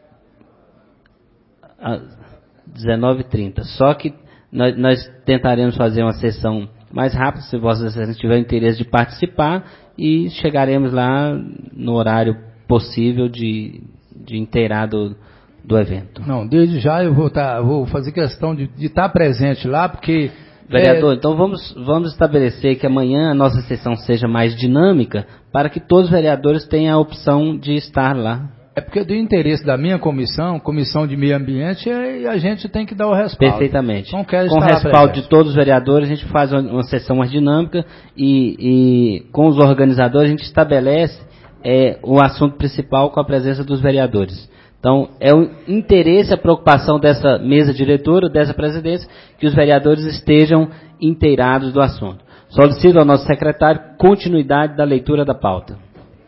Speaker 1: às dezenove e trinta, só que nós, nós tentaremos fazer uma sessão mais rápida, se vocês tiverem interesse de participar, e chegaremos lá no horário possível de, de inteirar do, do evento.
Speaker 7: Não, desde já eu vou, tá, vou fazer questão de, de estar presente lá, porque...
Speaker 1: Vereador,
Speaker 7: é...
Speaker 1: então vamos, vamos estabelecer que amanhã a nossa sessão seja mais dinâmica para que todos os vereadores tenham a opção de estar lá.
Speaker 7: É porque do interesse da minha comissão, Comissão de Meio Ambiente, é, a gente tem que dar o respaldo.
Speaker 1: Perfeitamente.
Speaker 7: Então, quero
Speaker 1: com o respaldo de todos os vereadores, a gente faz uma, uma sessão mais dinâmica e, e com os organizadores a gente estabelece é, o assunto principal com a presença dos vereadores. Então, é o interesse, a preocupação dessa mesa diretora, dessa presidência, que os vereadores estejam inteirados do assunto. Solicito ao nosso secretário continuidade da leitura da pauta.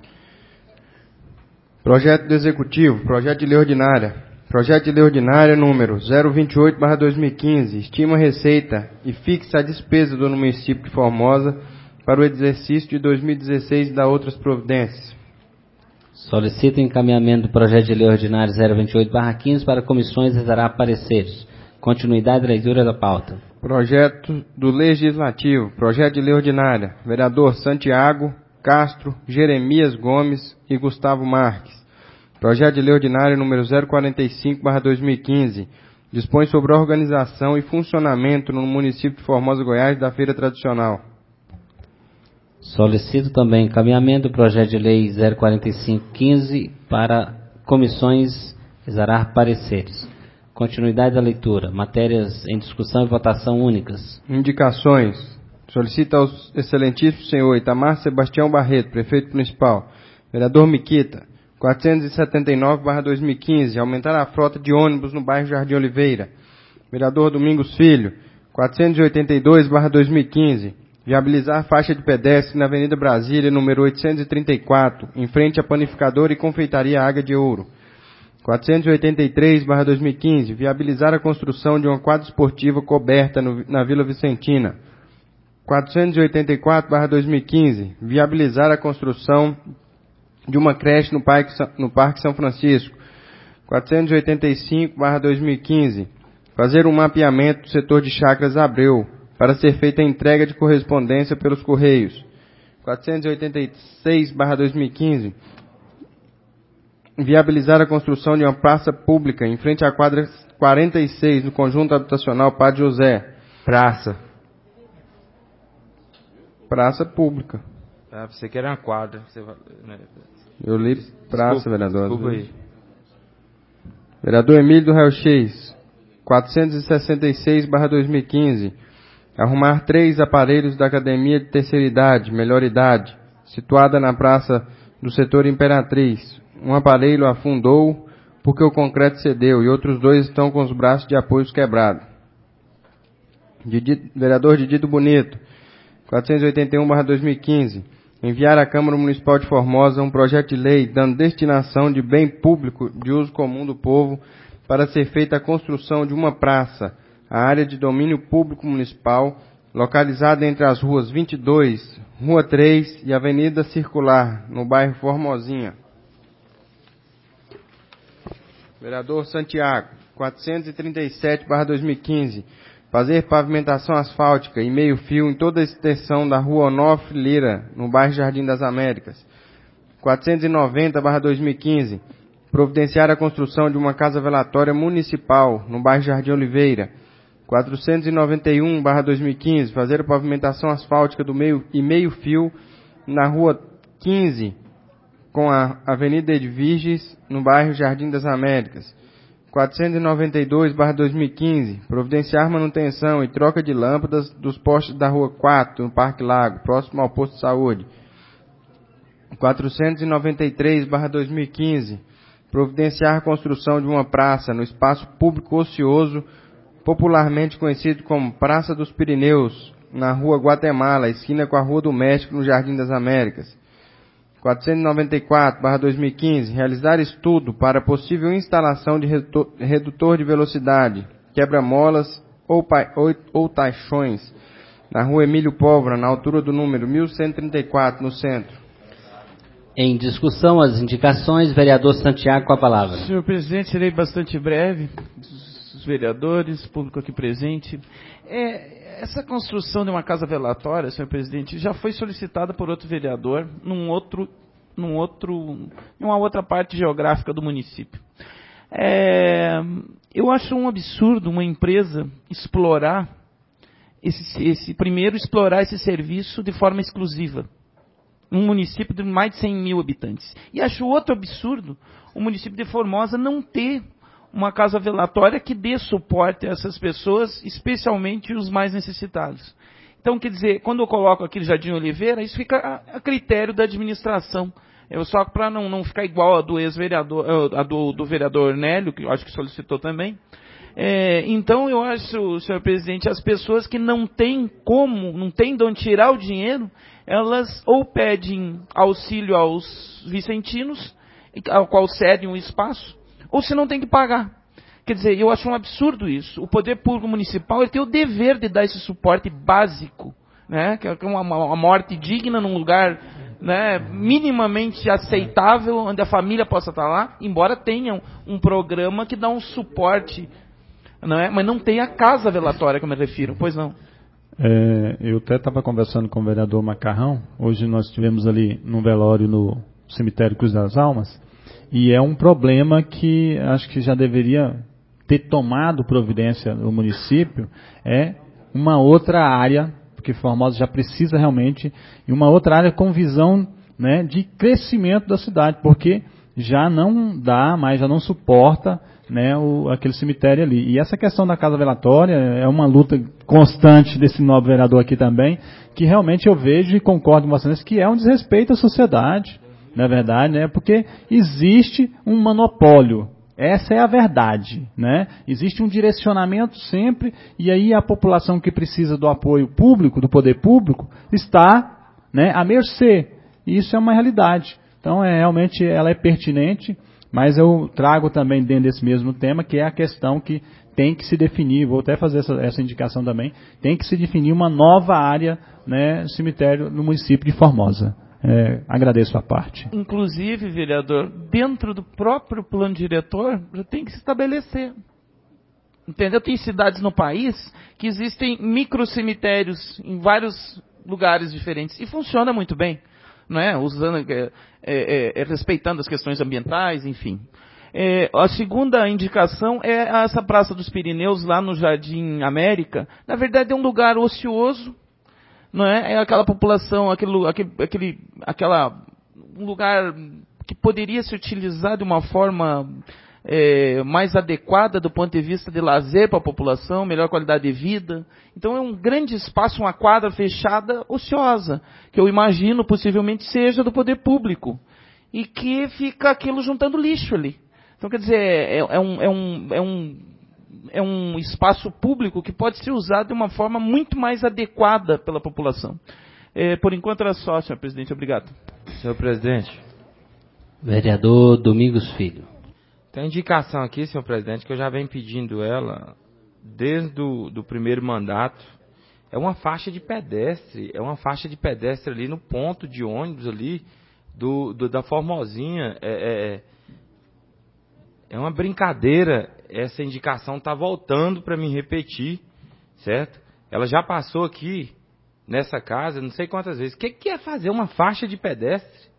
Speaker 2: Projeto do Executivo, Projeto de Lei Ordinária. Projeto de Lei Ordinária número zero vinte e oito barra dois mil e quinze, estima a receita e fixa a despesa do município de Formosa para o exercício de dois mil e dezesseis e da outras providências.
Speaker 1: Solicito o encaminhamento do projeto de lei ordinário zero vinte e oito barra quinze para comissões e dará pareceres. Continuidade da leitura da pauta.
Speaker 2: Projeto do Legislativo, Projeto de Lei Ordinária, vereador Santiago, Castro, Jeremias Gomes e Gustavo Marques. Projeto de Lei Ordinária número zero quarenta e cinco barra dois mil e quinze, dispõe sobre a organização e funcionamento no município de Formosa, Goiás, da Feira Tradicional.
Speaker 1: Solicito também encaminhamento do projeto de lei zero quarenta e cinco barra quinze para comissões exarar pareceres. Continuidade da leitura. Matérias em discussão e votação únicas.
Speaker 2: Indicações. Solicito aos excelentíssimos senhor Itamar Sebastião Barreto, prefeito municipal, vereador Miquita, quatrocentos e setenta e nove barra dois mil e quinze, aumentar a frota de ônibus no bairro Jardim Oliveira. Vereador Domingos Filho, quatrocentos e oitenta e dois barra dois mil e quinze, viabilizar faixa de pedestre na Avenida Brasília, número oitocentos e trinta e quatro, em frente à panificadora e confeitaria Águia de Ouro. quatrocentos e oitenta e três barra dois mil e quinze, viabilizar a construção de uma quadra esportiva coberta no, na Vila Vicentina. quatrocentos e oitenta e quatro barra dois mil e quinze, viabilizar a construção de uma creche no Parque, no Parque São Francisco. quatrocentos e oitenta e cinco barra dois mil e quinze, fazer um mapeamento do setor de Chacras Abreu, para ser feita a entrega de correspondência pelos Correios. quatrocentos e oitenta e seis barra dois mil e quinze, viabilizar a construção de uma praça pública em frente à quadra quarenta e seis, no conjunto habitacional Padre José.
Speaker 4: Praça.
Speaker 2: Praça pública.
Speaker 4: Ah, você quer uma quadra. Você vai, né?
Speaker 2: Eu li praça,
Speaker 4: desculpa,
Speaker 2: vereador.
Speaker 4: Desculpa aí.
Speaker 2: Vereador Emílio do Real-X, quatrocentos e sessenta e seis barra dois mil e quinze. Arrumar três aparelhos da Academia de Terceira Idade, Melhor Idade, situada na Praça do Setor Imperatriz. Um aparelho afundou porque o concreto cedeu e outros dois estão com os braços de apoios quebrados. Didi, vereador Didito Bonito, quatrocentos e oitenta e um barra dois mil e quinze. Enviar à Câmara Municipal de Formosa um projeto de lei dando destinação de bem público de uso comum do povo para ser feita a construção de uma praça, a área de domínio público municipal, localizada entre as ruas vinte e dois, Rua três e Avenida Circular, no bairro Formosinha. Vereador Santiago, quatrocentos e trinta e sete barra dois mil e quinze. Fazer pavimentação asfáltica e meio fio em toda a extensão da Rua Onofre Lira, no bairro Jardim das Américas. quatrocentos e noventa barra dois mil e quinze. Providenciar a construção de uma casa velatória municipal, no bairro Jardim Oliveira. quatrocentos e noventa e um barra dois mil e quinze. Fazer a pavimentação asfáltica do meio e meio fio na Rua quinze, com a Avenida Edviges, no bairro Jardim das Américas. quatrocentos e noventa e dois barra dois mil e quinze, providenciar manutenção e troca de lâmpadas dos postes da Rua quatro, no Parque Lago, próximo ao posto de saúde. quatrocentos e noventa e três barra dois mil e quinze, providenciar a construção de uma praça no espaço público ocioso, popularmente conhecido como Praça dos Pirineus, na Rua Guatemala, esquina com a Rua do México, no Jardim das Américas. quatrocentos e noventa e quatro barra dois mil e quinze, realizar estudo para possível instalação de redutor de velocidade, quebra-molas ou, ou, ou taixões, na Rua Emílio Pólvora, na altura do número mil cento e trinta e quatro, no centro.
Speaker 1: Em discussão, as indicações, vereador Santiago com a palavra.
Speaker 8: Senhor presidente, serei bastante breve, os vereadores, público aqui presente. É... Essa construção de uma casa velatória, senhor presidente, já foi solicitada por outro vereador num outro, num outro, em uma outra parte geográfica do município. É, eu acho um absurdo uma empresa explorar esse, esse, primeiro explorar esse serviço de forma exclusiva, num município de mais de cem mil habitantes. E acho outro absurdo o município de Formosa não ter uma casa velatória que dê suporte a essas pessoas, especialmente os mais necessitados. Então, quer dizer, quando eu coloco aqui Jardim Oliveira, isso fica a, a critério da administração. Eu só para não, não ficar igual a do ex-vereador, a do, do vereador Nélio, que eu acho que solicitou também. É, então, eu acho, senhor presidente, as pessoas que não têm como, não têm de onde tirar o dinheiro, elas ou pedem auxílio aos vicentinos, ao qual cedem um espaço, ou se não tem que pagar. Quer dizer, eu acho um absurdo isso. O poder público municipal ele tem o dever de dar esse suporte básico, né? Que é uma, uma morte digna num lugar, né, minimamente aceitável, onde a família possa estar lá, embora tenham um programa que dá um suporte, não é? Mas não tem a casa velatória que eu me refiro, pois não.
Speaker 5: É, eu até estava conversando com o vereador Macarrão, hoje nós estivemos ali num velório no cemitério Cruz das Almas, e é um problema que acho que já deveria ter tomado providência no município, é uma outra área, porque Formosa já precisa realmente, e uma outra área com visão, né, de crescimento da cidade, porque já não dá mais, já não suporta, né, o, aquele cemitério ali. E essa questão da casa velatória é uma luta constante desse nobre vereador aqui também, que realmente eu vejo e concordo com vocês que é um desrespeito à sociedade. Na verdade, né? Porque existe um monopólio. Essa é a verdade, né? Existe um direcionamento sempre, e aí a população que precisa do apoio público, do poder público, está, né, à mercê. E isso é uma realidade. Então, é, realmente, ela é pertinente, mas eu trago também dentro desse mesmo tema, que é a questão que tem que se definir, vou até fazer essa, essa indicação também, tem que se definir uma nova área, né, cemitério no município de Formosa. É, agradeço a parte.
Speaker 8: Inclusive, vereador, dentro do próprio plano diretor, já tem que se estabelecer. Entendeu? Tem cidades no país que existem microcemitérios em vários lugares diferentes e funciona muito bem, não é? Usando, é, é, é, respeitando as questões ambientais, enfim. É, a segunda indicação é essa Praça dos Pirineus lá no Jardim América. Na verdade, é um lugar ocioso, não é? É aquela população, aquele, aquele, aquele, aquela, um lugar que poderia se utilizar de uma forma é, mais adequada do ponto de vista de lazer para a população, melhor qualidade de vida. Então é um grande espaço, uma quadra fechada, ociosa, que eu imagino possivelmente seja do poder público, e que fica aquilo juntando lixo ali. Então, quer dizer, é, é, um, é, um, é, um, é um espaço público que pode ser usado de uma forma muito mais adequada pela população. É, por enquanto era só, senhor presidente. Obrigado.
Speaker 4: Senhor presidente.
Speaker 1: Vereador Domingos Filho.
Speaker 4: Tem indicação aqui, senhor presidente, que eu já venho pedindo ela desde o do primeiro mandato. É uma faixa de pedestre, é uma faixa de pedestre ali no ponto de ônibus ali do, do da Formosinha. É, é, é uma brincadeira, essa indicação está voltando para me repetir, certo? Ela já passou aqui nessa casa, não sei quantas vezes. O que, que é fazer uma faixa de pedestre?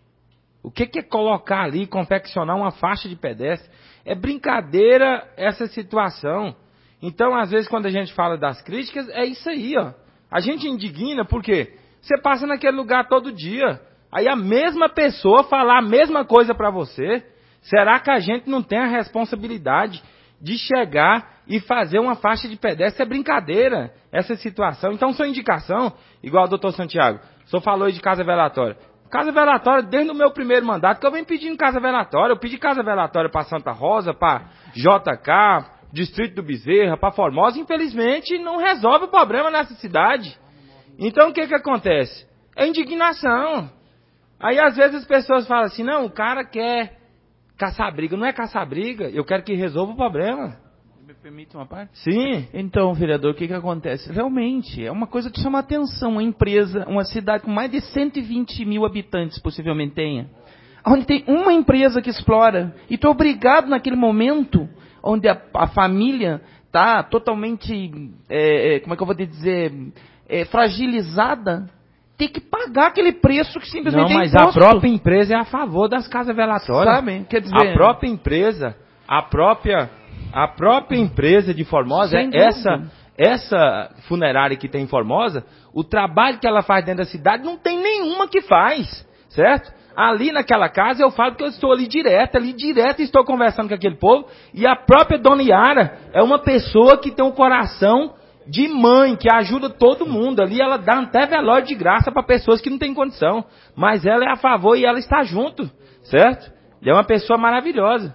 Speaker 4: O que, que é colocar ali, confeccionar uma faixa de pedestre? É brincadeira essa situação. Então, às vezes, quando a gente fala das críticas, é isso aí, ó. A gente indigna porque você passa naquele lugar todo dia. Aí a mesma pessoa falar a mesma coisa para você. Será que a gente não tem a responsabilidade de chegar e fazer uma faixa de pedestre? É brincadeira essa situação. Então, sua indicação, igual o doutor Santiago, o senhor falou aí de casa velatória. Casa velatória, desde o meu primeiro mandato, que eu venho pedindo casa velatória. Eu pedi casa velatória para Santa Rosa, para J K, Distrito do Bezerra, para Formosa. Infelizmente, não resolve o problema nessa cidade. Então, o que que acontece? É indignação. Aí, às vezes, as pessoas falam assim, não, o cara quer caçar briga. Não é caçar briga, eu quero que resolva o problema.
Speaker 8: Me permite uma parte?
Speaker 4: Sim.
Speaker 8: Então, vereador, o que que acontece? Realmente, é uma coisa que chama atenção. Uma empresa, uma cidade com mais de cento e vinte mil habitantes, possivelmente tenha, onde tem uma empresa que explora, e tu é obrigado naquele momento, onde a, a família está totalmente, é, é, como é que eu vou dizer, é, fragilizada, ter que pagar aquele preço que simplesmente
Speaker 4: não, mas
Speaker 8: é
Speaker 4: a própria empresa é a favor das casas velatórias.
Speaker 8: Sabe? Quer dizer,
Speaker 4: a própria empresa, a própria... A própria empresa de Formosa, essa, essa funerária que tem em Formosa, o trabalho que ela faz dentro da cidade não tem nenhuma que faz, certo? Ali naquela casa eu falo que eu estou ali direto, ali direto estou conversando com aquele povo, e a própria Dona Yara é uma pessoa que tem um coração de mãe, que ajuda todo mundo. Ali ela dá até velório de graça para pessoas que não têm condição, mas ela é a favor e ela está junto, certo? E é uma pessoa maravilhosa,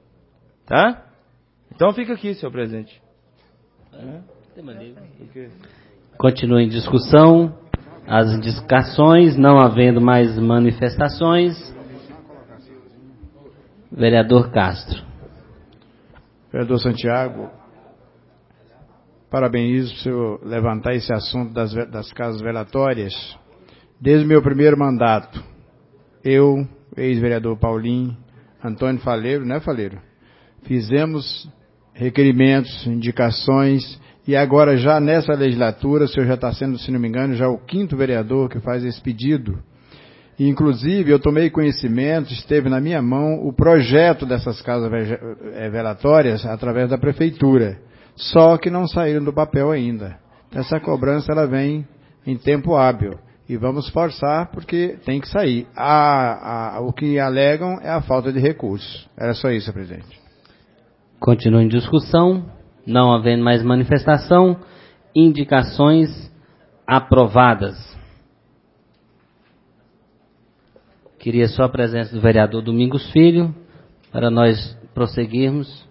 Speaker 4: tá? Então fica aqui, senhor presidente.
Speaker 1: Continua em discussão as indicações, não havendo mais manifestações. Vereador Castro.
Speaker 2: Vereador Santiago, parabenizo por senhor levantar esse assunto das, das casas velatórias. Desde o meu primeiro mandato, eu, ex-vereador Paulinho, Antônio Faleiro, né, Faleiro? Fizemos requerimentos, indicações, e agora já nessa legislatura, o senhor já está sendo, se não me engano, já o quinto vereador que faz esse pedido. E, inclusive, eu tomei conhecimento, esteve na minha mão o projeto dessas casas velatórias através da prefeitura, só que não saíram do papel ainda. Essa cobrança ela vem em tempo hábil, e vamos forçar porque tem que sair. A, a, o que alegam é a falta de recursos. Era só isso, presidente.
Speaker 1: Continua em discussão, não havendo mais manifestação, indicações aprovadas. Queria só a presença do vereador Domingos Filho, para nós prosseguirmos.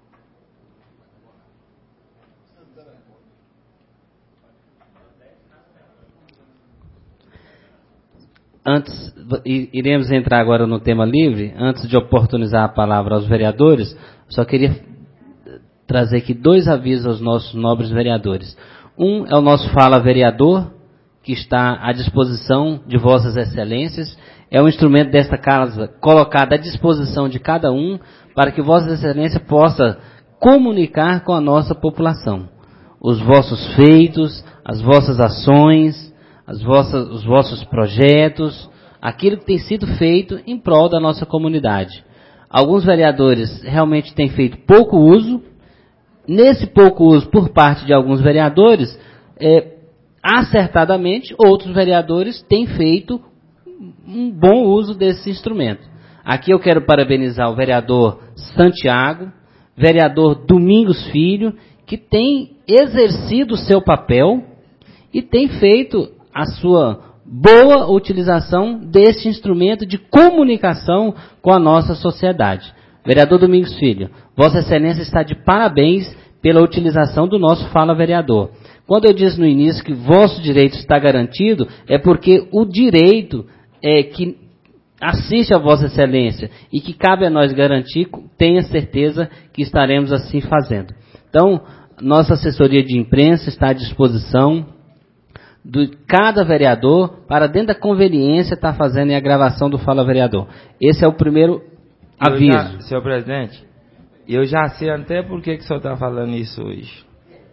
Speaker 1: Antes, iremos entrar agora no tema livre. Antes de oportunizar a palavra aos vereadores, só queria trazer aqui dois avisos aos nossos nobres vereadores. Um é o nosso Fala Vereador, que está à disposição de vossas excelências. É um instrumento desta casa colocado à disposição de cada um, para que vossa excelência possa comunicar com a nossa população os vossos feitos, as vossas ações, as vossas, os vossos projetos, aquilo que tem sido feito em prol da nossa comunidade. Alguns vereadores realmente têm feito pouco uso. Nesse pouco uso por parte de alguns vereadores, é, acertadamente, outros vereadores têm feito um bom uso desse instrumento. Aqui eu quero parabenizar o vereador Santiago, vereador Domingos Filho, que tem exercido o seu papel e tem feito a sua boa utilização desse instrumento de comunicação com a nossa sociedade. Vereador Domingos Filho, Vossa Excelência está de parabéns pela utilização do nosso Fala Vereador. Quando eu disse no início que vosso direito está garantido, é porque o direito é que assiste a Vossa Excelência e que cabe a nós garantir, tenha certeza que estaremos assim fazendo. Então, nossa assessoria de imprensa está à disposição de cada vereador para, dentro da conveniência, estar fazendo a gravação do Fala Vereador. Esse é o primeiro aviso.
Speaker 4: Já, senhor presidente, eu já sei até por que, que o senhor está falando isso hoje.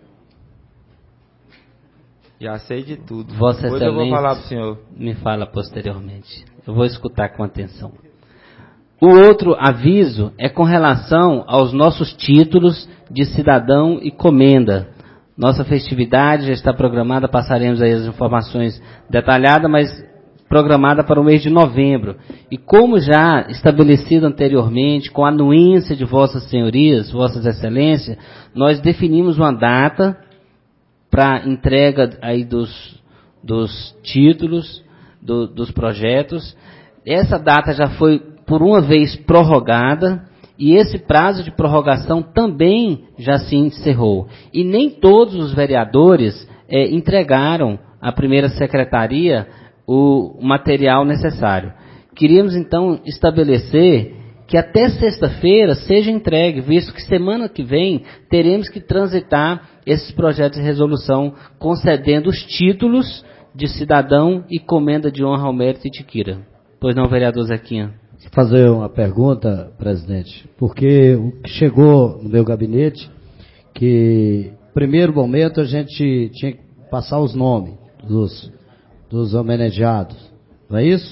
Speaker 4: Já sei de tudo.
Speaker 1: Vossa
Speaker 4: Depois eu vou falar para o senhor.
Speaker 1: Me fala posteriormente. Eu vou escutar com atenção. O outro aviso é com relação aos nossos títulos de cidadão e comenda. Nossa festividade já está programada, passaremos aí as informações detalhadas, mas programada para o mês de novembro. E como já estabelecido anteriormente, com a anuência de Vossas Senhorias, Vossas Excelências, nós definimos uma data para entrega aí dos, dos títulos, do, dos projetos. Essa data já foi, por uma vez, prorrogada, e esse prazo de prorrogação também já se encerrou. E nem todos os vereadores é, entregaram à primeira secretaria o material necessário. Queríamos, então, estabelecer que até sexta-feira seja entregue, visto que semana que vem teremos que transitar esses projetos de resolução, concedendo os títulos de cidadão e comenda de honra ao mérito e Tiquira. Pois não, vereador Zequinha?
Speaker 14: Fazer uma pergunta, presidente, porque o que chegou no meu gabinete, que no primeiro momento a gente tinha que passar os nomes dos, dos homenageados, não é isso?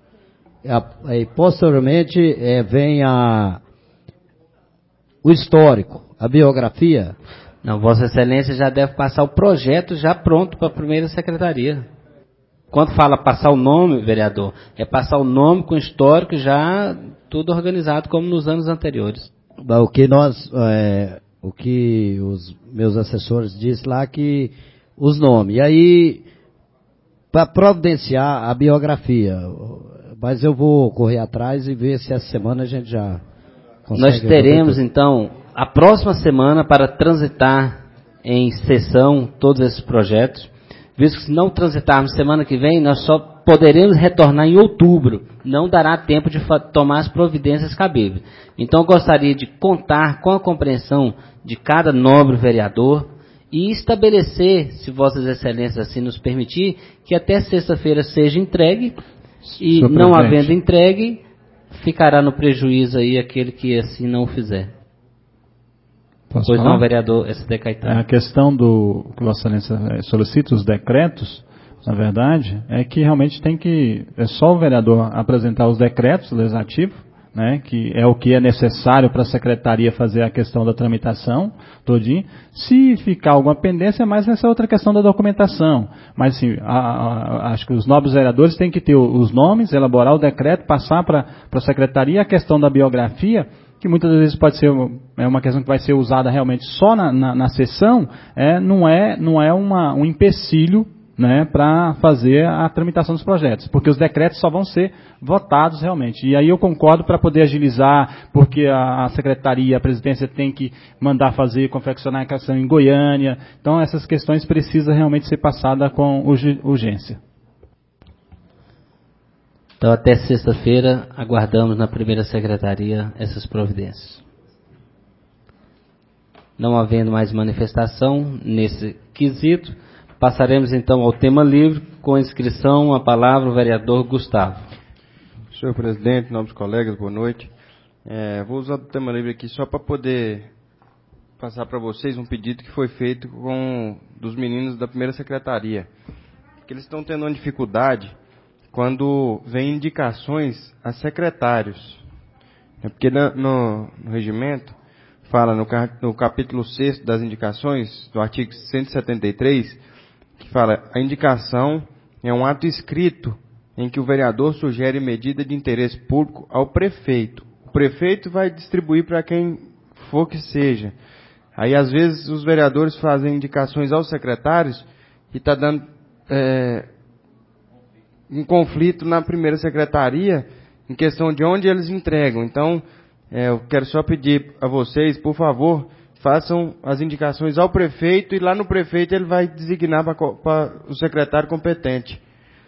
Speaker 14: E posteriormente é, vem a, o histórico, a biografia.
Speaker 1: Não, Vossa Excelência já deve passar o projeto já pronto para a primeira secretaria. Quando fala passar o nome, vereador, é passar o nome com histórico já tudo organizado como nos anos anteriores.
Speaker 14: O que nós, é, o que os meus assessores disseram lá que os nomes. E aí, para providenciar a biografia, mas eu vou correr atrás e ver se essa semana a gente já consegue.
Speaker 1: Nós teremos então a próxima semana para transitar em sessão todos esses projetos. Visto que se não transitarmos semana que vem, nós só poderemos retornar em outubro. Não dará tempo de tomar as providências cabíveis. Então eu gostaria de contar com a compreensão de cada nobre vereador e estabelecer, se Vossas Excelências assim nos permitir, que até sexta-feira seja entregue e
Speaker 5: Senhor
Speaker 1: não
Speaker 5: presidente,
Speaker 1: havendo entregue, ficará no prejuízo aí aquele que assim não o fizer.
Speaker 5: Posso
Speaker 1: Pois
Speaker 5: falar?
Speaker 1: não, vereador S D Caetano.
Speaker 5: A questão do que Vossa Excelência solicita, os decretos, na verdade, é que realmente tem que, é só o vereador apresentar os decretos legislativos, né, que é o que é necessário para a secretaria fazer a questão da tramitação todinho. Se ficar alguma pendência, mais essa outra questão da documentação. Mas assim, a, a, acho que os nobres vereadores têm que ter os nomes, elaborar o decreto, passar para a secretaria a questão da biografia, que muitas vezes pode ser é uma questão que vai ser usada realmente só na, na, na sessão, é, não é, não é uma, um empecilho, né, para fazer a tramitação dos projetos, porque os decretos só vão ser votados realmente. E aí eu concordo para poder agilizar, porque a, a secretaria, a presidência tem que mandar fazer, confeccionar a questão em Goiânia, então essas questões precisam realmente ser passadas com urgência.
Speaker 1: Então, até sexta-feira, aguardamos na primeira secretaria essas providências. Não havendo mais manifestação nesse quesito, passaremos então ao tema livre, com inscrição, a palavra o vereador Gustavo.
Speaker 2: Senhor presidente, nobres colegas, boa noite. É, vou usar o tema livre aqui só para poder passar para vocês um pedido que foi feito com dos meninos da primeira secretaria. Que eles estão tendo uma dificuldade quando vem indicações a secretários. É porque no, no, no regimento fala no, no capítulo sexto das indicações, do artigo cento e setenta e três, que fala, a indicação é um ato escrito em que o vereador sugere medida de interesse público ao prefeito. O prefeito vai distribuir para quem for que seja. Aí, às vezes, os vereadores fazem indicações aos secretários e está dando é, um conflito na primeira secretaria em questão de onde eles entregam. Então, é, eu quero só pedir a vocês, por favor, façam as indicações ao prefeito e lá no prefeito ele vai designar para o secretário competente.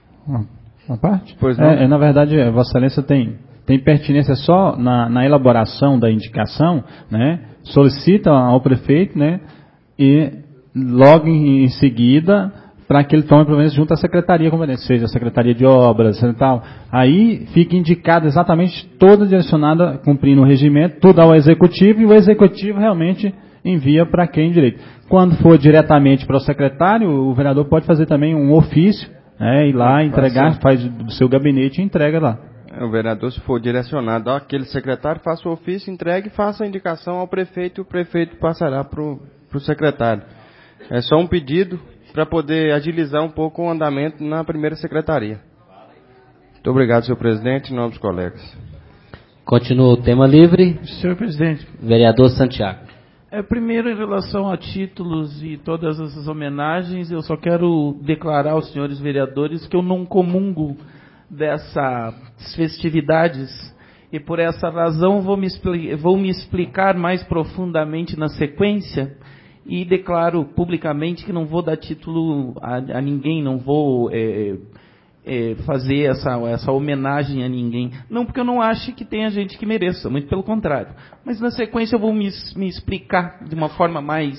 Speaker 5: Uma parte?
Speaker 2: Pois não?
Speaker 5: É, é, na verdade, Vossa Excelência tem, tem pertinência só na, na elaboração da indicação, né? Solicita ao prefeito, né? E logo em, em seguida, para que ele tome providência junto à secretaria competente, seja a secretaria de obras e tal. Aí fica indicado exatamente toda direcionada, cumprindo o regimento, tudo ao executivo, e o executivo realmente envia para quem direito. Quando for diretamente para o secretário, o vereador pode fazer também um ofício, né, ir lá entregar, faz do seu gabinete e entrega lá.
Speaker 2: O vereador, se for direcionado àquele secretário, faça o ofício, entregue e faça a indicação ao prefeito, e o prefeito passará para o secretário. É só um pedido para poder agilizar um pouco o andamento na primeira secretaria. Muito obrigado, senhor presidente, em nome dos colegas.
Speaker 1: Continua o tema livre.
Speaker 8: Senhor presidente.
Speaker 1: Vereador Santiago.
Speaker 8: É, primeiro, em relação a títulos e todas essas homenagens, eu só quero declarar aos senhores vereadores que eu não comungo dessas festividades e, por essa razão, vou me, vou me explicar mais profundamente na sequência e declaro publicamente que não vou dar título a, a ninguém, não vou é, é, fazer essa, essa homenagem a ninguém. Não porque eu não acho que tenha gente que mereça, muito pelo contrário. Mas na sequência eu vou me, me explicar de uma forma mais,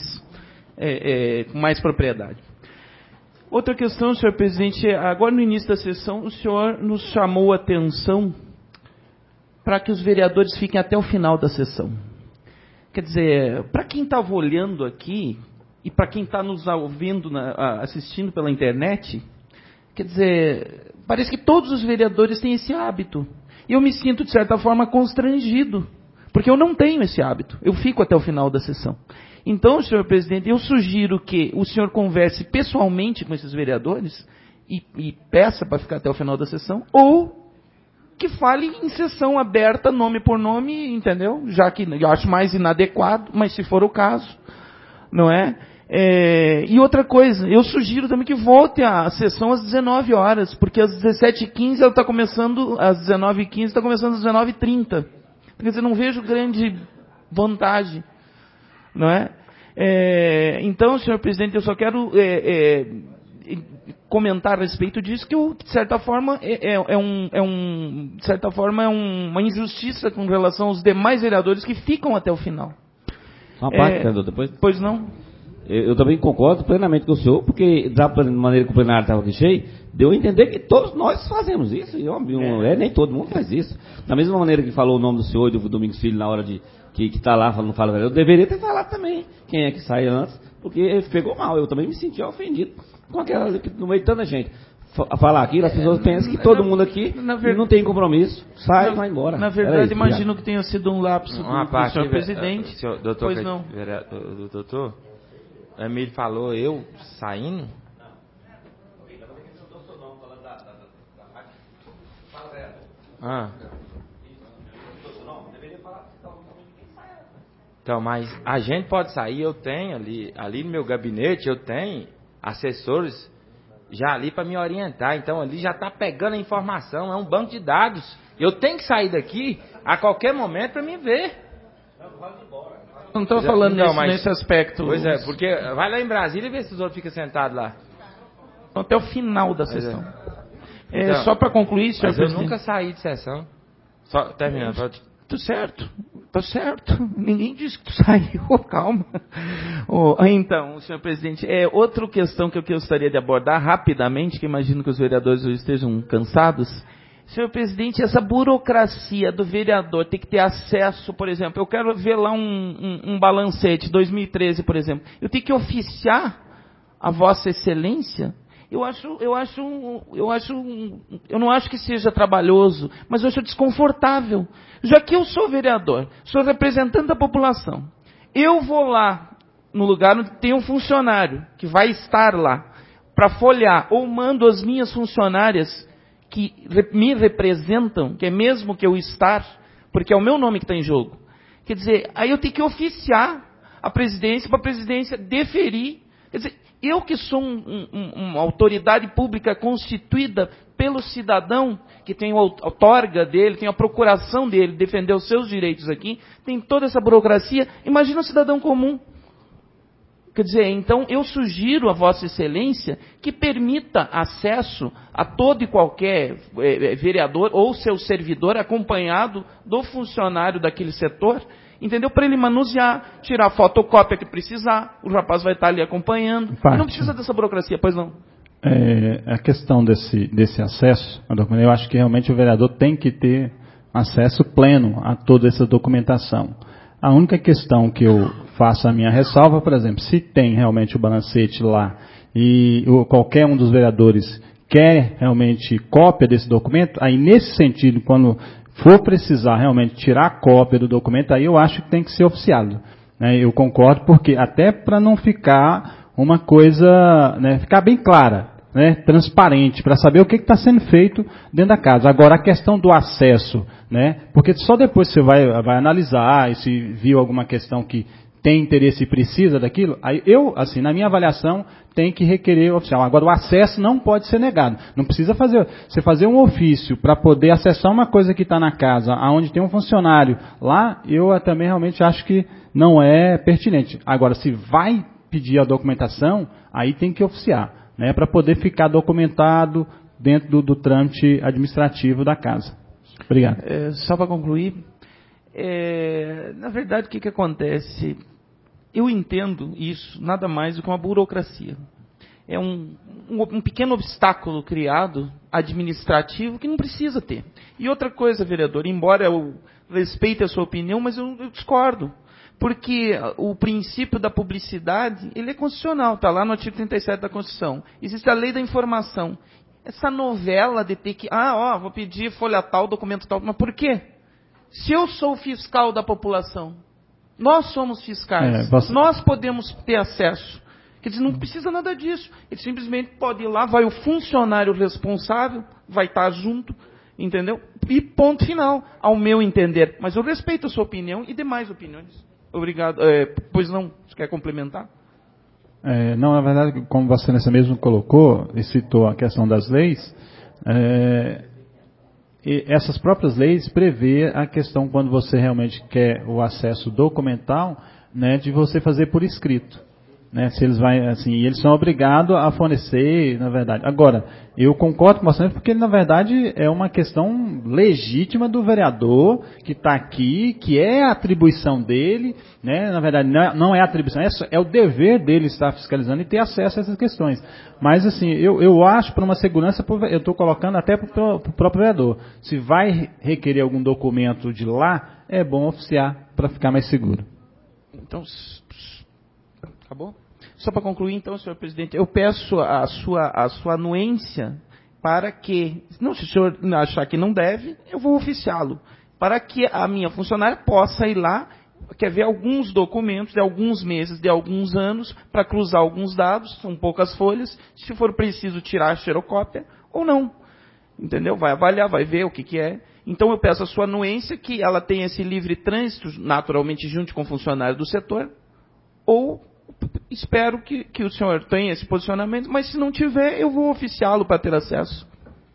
Speaker 8: é, é, com mais propriedade. Outra questão, senhor presidente, agora no início da sessão o senhor nos chamou a atenção para que os vereadores fiquem até o final da sessão. Quer dizer, para quem estava olhando aqui e para quem está nos ouvindo, na, assistindo pela internet, quer dizer, parece que todos os vereadores têm esse hábito. E eu me sinto, de certa forma, constrangido, porque eu não tenho esse hábito. Eu fico até o final da sessão. Então, senhor presidente, eu sugiro que o senhor converse pessoalmente com esses vereadores e, e peça para ficar até o final da sessão, ou que fale em sessão aberta, nome por nome, entendeu? Já que eu acho mais inadequado, mas se for o caso, não é? É, e outra coisa, eu sugiro também que volte a sessão às dezenove horas, porque às dezessete e quinze ela está começando, às dezenove e quinze está começando às dezenove e trinta. Quer dizer, não vejo grande vantagem, não é? É, então, senhor presidente, eu só quero é, é, comentar a respeito disso, que eu, de certa forma é, é, um, é um, de certa forma é um, uma injustiça com relação aos demais vereadores que ficam até o final.
Speaker 15: Uma parte,
Speaker 8: é,
Speaker 15: vereador, depois.
Speaker 8: Pois não?
Speaker 15: Eu, eu também concordo plenamente com o senhor, porque da maneira que o plenário estava aqui cheio, deu a entender que todos nós fazemos isso, e óbvio, é. É, nem todo mundo faz isso. Da mesma maneira que falou o nome do senhor e do Domingos Filho na hora de que está lá, não fala, eu deveria ter falado também quem é que sai antes, porque pegou mal, eu também me senti ofendido com aquela, no meio de tanta gente. Falar aquilo, as pessoas pensam que todo mundo aqui ver... não tem compromisso, sai e vai embora.
Speaker 8: Na verdade, isso, imagino já. que tenha sido um lapso do,
Speaker 4: Uma
Speaker 8: do
Speaker 4: parte,
Speaker 8: senhor presidente.
Speaker 4: Senhor, doutor,
Speaker 8: pois não.
Speaker 4: Vereador, doutor, o Emílio falou, eu saindo? Ah. Então, mas a gente pode sair, eu tenho ali, ali no meu gabinete, eu tenho assessores já ali para me orientar. Então, ali já está pegando a informação, é um banco de dados. Eu tenho que sair daqui a qualquer momento para me ver.
Speaker 8: Não estou falando
Speaker 4: não,
Speaker 8: nesse,
Speaker 4: mas,
Speaker 8: nesse aspecto.
Speaker 4: Pois é, porque vai lá em Brasília e vê se os outros ficam sentados lá.
Speaker 8: Até o final da sessão. É,
Speaker 4: então,
Speaker 8: só para concluir, senhor
Speaker 4: mas
Speaker 8: presidente.
Speaker 4: eu nunca saí de sessão. Só terminando. Pode...
Speaker 8: Tá certo, tá certo. Ninguém disse que tu saiu, calma. Oh, então, senhor presidente, é outra questão que eu gostaria de abordar rapidamente, que imagino que os vereadores estejam cansados. Senhor presidente, essa burocracia do vereador ter que ter acesso, por exemplo, eu quero ver lá um, um, um balancete, dois mil e treze, por exemplo. Eu tenho que oficiar a Vossa Excelência. Eu acho, eu acho, eu acho, eu não acho que seja trabalhoso, mas eu acho desconfortável. Já que eu sou vereador, sou representante da população, eu vou lá no lugar onde tem um funcionário que vai estar lá. para folhear, ou mando as minhas funcionárias que me representam, que é mesmo que eu estar, porque é o meu nome que está em jogo. Quer dizer, aí eu tenho que oficiar a presidência para a presidência deferir. Quer dizer, eu que sou um, um, uma autoridade pública constituída pelo cidadão, que tem a outorga dele, tem a procuração dele, defender os seus direitos aqui, tem toda essa burocracia, imagina o cidadão comum. Quer dizer, então eu sugiro a Vossa Excelência que permita acesso a todo e qualquer é, vereador ou seu servidor acompanhado do funcionário daquele setor, entendeu? Para ele manusear, tirar a fotocópia que precisar, o rapaz vai estar ali acompanhando. E não precisa dessa burocracia, pois não?
Speaker 5: É, a questão desse, desse acesso ao documento, eu acho que realmente o vereador tem que ter acesso pleno a toda essa documentação. A única questão que eu faço a minha ressalva, por exemplo, se tem realmente o balancete lá e o, qualquer um dos vereadores quer realmente cópia desse documento, aí nesse sentido, quando for precisar realmente tirar a cópia do documento, aí eu acho que tem que ser oficiado. Né? Eu concordo, porque até para não ficar uma coisa, né, ficar bem clara, né, transparente, para saber o que está sendo feito dentro da casa. Agora, a questão do acesso, né, porque só depois você vai, vai analisar, e se viu alguma questão que tem interesse e precisa daquilo, aí eu, assim, na minha avaliação, tem que requerer oficial. Agora, o acesso não pode ser negado. Não precisa fazer, você fazer um ofício para poder acessar uma coisa que está na casa, onde tem um funcionário lá, eu também realmente acho que não é pertinente. Agora, se vai pedir a documentação, aí tem que oficiar, né, para poder ficar documentado dentro do, do trâmite administrativo da casa. Obrigado.
Speaker 8: É, só para concluir, é, na verdade, o que, que acontece? Eu entendo isso nada mais do que uma burocracia. É um, um, um pequeno obstáculo criado, administrativo, que não precisa ter. E outra coisa, vereador, embora eu respeite a sua opinião, mas eu, eu discordo. Porque o princípio da publicidade, ele é constitucional, está lá no artigo trinta e sete da Constituição. Existe a lei da informação. Essa novela de ter que, ah, ó, vou pedir folha tal, documento tal, mas por quê? Se eu sou o fiscal da população, nós somos fiscais, é, você... nós podemos ter acesso. Quer dizer, não precisa nada disso. Ele simplesmente pode ir lá, vai o funcionário responsável, vai estar junto, entendeu? E ponto final, ao meu entender. Mas eu respeito a sua opinião e demais opiniões. Obrigado. É, pois não, você quer complementar?
Speaker 5: É, não, na verdade, como você nessa mesmo colocou e citou a questão das leis, é, e essas próprias leis prevê a questão quando você realmente quer o acesso documental, né, de você fazer por escrito. Né, se eles vai, assim, eles são obrigados a fornecer, na verdade. Agora, eu concordo com você, porque na verdade é uma questão legítima do vereador que está aqui, que é a atribuição dele, né, na verdade não é a atribuição, é, é o dever dele estar fiscalizando e ter acesso a essas questões. Mas assim, eu, eu acho, para uma segurança, eu estou colocando até para o próprio vereador, se vai requerer algum documento de lá, é bom oficiar para ficar mais seguro.
Speaker 8: Então, acabou? Só para concluir, então, senhor presidente, eu peço a sua, a sua anuência para que, não, se o senhor achar que não deve, eu vou oficiá-lo, para que a minha funcionária possa ir lá, quer ver alguns documentos de alguns meses, de alguns anos, para cruzar alguns dados, são poucas folhas, se for preciso tirar a xerocópia ou não. Entendeu? Vai avaliar, vai ver o que, que é. Então eu peço a sua anuência, que ela tenha esse livre trânsito, naturalmente junto com o funcionário do setor, ou espero que, que o senhor tenha esse posicionamento, mas se não tiver, eu vou oficiá-lo para ter acesso.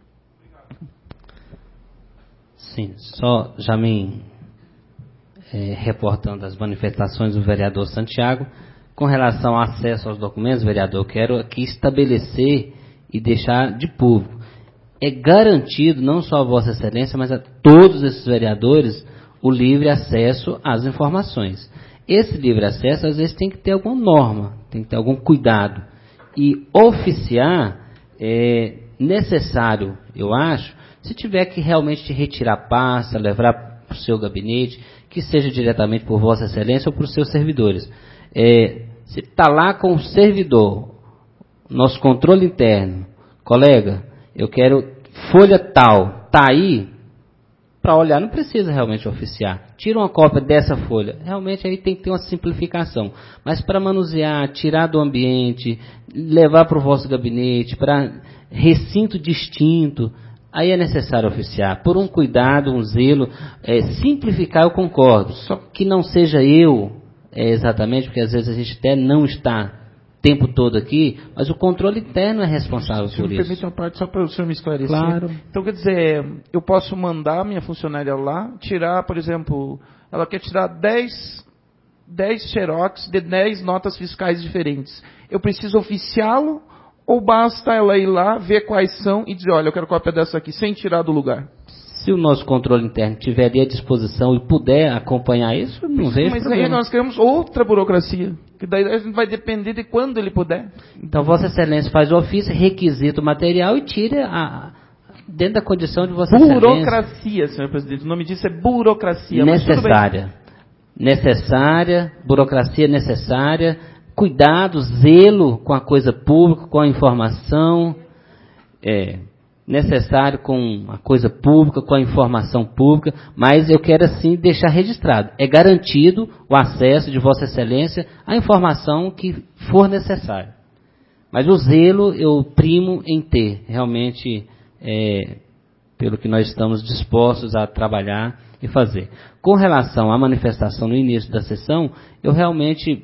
Speaker 1: Sim, só já me é, reportando as manifestações do vereador Santiago, com relação ao acesso aos documentos, vereador, eu quero aqui estabelecer e deixar de público. É garantido, não só a Vossa Excelência, mas a todos esses vereadores, o livre acesso às informações. Esse livre acesso, às vezes, tem que ter alguma norma, tem que ter algum cuidado. E oficiar é necessário, eu acho, se tiver que realmente retirar a pasta, levar para o seu gabinete, que seja diretamente por Vossa Excelência ou por seus servidores. É, se está lá com o servidor, nosso controle interno, colega, eu quero folha tal, está aí, para olhar, não precisa realmente oficiar. Tira uma cópia dessa folha. Realmente aí tem que ter uma simplificação. Mas para manusear, tirar do ambiente, levar para o vosso gabinete, para recinto distinto, aí é necessário oficiar. Por um cuidado, um zelo, é, simplificar eu concordo. Só que não seja eu, é, exatamente, porque às vezes a gente até não está o tempo todo aqui, mas o controle interno é responsável
Speaker 8: Se
Speaker 1: por
Speaker 8: me
Speaker 1: isso.
Speaker 8: permite uma parte só para o senhor me esclarecer.
Speaker 1: Claro.
Speaker 8: Então, quer dizer, eu posso mandar minha funcionária lá, tirar, por exemplo, ela quer tirar dez, dez xerox de dez notas fiscais diferentes. Eu preciso oficiá-lo ou basta ela ir lá, ver quais são e dizer, olha, eu quero cópia dessa aqui, sem tirar do lugar?
Speaker 1: Se o nosso controle interno tiver ali à disposição e puder acompanhar isso, eu não vejo
Speaker 8: Mas
Speaker 1: problema.
Speaker 8: aí nós queremos outra burocracia, que daí a gente vai depender de quando ele puder.
Speaker 1: Então, Vossa Excelência faz o ofício, requisita o material e tira a, dentro da condição de Vossa Excelência.
Speaker 8: Burocracia, senhor presidente. O nome disso é burocracia.
Speaker 1: Necessária. Necessária, burocracia necessária, cuidado, zelo com a coisa pública, com a informação. É necessário com a coisa pública, com a informação pública, mas eu quero assim deixar registrado. É garantido o acesso de Vossa Excelência à informação que for necessário. Mas o zelo eu primo em ter, realmente, é, pelo que nós estamos dispostos a trabalhar e fazer. Com relação à manifestação no início da sessão, eu realmente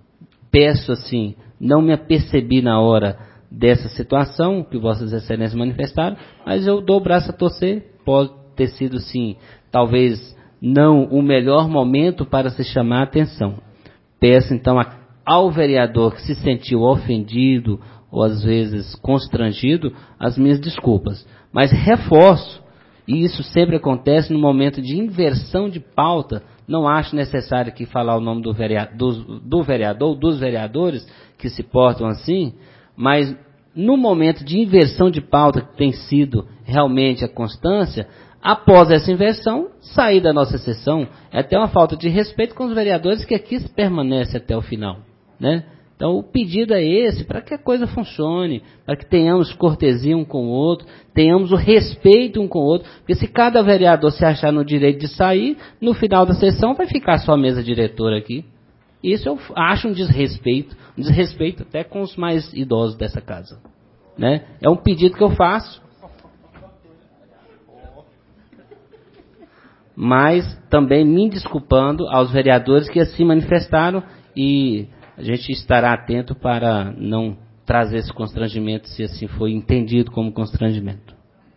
Speaker 1: peço assim, não me apercebi na hora dessa situação que Vossas Excelências manifestaram, mas eu dou o braço a torcer, pode ter sido sim, talvez não o melhor momento para se chamar a atenção. Peço então a, ao vereador que se sentiu ofendido ou às vezes constrangido, as minhas desculpas. Mas reforço, e isso sempre acontece no momento de inversão de pauta, não acho necessário aqui falar o nome do vereador, do, do vereador, dos vereadores que se portam assim, mas no momento de inversão de pauta, que tem sido realmente a constância, após essa inversão, sair da nossa sessão é até uma falta de respeito com os vereadores que aqui permanecem até o final, né? Então o pedido é esse, para que a coisa funcione, para que tenhamos cortesia um com o outro, tenhamos o respeito um com o outro, porque se cada vereador se achar no direito de sair, no final da sessão vai ficar só a mesa diretora aqui. Isso eu acho um desrespeito, um desrespeito até com os mais idosos dessa casa, né? É um pedido que eu faço, mas também me desculpando aos vereadores que assim manifestaram, e a gente estará atento para não trazer esse constrangimento, se assim foi entendido como constrangimento.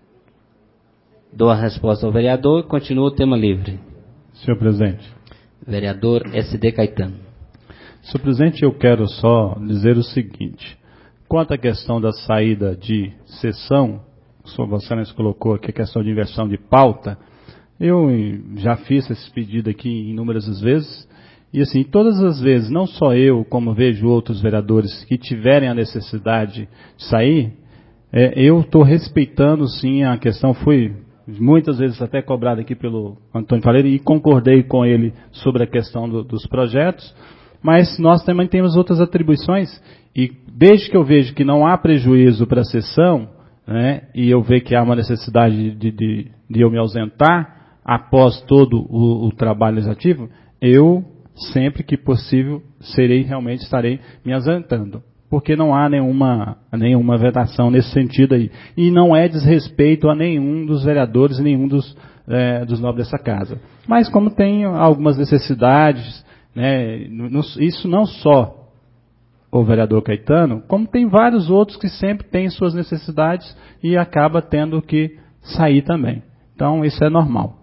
Speaker 1: Dou a resposta ao vereador e continua o tema livre.
Speaker 5: Senhor presidente.
Speaker 1: Vereador S D Caetano.
Speaker 5: Senhor presidente, eu quero só dizer o seguinte. Quanto à questão da saída de sessão, o senhor Vossa Excelência colocou aqui a questão de inversão de pauta, eu já fiz esse pedido aqui inúmeras vezes, e assim, todas as vezes, não só eu, como vejo outros vereadores que tiverem a necessidade de sair, é, eu estou respeitando sim a questão, fui muitas vezes até cobrado aqui pelo Antônio Faleiro, e concordei com ele sobre a questão do, dos projetos, mas nós também temos outras atribuições, e desde que eu vejo que não há prejuízo para a sessão, né, e eu vejo que há uma necessidade de, de, de eu me ausentar após todo o, o trabalho legislativo, eu, sempre que possível, serei, realmente estarei me ausentando. Porque não há nenhuma, nenhuma vedação nesse sentido aí. E não é desrespeito a nenhum dos vereadores, nenhum dos, é, dos nobres dessa casa. Mas como tem algumas necessidades, né, isso não só o vereador Caetano, como tem vários outros que sempre têm suas necessidades e acaba tendo que sair também. Então isso é normal.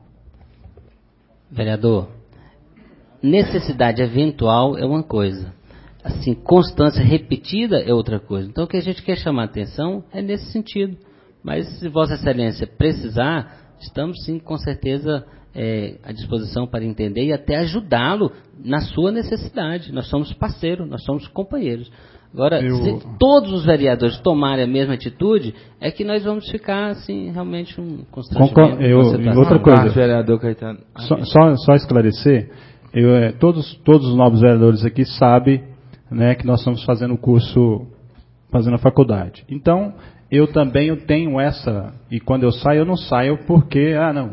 Speaker 1: Vereador, necessidade eventual é uma coisa. Assim, constância repetida é outra coisa. Então o que a gente quer chamar a atenção é nesse sentido. Mas se Vossa Excelência precisar, estamos sim com certeza é, à disposição para entender e até ajudá-lo na sua necessidade. Nós somos parceiros, nós somos companheiros. Agora, eu... se todos os vereadores tomarem a mesma atitude, é que nós vamos ficar assim, realmente um constrangimento.
Speaker 5: Eu, e outra coisa, vereador Caetano. Só, só, só esclarecer, eu, é, todos, todos os novos vereadores aqui sabem, né, que nós estamos fazendo o curso, fazendo a faculdade. Então, eu também eu tenho essa, e quando eu saio, eu não saio porque, ah, não,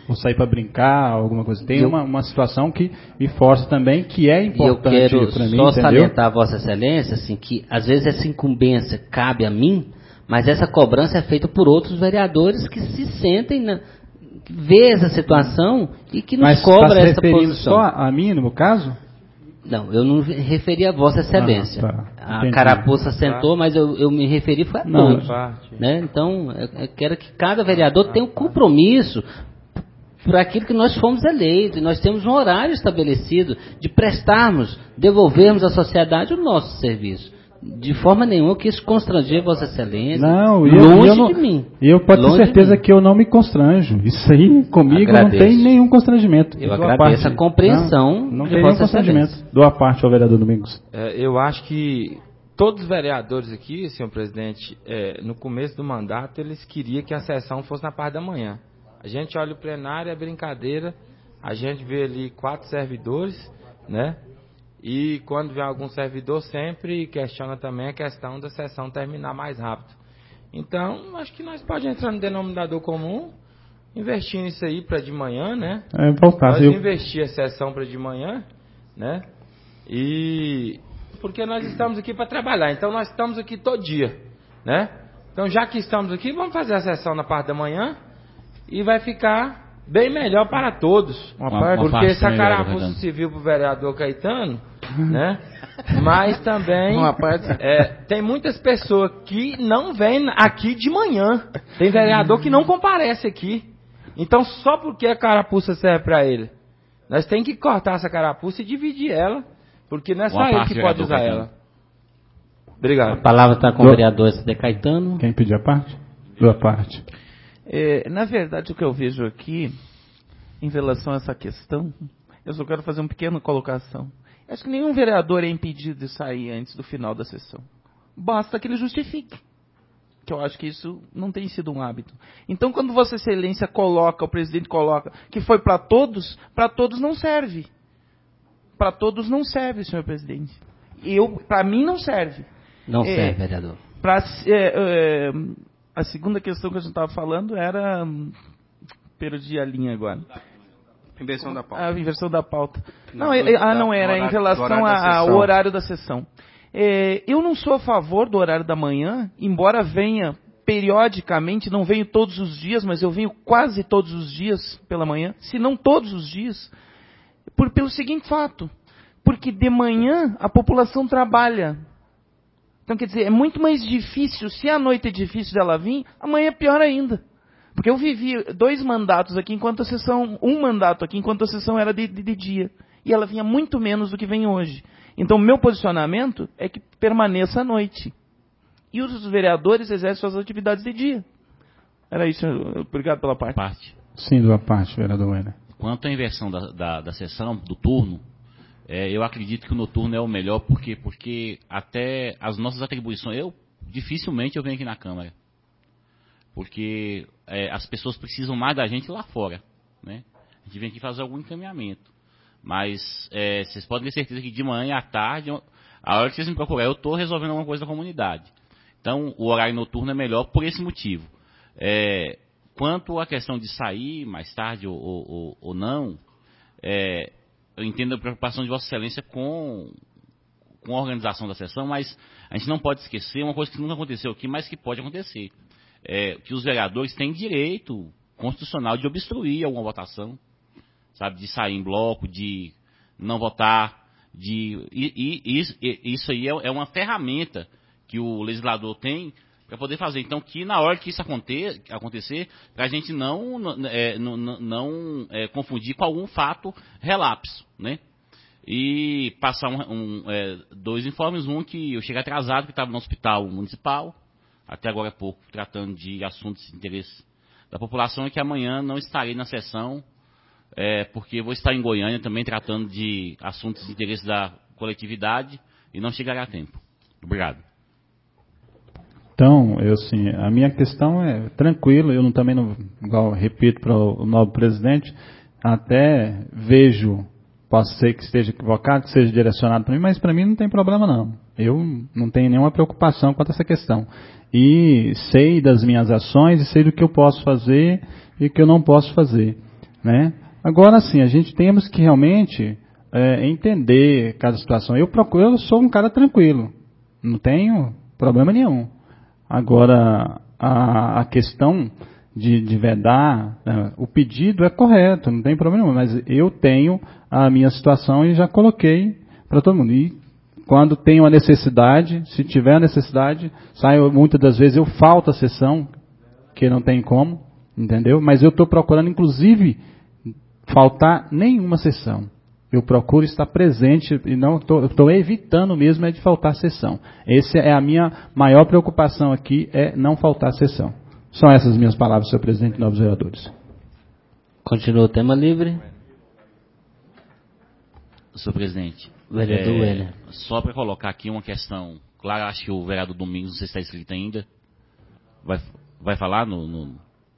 Speaker 5: vou sair para brincar, alguma coisa. Tem
Speaker 1: eu,
Speaker 5: uma, uma situação que me força também, que é importante para mim,
Speaker 1: só
Speaker 5: entendeu?
Speaker 1: salientar a Vossa Excelência, assim, que às vezes essa incumbência cabe a mim, mas essa cobrança é feita por outros vereadores que se sentem, na, que vê essa situação e que nos
Speaker 5: mas
Speaker 1: cobra
Speaker 5: tá se
Speaker 1: essa
Speaker 5: referindo
Speaker 1: posição.
Speaker 5: Só a mim, no meu caso?
Speaker 1: Não, eu não referi a Vossa Excelência.
Speaker 5: Ah, tá.
Speaker 1: A
Speaker 5: Entendi.
Speaker 1: carapuça sentou, mas eu, eu me referi foi a
Speaker 5: Não,
Speaker 1: todos. Né? Então, eu, eu quero que cada vereador tenha um compromisso por aquilo que nós fomos eleitos. E nós temos um horário estabelecido de prestarmos, devolvermos à sociedade o nosso serviço. De forma nenhuma eu quis constranger Vossa Excelência.
Speaker 5: Não, eu,
Speaker 1: longe
Speaker 5: eu não,
Speaker 1: de mim.
Speaker 5: E eu posso
Speaker 1: longe
Speaker 5: ter certeza que eu não me constranjo. Isso aí comigo
Speaker 1: agradeço.
Speaker 5: Não tem nenhum constrangimento.
Speaker 1: Eu agradeço a compreensão
Speaker 5: Não, não
Speaker 1: de
Speaker 5: tem nenhum
Speaker 1: Vossa
Speaker 5: constrangimento.
Speaker 1: Excelência.
Speaker 5: Dou a parte ao vereador Domingos.
Speaker 4: É, eu acho que todos os vereadores aqui, senhor presidente, é, no começo do mandato, eles queriam que a sessão fosse na parte da manhã. A gente olha o plenário, é brincadeira, a gente vê ali quatro servidores, né? E quando vem algum servidor, sempre questiona também a questão da sessão terminar mais rápido. Então, acho que nós podemos entrar no denominador comum, investir nisso aí para de manhã, né?
Speaker 5: É, voltar,
Speaker 4: nós
Speaker 5: eu...
Speaker 4: investir a sessão para de manhã, né? E porque nós estamos aqui para trabalhar, então nós estamos aqui todo dia, né? Então, já que estamos aqui, vamos fazer a sessão na parte da manhã e vai ficar bem melhor para todos.
Speaker 9: Uma, uma
Speaker 4: porque essa carapuça
Speaker 9: melhor,
Speaker 4: civil para o vereador Caetano, né? Mas também é, tem muitas pessoas que não vêm aqui de manhã. Tem vereador que não comparece aqui. Então, só porque a carapuça serve para ele, nós temos que cortar essa carapuça e dividir ela, porque não é só ele que pode usar Caetano. Ela. Obrigado.
Speaker 1: A palavra está com o vereador S D Caetano.
Speaker 5: Quem pediu a parte? Dou a parte.
Speaker 8: É, na verdade, o que eu vejo aqui, em relação a essa questão, eu só quero fazer uma pequena colocação. Acho que nenhum vereador é impedido de sair antes do final da sessão. Basta que ele justifique. Que eu acho que isso não tem sido um hábito. Então, quando Vossa Excelência coloca, o presidente coloca, que foi para todos, para todos não serve. Para todos não serve, senhor presidente. Eu, para mim não serve.
Speaker 1: Não
Speaker 8: é,
Speaker 1: serve, vereador.
Speaker 8: Pra, é, é, a segunda questão que a gente estava falando era... Perdi a linha agora.
Speaker 2: Inversão da pauta.
Speaker 8: A inversão da pauta.
Speaker 2: Não,
Speaker 8: não,
Speaker 2: do,
Speaker 8: ah, não
Speaker 2: da,
Speaker 8: era
Speaker 2: horário,
Speaker 8: em relação ao horário da sessão. É, eu não sou a favor do horário da manhã, embora venha periodicamente, não venho todos os dias, mas eu venho quase todos os dias pela manhã, se não todos os dias, por, pelo seguinte fato, porque de manhã a população trabalha. Então, quer dizer, é muito mais difícil, se à noite é difícil dela vir, amanhã é pior ainda. Porque eu vivi dois mandatos aqui, enquanto a sessão, um mandato aqui, enquanto a sessão era de, de, de dia. E ela vinha muito menos do que vem hoje. Então, meu posicionamento é que permaneça à noite. E os vereadores exercem suas atividades de dia. Era isso. Obrigado pela parte.
Speaker 9: parte.
Speaker 5: Sim, da parte, vereador Weller.
Speaker 9: Quanto à inversão da, da, da sessão, do turno, é, eu acredito que o noturno é o melhor, porque, porque até as nossas atribuições, eu dificilmente eu venho aqui na Câmara. Porque é, as pessoas precisam mais da gente lá fora, né? A gente vem aqui fazer algum encaminhamento. Mas é, vocês podem ter certeza que de manhã e à tarde, a hora que vocês me procurarem, eu estou resolvendo alguma coisa da comunidade. Então, o horário noturno é melhor por esse motivo. É, quanto à questão de sair mais tarde ou, ou, ou não, é, eu entendo a preocupação de Vossa Excelência com, com a organização da sessão, mas a gente não pode esquecer uma coisa que nunca aconteceu aqui, mas que pode acontecer. É, que os vereadores têm direito constitucional de obstruir alguma votação, sabe, de sair em bloco, de não votar, de e, e, isso, e, isso aí é, é uma ferramenta que o legislador tem para poder fazer. Então, que na hora que isso acontecer, acontecer para a gente não, é, não, não é, confundir com algum fato relapso, né? E passar um, um, é, dois informes, um que eu cheguei atrasado, que estava no hospital municipal, até agora há pouco, tratando de assuntos de interesse da população, e que amanhã não estarei na sessão, é, porque vou estar em Goiânia também tratando de assuntos de interesse da coletividade e não chegará a tempo. Obrigado.
Speaker 5: Então, eu assim, a minha questão é tranquila, eu não, também não, igual repito para o novo presidente, até vejo, posso ser que esteja equivocado, que seja direcionado para mim, mas para mim não tem problema não. Eu não tenho nenhuma preocupação quanto a essa questão. E sei das minhas ações e sei do que eu posso fazer e o que eu não posso fazer. né? Agora, sim, a gente temos que realmente é, entender cada situação. Eu procuro, eu sou um cara tranquilo, não tenho problema nenhum. Agora, a, a questão de, de vedar, né, o pedido é correto, não tem problema nenhum, mas eu tenho a minha situação e já coloquei para todo mundo. E quando tem uma necessidade, se tiver a necessidade, saio, muitas das vezes eu falto a sessão, que não tem como, entendeu? Mas eu estou procurando, inclusive, faltar nenhuma sessão. Eu procuro estar presente e não estou evitando mesmo é de faltar sessão. Essa é a minha maior preocupação aqui, é não faltar sessão. São essas minhas palavras, senhor presidente e novos vereadores.
Speaker 1: Continua o tema livre.
Speaker 9: Senhor presidente,
Speaker 1: vereador
Speaker 9: é,
Speaker 1: Wender.
Speaker 9: Só para colocar aqui uma questão, claro, acho que o vereador Domingos, não sei se está escrito ainda, vai, vai falar no, no,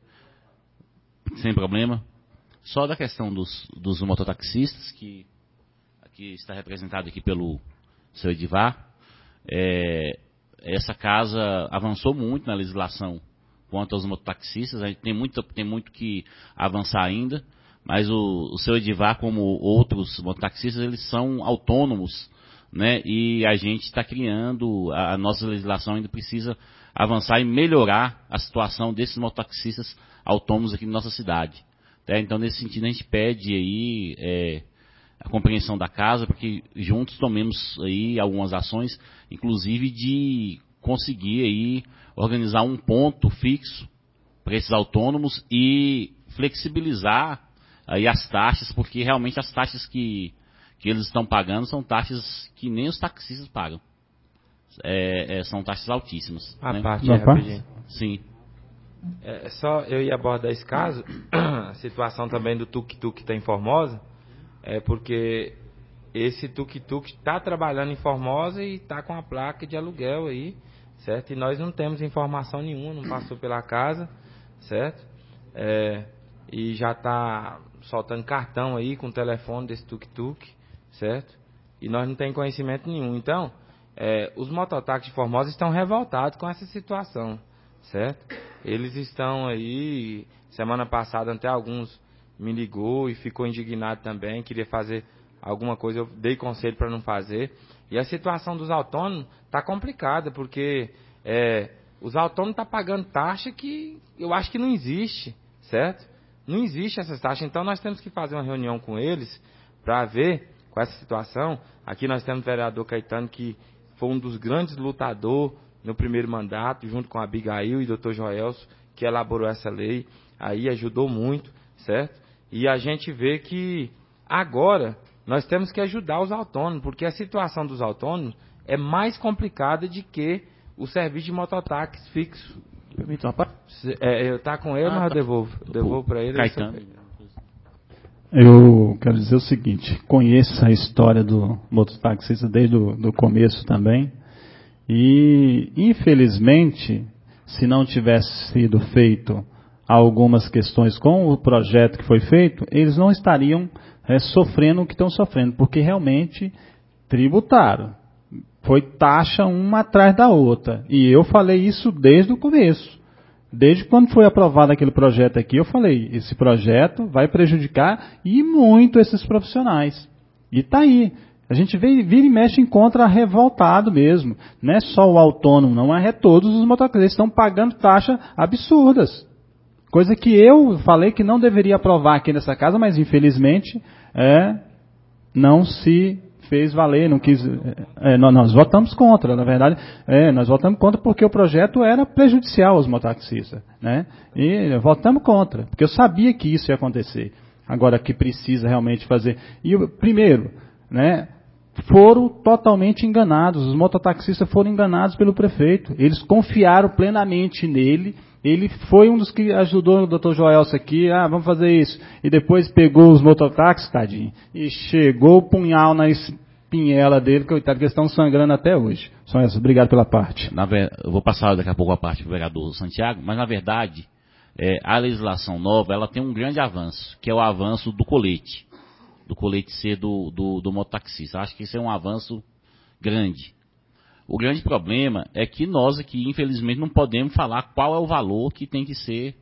Speaker 9: sem problema. Só da questão dos, dos mototaxistas, que aqui está representado aqui pelo senhor Edivar. É, essa casa avançou muito na legislação quanto aos mototaxistas. A gente tem muito, tem muito que avançar ainda, mas o, o senhor Edivar, como outros mototaxistas, eles são autônomos, né? E a gente está criando, a, a nossa legislação ainda precisa avançar e melhorar a situação desses mototaxistas autônomos aqui na nossa cidade. É, então, nesse sentido, a gente pede aí é, a compreensão da casa, para que juntos tomemos aí algumas ações, inclusive de conseguir aí organizar um ponto fixo para esses autônomos e flexibilizar aí as taxas, porque realmente as taxas que, que eles estão pagando são taxas que nem os taxistas pagam. É, é, são taxas altíssimas.
Speaker 4: A
Speaker 9: né?
Speaker 4: parte é rapidinho.
Speaker 9: Sim.
Speaker 4: É, só eu ia abordar esse caso, a situação também do tuk-tuk que está em Formosa, é porque esse tuk-tuk está trabalhando em Formosa e está com a placa de aluguel aí, certo? E nós não temos informação nenhuma, não passou pela casa, certo? É, e já está soltando cartão aí com o telefone desse tuk-tuk, certo? E nós não temos conhecimento nenhum. Então, é, os mototáxis de Formosa estão revoltados com essa situação, certo? Eles estão aí, semana passada até alguns me ligou e ficou indignado também, queria fazer alguma coisa, eu dei conselho para não fazer. E a situação dos autônomos está complicada, porque é, os autônomos estão pagando taxa que eu acho que não existe, certo? Não existe essas taxas, então nós temos que fazer uma reunião com eles para ver com essa situação. Aqui nós temos o vereador Caetano, que foi um dos grandes lutadores no primeiro mandato, junto com a Abigail e o doutor Joelso, que elaborou essa lei, aí ajudou muito, certo? E a gente vê que agora nós temos que ajudar os autônomos, porque a situação dos autônomos é mais complicada de que o serviço de mototáxi fixo.
Speaker 8: Permite uma parte?
Speaker 4: É, eu tá com ele, ah, mas eu devolvo. Eu devolvo para ele.
Speaker 9: Caetano.
Speaker 5: Eu quero dizer o seguinte, conheço a história do mototaxista desde o do começo também. E, infelizmente, se não tivesse sido feito algumas questões com o projeto que foi feito, eles não estariam é, sofrendo o que estão sofrendo, porque realmente tributaram. Foi taxa uma atrás da outra. E eu falei isso desde o começo. Desde quando foi aprovado aquele projeto aqui, eu falei, esse projeto vai prejudicar e muito esses profissionais. E está aí. A gente vira, vira e mexe, encontra revoltado mesmo. Não é só o autônomo, não é todos os motoristas. Estão pagando taxas absurdas. Coisa que eu falei que não deveria aprovar aqui nessa casa, mas infelizmente é, não se fez valer, não quis. É, nós votamos contra, na verdade. É, nós votamos contra porque o projeto era prejudicial aos mototaxistas. Né? E votamos contra, porque eu sabia que isso ia acontecer. Agora, que precisa realmente fazer. E o primeiro, né? Foram totalmente enganados, os mototaxistas foram enganados pelo prefeito, eles confiaram plenamente nele, ele foi um dos que ajudou o doutor Joelso aqui, ah, vamos fazer isso, e depois pegou os mototáxis, tadinho, e chegou o punhal na espinhela dele, coitado, que eles estão sangrando até hoje. Só isso, obrigado pela parte.
Speaker 9: Na ver... Eu vou passar daqui a pouco a parte do vereador Santiago, mas na verdade, é, a legislação nova, ela tem um grande avanço, que é o avanço do colete. do colete C do, do, do mototaxista. Acho que isso é um avanço grande. O grande problema é que nós aqui, infelizmente, não podemos falar qual é o valor que tem que ser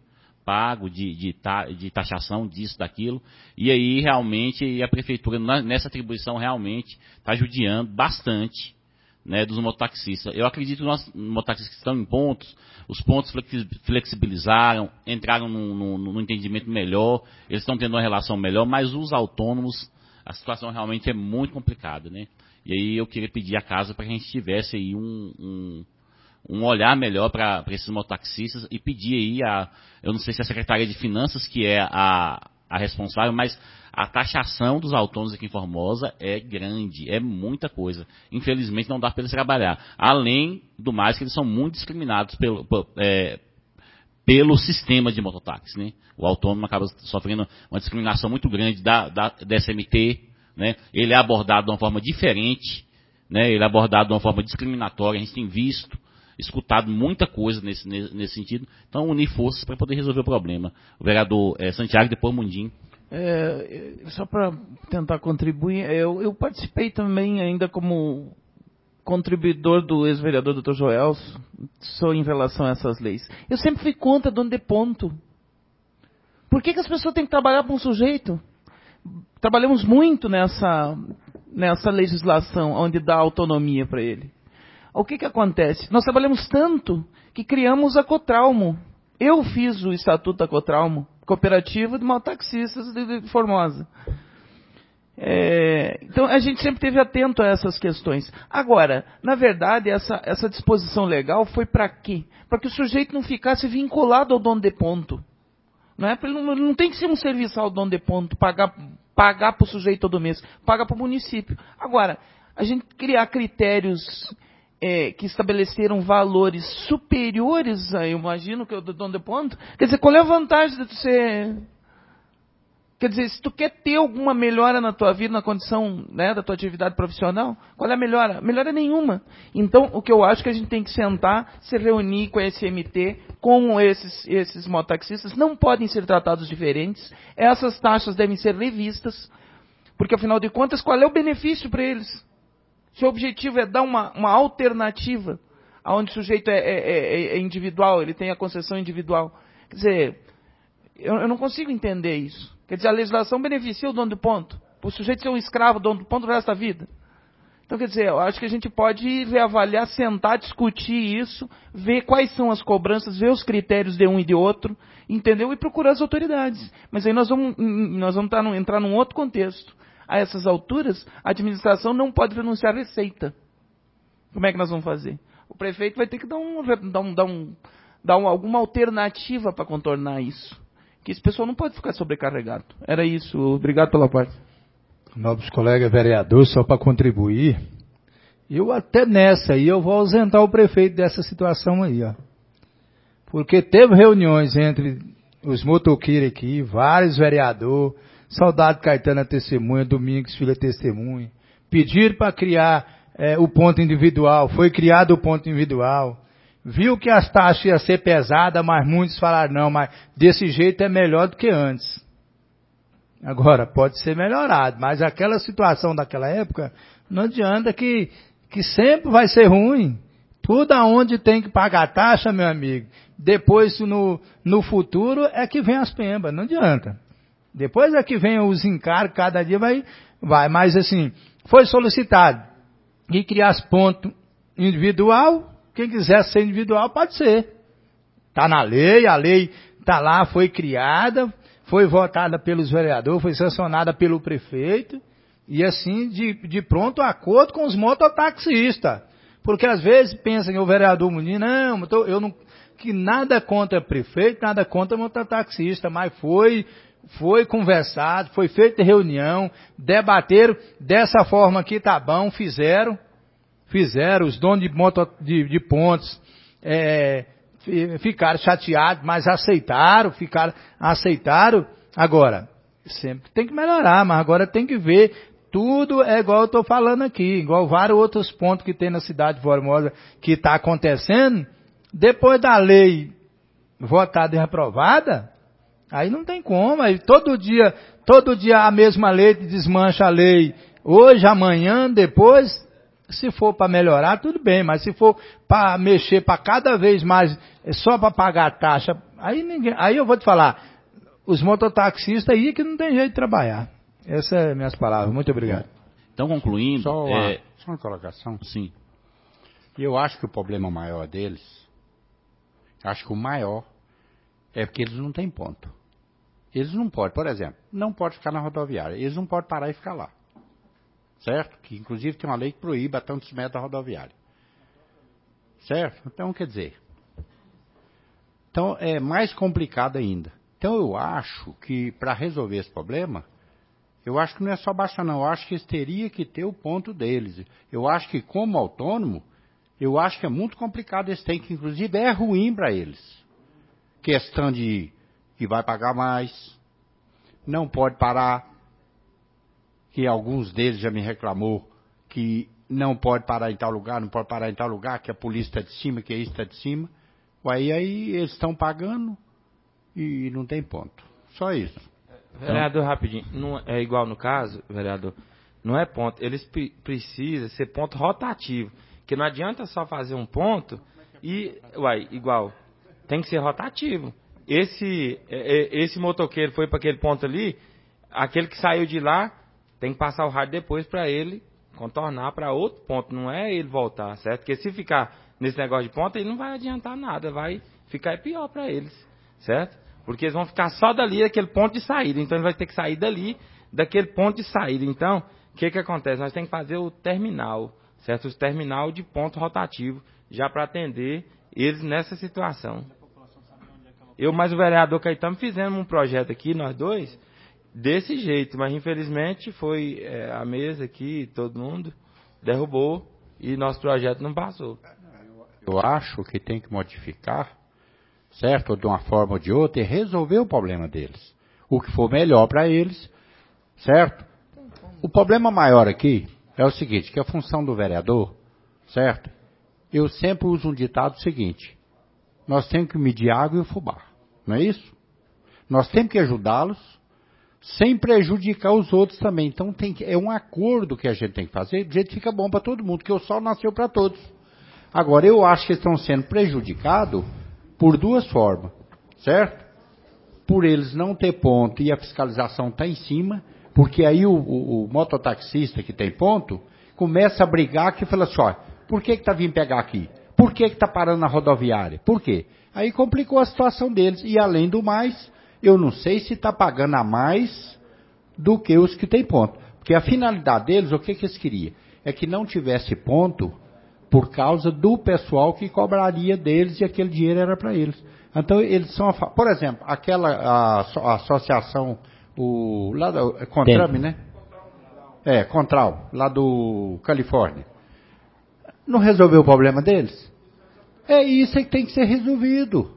Speaker 9: pago, de, de, ta, de taxação disso, daquilo, e aí realmente a prefeitura, nessa atribuição, realmente está judiando bastante, né, dos mototaxistas. Eu acredito que os mototaxistas que estão em pontos, os pontos flexibilizaram, entraram num, num, num entendimento melhor, eles estão tendo uma relação melhor, mas os autônomos, a situação realmente é muito complicada, né? E aí eu queria pedir à casa para que a gente tivesse aí um, um, um olhar melhor para esses mototaxistas e pedir aí a, eu não sei se é a Secretaria de Finanças que é a, a responsável, mas a taxação dos autônomos aqui em Formosa é grande, é muita coisa. Infelizmente não dá para eles trabalhar. Além do mais que eles são muito discriminados pelo, é, pelo sistema de mototáxi, né? O autônomo acaba sofrendo uma discriminação muito grande da, da, da S M T, né? Ele é abordado de uma forma diferente, né? Ele é abordado de uma forma discriminatória, a gente tem visto, escutado muita coisa nesse, nesse sentido. Então, unir forças para poder resolver o problema. O vereador é, Santiago, depois Mundinho.
Speaker 8: É, só para tentar contribuir, eu, eu participei também ainda como contribuidor do ex-vereador doutor Joel, só em relação a essas leis. Eu sempre fui contra dono de ponto. Por que, que as pessoas têm que trabalhar para um sujeito? Trabalhamos muito nessa, nessa legislação onde dá autonomia para ele. O que, que acontece? Nós trabalhamos tanto que criamos a Cotralmo. Eu fiz o Estatuto da Cotralmo, Cooperativa de Mototaxistas de Formosa. É, então, a gente sempre esteve atento a essas questões. Agora, na verdade, essa, essa disposição legal foi para quê? Para que o sujeito não ficasse vinculado ao dono de ponto. Não, é? Ele não, não tem que ser um serviçal ao dono de ponto, pagar, pagar para o sujeito todo mês, paga para o município. Agora, a gente criar critérios é, que estabeleceram valores superiores, a, eu imagino, que o do dono de ponto, quer dizer, qual é a vantagem de você... Quer dizer, se tu quer ter alguma melhora na tua vida, na condição, né, da tua atividade profissional, qual é a melhora? Melhora nenhuma. Então, o que eu acho que a gente tem que sentar, se reunir com a S M T, com esses, esses mototaxistas, não podem ser tratados diferentes, essas taxas devem ser revistas, porque afinal de contas, qual é o benefício para eles? Se o objetivo é dar uma, uma alternativa, onde o sujeito é, é, é individual, ele tem a concessão individual. Quer dizer, eu, eu não consigo entender isso. Quer dizer, a legislação beneficia o dono do ponto. O sujeito ser um escravo, dono do ponto, o resto da vida. Então, quer dizer, eu acho que a gente pode reavaliar, sentar, discutir isso, ver quais são as cobranças, ver os critérios de um e de outro, entendeu? E procurar as autoridades. Mas aí nós vamos, nós vamos estar, entrar num outro contexto. A essas alturas, a administração não pode renunciar à receita. Como é que nós vamos fazer? O prefeito vai ter que dar, um, dar, um, dar, um, dar um, alguma alternativa para contornar isso. Que esse pessoal não pode ficar sobrecarregado. Era isso. Obrigado pela parte.
Speaker 7: Nobres colegas vereadores, só para contribuir, eu até nessa aí eu vou ausentar o prefeito dessa situação aí, ó. Porque teve reuniões entre os motoqueiros aqui, vários vereadores, Saudade Caetano é testemunha, Domingos Filho é testemunha, pediram para criar é, o ponto individual, foi criado o ponto individual. Viu que as taxas iam ser pesadas, mas muitos falaram, não, mas desse jeito é melhor do que antes. Agora, pode ser melhorado, mas aquela situação daquela época, não adianta que, que sempre vai ser ruim. Tudo aonde tem que pagar taxa, meu amigo, depois no, no futuro é que vem as pembas, não adianta. Depois é que vem os encargos, cada dia vai, vai. Mas assim, foi solicitado e criar ponto individual. Quem quiser ser individual, pode ser. Está na lei, a lei está lá, foi criada, foi votada pelos vereadores, foi sancionada pelo prefeito, e assim, de, de pronto acordo com os mototaxistas. Porque às vezes pensam que o vereador Muniz, não, eu não, que nada contra prefeito, nada contra mototaxista, mas foi, foi conversado, foi feita reunião, debateram, dessa forma aqui tá bom, fizeram. Fizeram, os donos de, moto, de, de pontos é, ficaram chateados, mas aceitaram, ficaram, aceitaram. Agora, sempre tem que melhorar, mas agora tem que ver, tudo é igual eu estou falando aqui, igual vários outros pontos que tem na cidade de Formosa que está acontecendo, depois da lei votada e aprovada, aí não tem como, aí todo dia, todo dia a mesma lei desmancha a lei, hoje, amanhã, depois... Se for para melhorar, tudo bem, mas se for para mexer para cada vez mais, só para pagar a taxa, aí, ninguém, aí eu vou te falar, os mototaxistas aí que não tem jeito de trabalhar. Essas são minhas palavras. Muito obrigado.
Speaker 9: Então, concluindo...
Speaker 10: Só uma,
Speaker 9: é...
Speaker 10: só uma colocação.
Speaker 9: Sim.
Speaker 10: Eu acho que o problema maior deles, acho que o maior, é porque eles não têm ponto. Eles não podem, por exemplo, não podem ficar na rodoviária. Eles não podem parar e ficar lá. Certo? Que inclusive tem uma lei que proíbe a tantos metros da rodoviária. Certo? Então, quer dizer... Então, é mais complicado ainda. Então, eu acho que para resolver esse problema, eu acho que não é só baixar, não. Eu acho que eles teriam que ter o ponto deles. Eu acho que, como autônomo, eu acho que é muito complicado. Eles têm que, inclusive, é ruim para eles. Questão de que vai pagar mais, não pode parar, que alguns deles já me reclamou que não pode parar em tal lugar, não pode parar em tal lugar, que a polícia está de cima, que isso está de cima. Aí, aí eles estão pagando e não tem ponto. Só isso.
Speaker 4: Vereador, rapidinho, não é igual no caso, vereador, não é ponto, eles pre precisam ser ponto rotativo, que não adianta só fazer um ponto e, uai, igual, tem que ser rotativo. Esse, esse motoqueiro foi para aquele ponto ali, aquele que saiu de lá, tem que passar o rádio depois para ele contornar para outro ponto, não é ele voltar, certo? Porque se ficar nesse negócio de ponto, ele não vai adiantar nada, vai ficar pior para eles, certo? Porque eles vão ficar só dali, daquele ponto de saída. Então ele vai ter que sair dali, daquele ponto de saída. Então, o que que acontece? Nós temos que fazer o terminal, certo? O terminal de ponto rotativo, já para atender eles nessa situação. Eu mais o vereador Caetano fizemos um projeto aqui, nós dois, desse jeito. Mas infelizmente foi é, a mesa aqui, todo mundo derrubou e nosso projeto não passou.
Speaker 10: Eu acho que tem que modificar, certo? Ou de uma forma ou de outra, e resolver o problema deles. O que for melhor para eles, certo? O problema maior aqui é o seguinte, que a função do vereador, certo? Eu sempre uso um ditado seguinte, nós temos que medir a água e o fubá, não é isso? Nós temos que ajudá-los sem prejudicar os outros também. Então tem que, é um acordo que a gente tem que fazer, do jeito que fica bom para todo mundo, que o sol nasceu para todos. Agora, eu acho que estão sendo prejudicados por duas formas, certo? Por eles não ter ponto e a fiscalização está em cima, porque aí o, o, o mototaxista que tem ponto começa a brigar que fala assim, ó, por que que está vindo pegar aqui? Por que que está parando na rodoviária? Por quê? Aí complicou a situação deles. E além do mais, eu não sei se está pagando a mais do que os que têm ponto. Porque a finalidade deles, o que que eles queriam? É que não tivesse ponto por causa do pessoal que cobraria deles e aquele dinheiro era para eles. Então, eles são, a, por exemplo, aquela a, a associação, o, lá do, é Contrame, né? É, Contral, lá do Califórnia. Não resolveu o problema deles? É isso que tem que ser resolvido.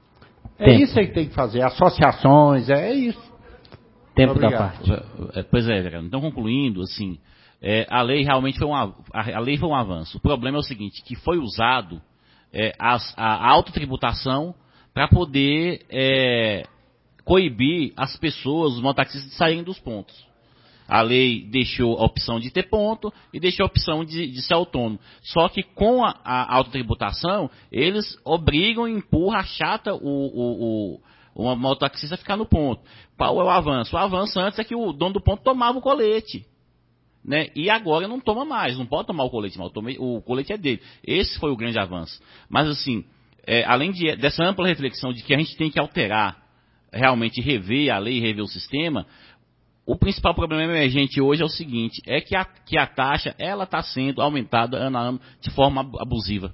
Speaker 10: É
Speaker 9: Tempo.
Speaker 10: isso que tem que fazer, associações, é, é isso.
Speaker 9: Tempo
Speaker 10: Obrigado.
Speaker 9: da parte. Pois é, vereador. Então, concluindo, assim, é, a lei realmente foi um, a, a lei foi um avanço. O problema é o seguinte, que foi usado é, a, a autotributação para poder é, coibir as pessoas, os mototaxistas, de saírem dos pontos. A lei deixou a opção de ter ponto e deixou a opção de, de ser autônomo. Só que com a, a autotributação, eles obrigam, empurram, achata o, o, o, o mototaxista a ficar no ponto. Qual é o avanço? O avanço antes é que o dono do ponto tomava o colete. Né? E agora não toma mais, não pode tomar o colete, mas o colete é dele. Esse foi o grande avanço. Mas assim, é, além de, dessa ampla reflexão de que a gente tem que alterar, realmente rever a lei, rever o sistema, o principal problema emergente hoje é o seguinte, é que a, que a taxa ela está sendo aumentada ano a ano de forma abusiva.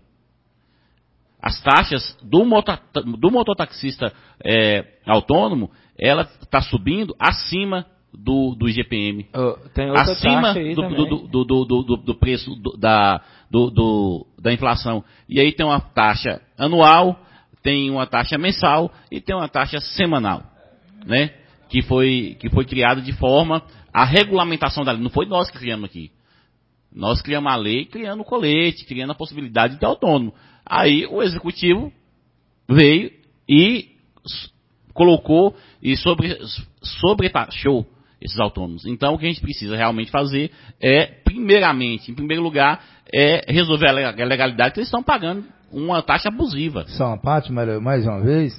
Speaker 9: As taxas do, moto, do mototaxista é, autônomo, ela está subindo acima do, do I G P M.
Speaker 4: Oh, tem outra
Speaker 9: acima
Speaker 4: taxa aí
Speaker 9: do,
Speaker 4: também.
Speaker 9: do, do, do, do, do preço do, da, do, do, da inflação. E aí tem uma taxa anual, tem uma taxa mensal e tem uma taxa semanal, né? Que foi, que foi criada de forma, a regulamentação da lei, não foi nós que criamos aqui. Nós criamos a lei, criando o colete, criando a possibilidade de ter autônomo. Aí o executivo veio e colocou e sobre, sobretaxou esses autônomos. Então, o que a gente precisa realmente fazer é, primeiramente, em primeiro lugar, é resolver a legalidade, que eles estão pagando uma taxa abusiva.
Speaker 7: Só uma parte, mais uma vez,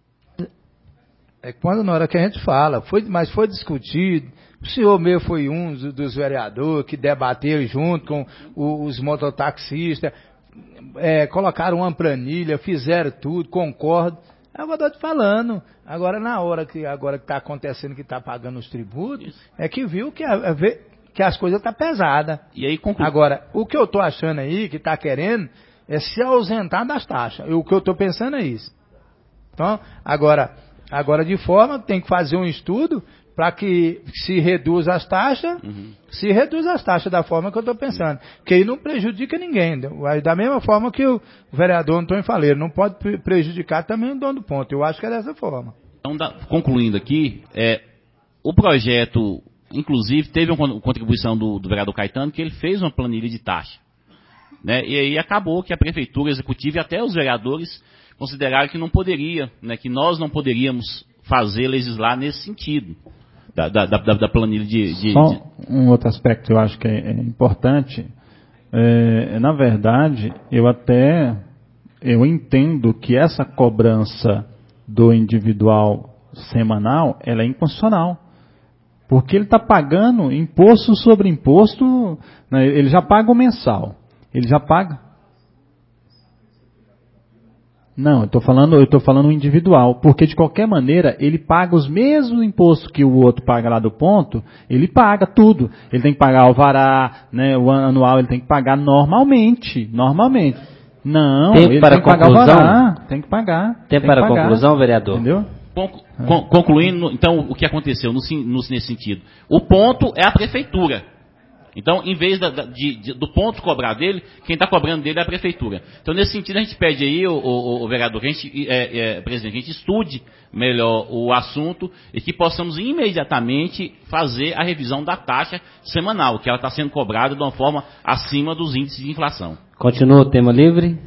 Speaker 7: é quando na hora que a gente fala, foi, mas foi discutido, o senhor meu foi um dos vereadores que debateu junto com os mototaxistas, é, colocaram uma planilha, fizeram tudo, concordo. Agora eu estou te falando, agora na hora que agora está acontecendo, que está pagando os tributos, isso. É que viu que, a, que as coisas estão tá pesadas.
Speaker 9: E aí, conclu...
Speaker 7: Agora, o que eu estou achando aí, que está querendo, é se ausentar das taxas. O que eu estou pensando é isso. Então, agora, agora de forma, tem que fazer um estudo para que se reduza as taxas, uhum. se reduz as taxas da forma que eu estou pensando. Porque aí não prejudica ninguém. Da mesma forma que o vereador Antônio Faleiro não pode prejudicar também o dono do ponto. Eu acho que é dessa forma.
Speaker 9: Então, da, concluindo aqui, é, o projeto, inclusive, teve uma contribuição do, do vereador Caetano, que ele fez uma planilha de taxa. Né? E aí acabou que a prefeitura executiva e até os vereadores consideraram que não poderia, né, que nós não poderíamos fazer, legislar nesse sentido. Da, da, da, da planilha de, de...
Speaker 16: Só um outro aspecto que eu acho que é, é importante, é, na verdade, eu até eu entendo que essa cobrança do individual semanal, ela é inconstitucional, porque ele está pagando imposto sobre imposto, né, ele já paga o mensal, ele já paga... Não, eu estou falando, eu estou falando individual, porque de qualquer maneira ele paga os mesmos impostos que o outro paga lá do ponto, ele paga tudo. Ele tem que pagar o alvará, né, o anual ele tem que pagar normalmente, normalmente. Não,
Speaker 1: Tempo
Speaker 16: ele
Speaker 1: para
Speaker 16: tem que
Speaker 1: conclusão.
Speaker 16: pagar o alvará, tem que pagar.
Speaker 1: Tempo
Speaker 16: tem que
Speaker 1: para
Speaker 16: pagar,
Speaker 1: conclusão, vereador.
Speaker 16: Entendeu?
Speaker 9: Concluindo, então, o que aconteceu no, no, nesse sentido? O ponto é a prefeitura. Então, em vez da, de, de, do ponto cobrar dele, quem está cobrando dele é a prefeitura. Então, nesse sentido, a gente pede aí, o, o, o vereador, que a gente, é, é, presidente, que a gente estude melhor o assunto e que possamos imediatamente fazer a revisão da taxa semanal, que ela está sendo cobrada de uma forma acima dos índices de inflação.
Speaker 1: Continua o tema livre.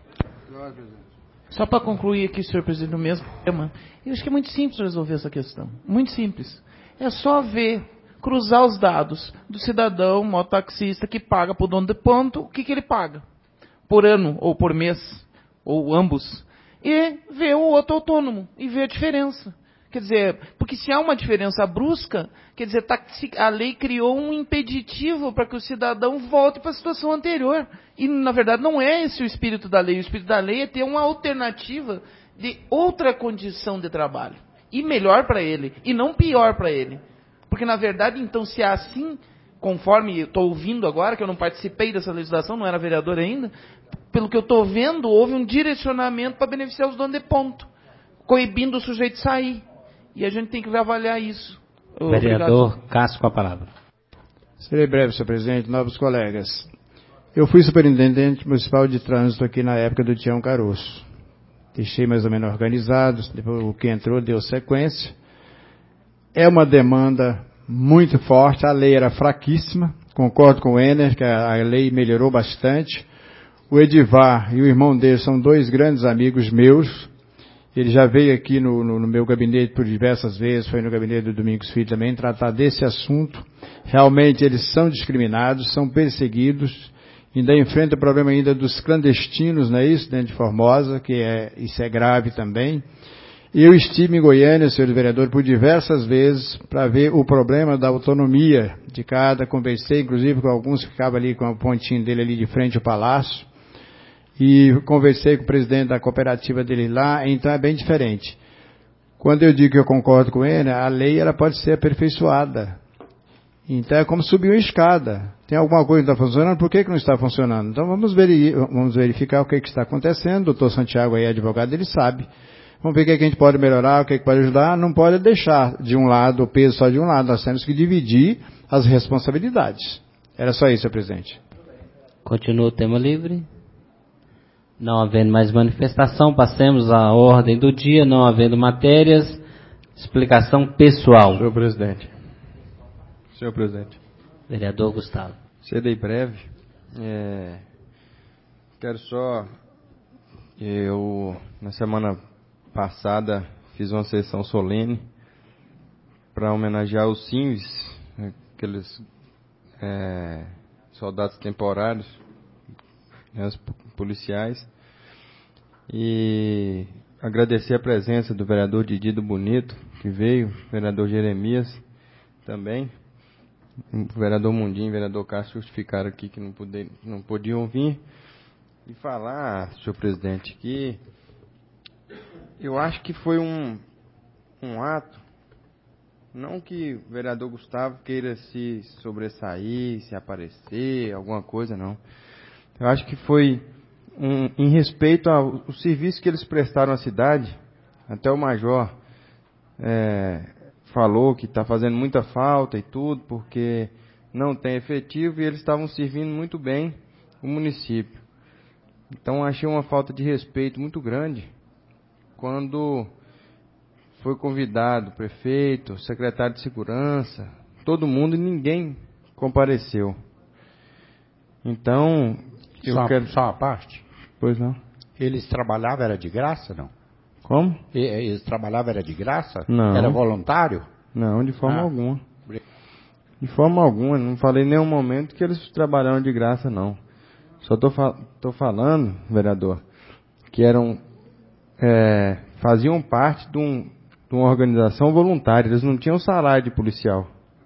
Speaker 8: Só para concluir aqui, senhor presidente, no mesmo tema, eu acho que é muito simples resolver essa questão. Muito simples. É só ver... cruzar os dados do cidadão mototaxista que paga para o dono de ponto, o que, que ele paga? Por ano, ou por mês, ou ambos. E ver o outro autônomo, e ver a diferença. Quer dizer, porque se há uma diferença brusca, quer dizer, tá, a lei criou um impeditivo para que o cidadão volte para a situação anterior. E, na verdade, não é esse o espírito da lei. O espírito da lei é ter uma alternativa de outra condição de trabalho. E melhor para ele, e não pior para ele. Porque, na verdade, então, se é assim, conforme estou ouvindo agora, que eu não participei dessa legislação, não era vereador ainda, pelo que eu estou vendo, houve um direcionamento para beneficiar os donos de ponto, coibindo o sujeito de sair. E a gente tem que avaliar isso.
Speaker 1: Vereador
Speaker 2: Obrigado.
Speaker 1: Cássio, com a palavra.
Speaker 2: Serei breve, senhor presidente, nobres colegas. Eu fui superintendente municipal de trânsito aqui na época do Tião Caroço. Deixei mais ou menos organizado, depois o que entrou deu sequência. É uma demanda muito forte, a lei era fraquíssima, concordo com o Ener, que a lei melhorou bastante. O Edivar e o irmão dele são dois grandes amigos meus, ele já veio aqui no, no, no meu gabinete por diversas vezes, foi no gabinete do Domingos Filho também, tratar desse assunto. Realmente eles são discriminados, são perseguidos, ainda enfrenta o problema ainda dos clandestinos, não é isso, dentro de Formosa, que é, isso é grave também. Eu estive em Goiânia, senhor vereador, por diversas vezes para ver o problema da autonomia de cada. Conversei, inclusive, com alguns que ficavam ali com a pontinha dele ali de frente ao palácio. E conversei com o presidente da cooperativa dele lá, então é bem diferente. Quando eu digo que eu concordo com ele, a lei ela pode ser aperfeiçoada. Então é como subir uma escada. Tem alguma coisa que não está funcionando, por que, que não está funcionando? Então vamos, veri- vamos verificar o que, que está acontecendo. O doutor Santiago aí, advogado, ele sabe. Vamos ver o que, que a gente pode melhorar, o que, que pode ajudar. Não pode deixar de um lado o peso só de um lado. Nós temos que dividir as responsabilidades. Era só isso, senhor presidente.
Speaker 1: Continua o tema livre. Não havendo mais manifestação, passemos à ordem do dia. Não havendo matérias, explicação pessoal.
Speaker 17: Senhor presidente. Senhor presidente.
Speaker 1: Vereador Gustavo.
Speaker 17: Serei breve. É, quero só... Eu, na semana passada, fiz uma sessão solene para homenagear os civis, aqueles é, soldados temporários, né, os policiais, e agradecer a presença do vereador Didi do Bonito, que veio, vereador Jeremias também, o vereador Mundim e o vereador Cássio justificaram aqui que não, poder, não podiam vir, e falar, senhor presidente, que eu acho que foi um, um ato, não que o vereador Gustavo queira se sobressair, se aparecer, alguma coisa, não. Eu acho que foi um, em respeito ao, ao serviço que eles prestaram à cidade. Até o major é, falou que está fazendo muita falta e tudo, porque não tem efetivo, e eles estavam servindo muito bem o município. Então achei uma falta de respeito muito grande quando foi convidado o prefeito, o secretário de segurança, todo mundo, e ninguém compareceu. Então, eu
Speaker 10: só,
Speaker 17: quero...
Speaker 10: Só uma parte?
Speaker 17: Pois não.
Speaker 10: Eles trabalhavam, era de graça, não?
Speaker 17: Como?
Speaker 10: Eles trabalhavam, era de graça?
Speaker 17: Não.
Speaker 10: Era voluntário?
Speaker 17: Não, de forma
Speaker 10: ah.
Speaker 17: alguma. De forma alguma, não falei em nenhum momento que eles trabalharam de graça, não. Só estou fa falando, vereador, que eram é, faziam parte de, um, de uma organização voluntária. Eles não tinham salário de policial.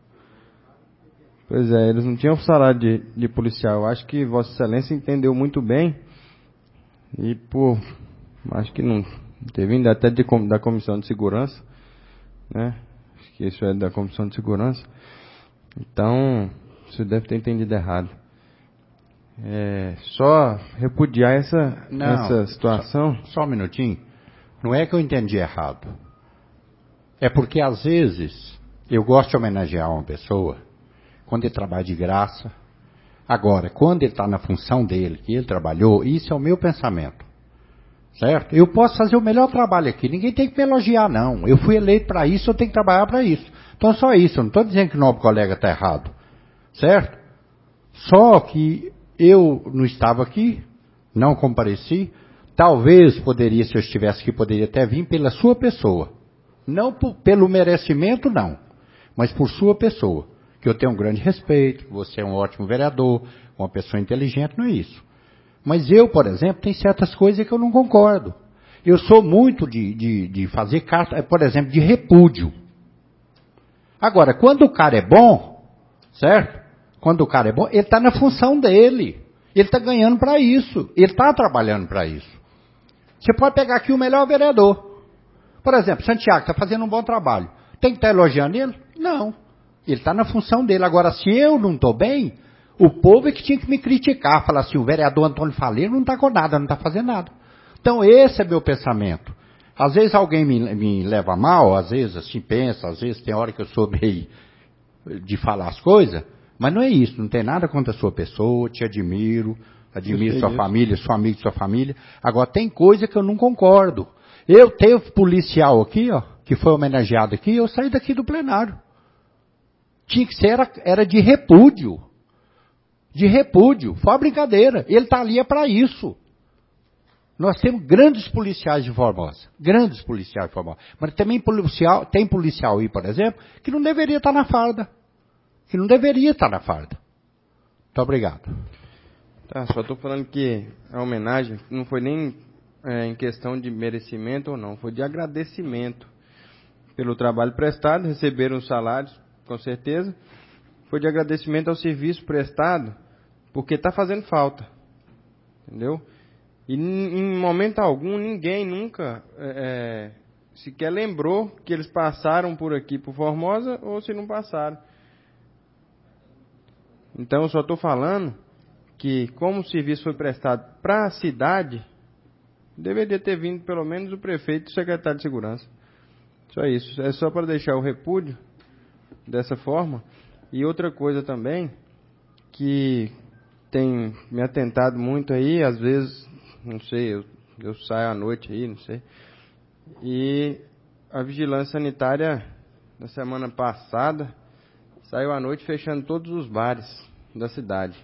Speaker 17: Pois é, eles não tinham salário de, de policial. Eu acho que Vossa Excelência entendeu muito bem. E por acho que não ter vindo até de, da Comissão de Segurança, né? Acho que isso é da Comissão de Segurança. Então, você deve ter entendido errado. É, só repudiar essa,
Speaker 10: não,
Speaker 17: essa situação.
Speaker 10: Só, só um minutinho. Não é que eu entendi errado. É porque, às vezes, eu gosto de homenagear uma pessoa quando ele trabalha de graça. Agora, quando ele está na função dele, que ele trabalhou, isso é o meu pensamento. Certo? Eu posso fazer o melhor trabalho aqui. Ninguém tem que me elogiar, não. Eu fui eleito para isso, eu tenho que trabalhar para isso. Então, só isso. Eu não estou dizendo que o nobre colega está errado. Certo? Só que eu não estava aqui, não compareci. Talvez poderia, se eu estivesse aqui, poderia até vir pela sua pessoa. Não por, pelo merecimento, não. Mas por sua pessoa. Que eu tenho um grande respeito, você é um ótimo vereador, uma pessoa inteligente, não é isso. Mas eu, por exemplo, tem certas coisas que eu não concordo. Eu sou muito de, de, de fazer carta, por exemplo, de repúdio. Agora, quando o cara é bom, certo? Quando o cara é bom, ele está na função dele. Ele está ganhando para isso. Ele está trabalhando para isso. Você pode pegar aqui o melhor vereador. Por exemplo, Santiago está fazendo um bom trabalho. Tem que estar elogiando ele? Não. Ele está na função dele. Agora, se eu não estou bem, o povo é que tinha que me criticar. Falar assim, o vereador Antônio Faleiro não está com nada, não está fazendo nada. Então, esse é meu pensamento. Às vezes alguém me, me leva mal, às vezes assim pensa, às vezes tem hora que eu sou meio de falar as coisas, mas não é isso, não tem nada contra a sua pessoa, te admiro, admiro sua família, sou amigo de sua família. Agora, tem coisa que eu não concordo. Eu tenho policial aqui, ó, que foi homenageado aqui, eu saí daqui do plenário. Tinha que ser, era, era de repúdio. De repúdio. Foi uma brincadeira. Ele está ali é para isso. Nós temos grandes policiais de Formosa. Grandes policiais de Formosa. Mas também policial, tem policial aí, por exemplo, que não deveria estar na farda. Que não deveria estar na farda. Muito obrigado.
Speaker 17: Tá, só estou falando que a homenagem não foi nem é, em questão de merecimento ou não. Foi de agradecimento pelo trabalho prestado. Receberam os salários, com certeza. Foi de agradecimento ao serviço prestado, porque está fazendo falta. Entendeu? E em momento algum, ninguém nunca é, sequer lembrou que eles passaram por aqui, por Formosa, ou se não passaram. Então, eu só estou falando que, como o serviço foi prestado para a cidade, deveria ter vindo pelo menos o prefeito e o secretário de segurança. Só isso. É só para deixar o repúdio dessa forma. E outra coisa também, que tem me atentado muito aí, às vezes, não sei, eu, eu saio à noite aí, não sei. E a vigilância sanitária, na semana passada, saiu à noite fechando todos os bares da cidade.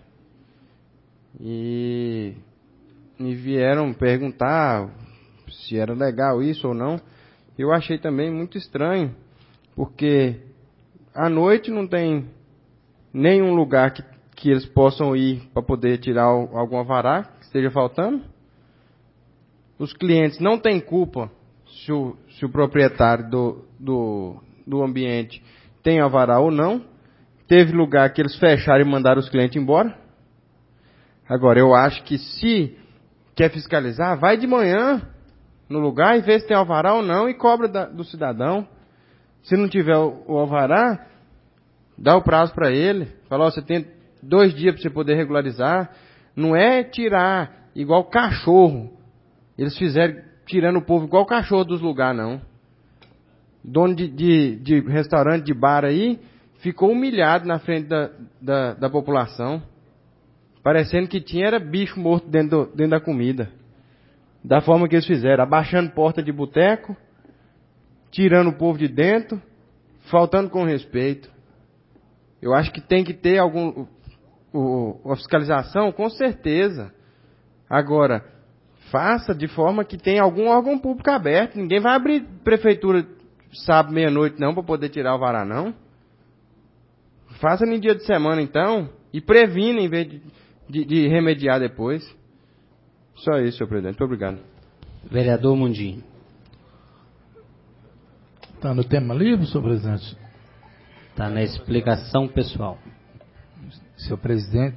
Speaker 17: E me vieram perguntar se era legal isso ou não. Eu achei também muito estranho, porque à noite não tem nenhum lugar que, que eles possam ir para poder tirar algum alvará que esteja faltando. Os clientes não têm culpa se o, se o proprietário do, do, do ambiente tem alvará ou não. Teve lugar que eles fecharam e mandaram os clientes embora. Agora, eu acho que se quer fiscalizar, vai de manhã no lugar e vê se tem alvará ou não e cobra da, do cidadão. Se não tiver o, o alvará, dá o prazo para ele. Fala, ó, você tem dois dias para você poder regularizar. Não é tirar igual cachorro. Eles fizeram tirando o povo igual cachorro dos lugares, não. Dono de, de, de restaurante, de bar aí, ficou humilhado na frente da, da, da população. Parecendo que tinha era bicho morto dentro, do, dentro da comida. Da forma que eles fizeram, abaixando porta de boteco, tirando o povo de dentro, faltando com respeito. Eu acho que tem que ter algum o, a fiscalização, com certeza. Agora, faça de forma que tenha algum órgão público aberto. Ninguém vai abrir prefeitura sábado, meia-noite, não, para poder tirar o vará, não. Faça no dia de semana, então, e previna em vez de, de, de remediar depois. Só isso, senhor presidente. Muito obrigado.
Speaker 1: Vereador Mundim.
Speaker 7: Está no tema livre, senhor presidente?
Speaker 1: Está na explicação pessoal.
Speaker 7: Senhor presidente,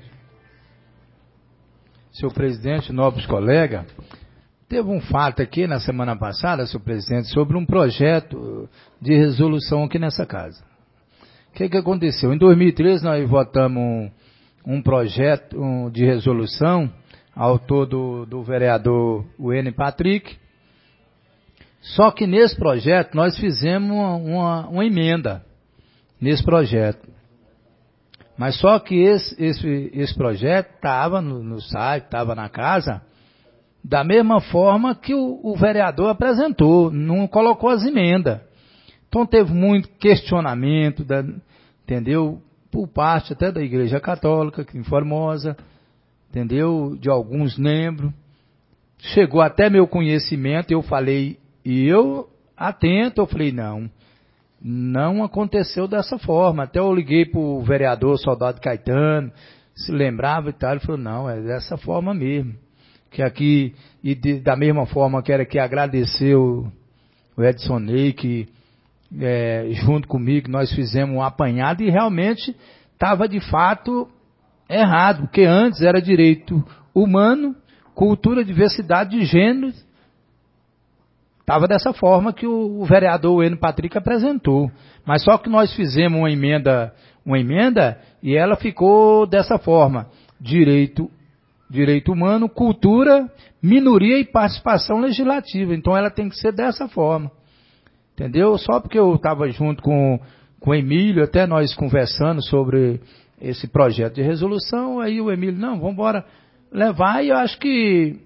Speaker 7: senhor presidente, nobres colegas, teve um fato aqui na semana passada, senhor presidente, sobre um projeto de resolução aqui nessa casa. O que, que aconteceu? Em dois mil e treze nós votamos um, um projeto um, de resolução, autor do, do vereador Wênio Patrick, só que nesse projeto nós fizemos uma, uma, uma emenda, nesse projeto. Mas só que esse, esse, esse projeto estava no, no site, estava na casa, da mesma forma que o, o vereador apresentou, não colocou as emendas. Então teve muito questionamento, da, entendeu? Por parte até da Igreja Católica, aqui em Formosa, entendeu? De alguns membros. Chegou até meu conhecimento, eu falei, e eu, atento, eu falei, não, não aconteceu dessa forma. Até eu liguei para o vereador Soldado Caetano, se lembrava e tal, ele falou, não, é dessa forma mesmo. Que aqui, e de, da mesma forma, quero aqui agradecer o, o Edson Ney, que é, junto comigo nós fizemos um apanhado e realmente estava de fato errado, porque antes era direito humano, cultura, diversidade de gêneros, estava dessa forma que o, o vereador Wênio Patrick apresentou. Mas só que nós fizemos uma emenda, uma emenda e ela ficou dessa forma, direito Direito humano, cultura, minoria e participação legislativa. Então ela tem que ser dessa forma. Entendeu? Só porque eu estava junto com, com o Emílio, até nós conversando sobre esse projeto de resolução, aí o Emílio, não, vamos embora levar, e eu acho que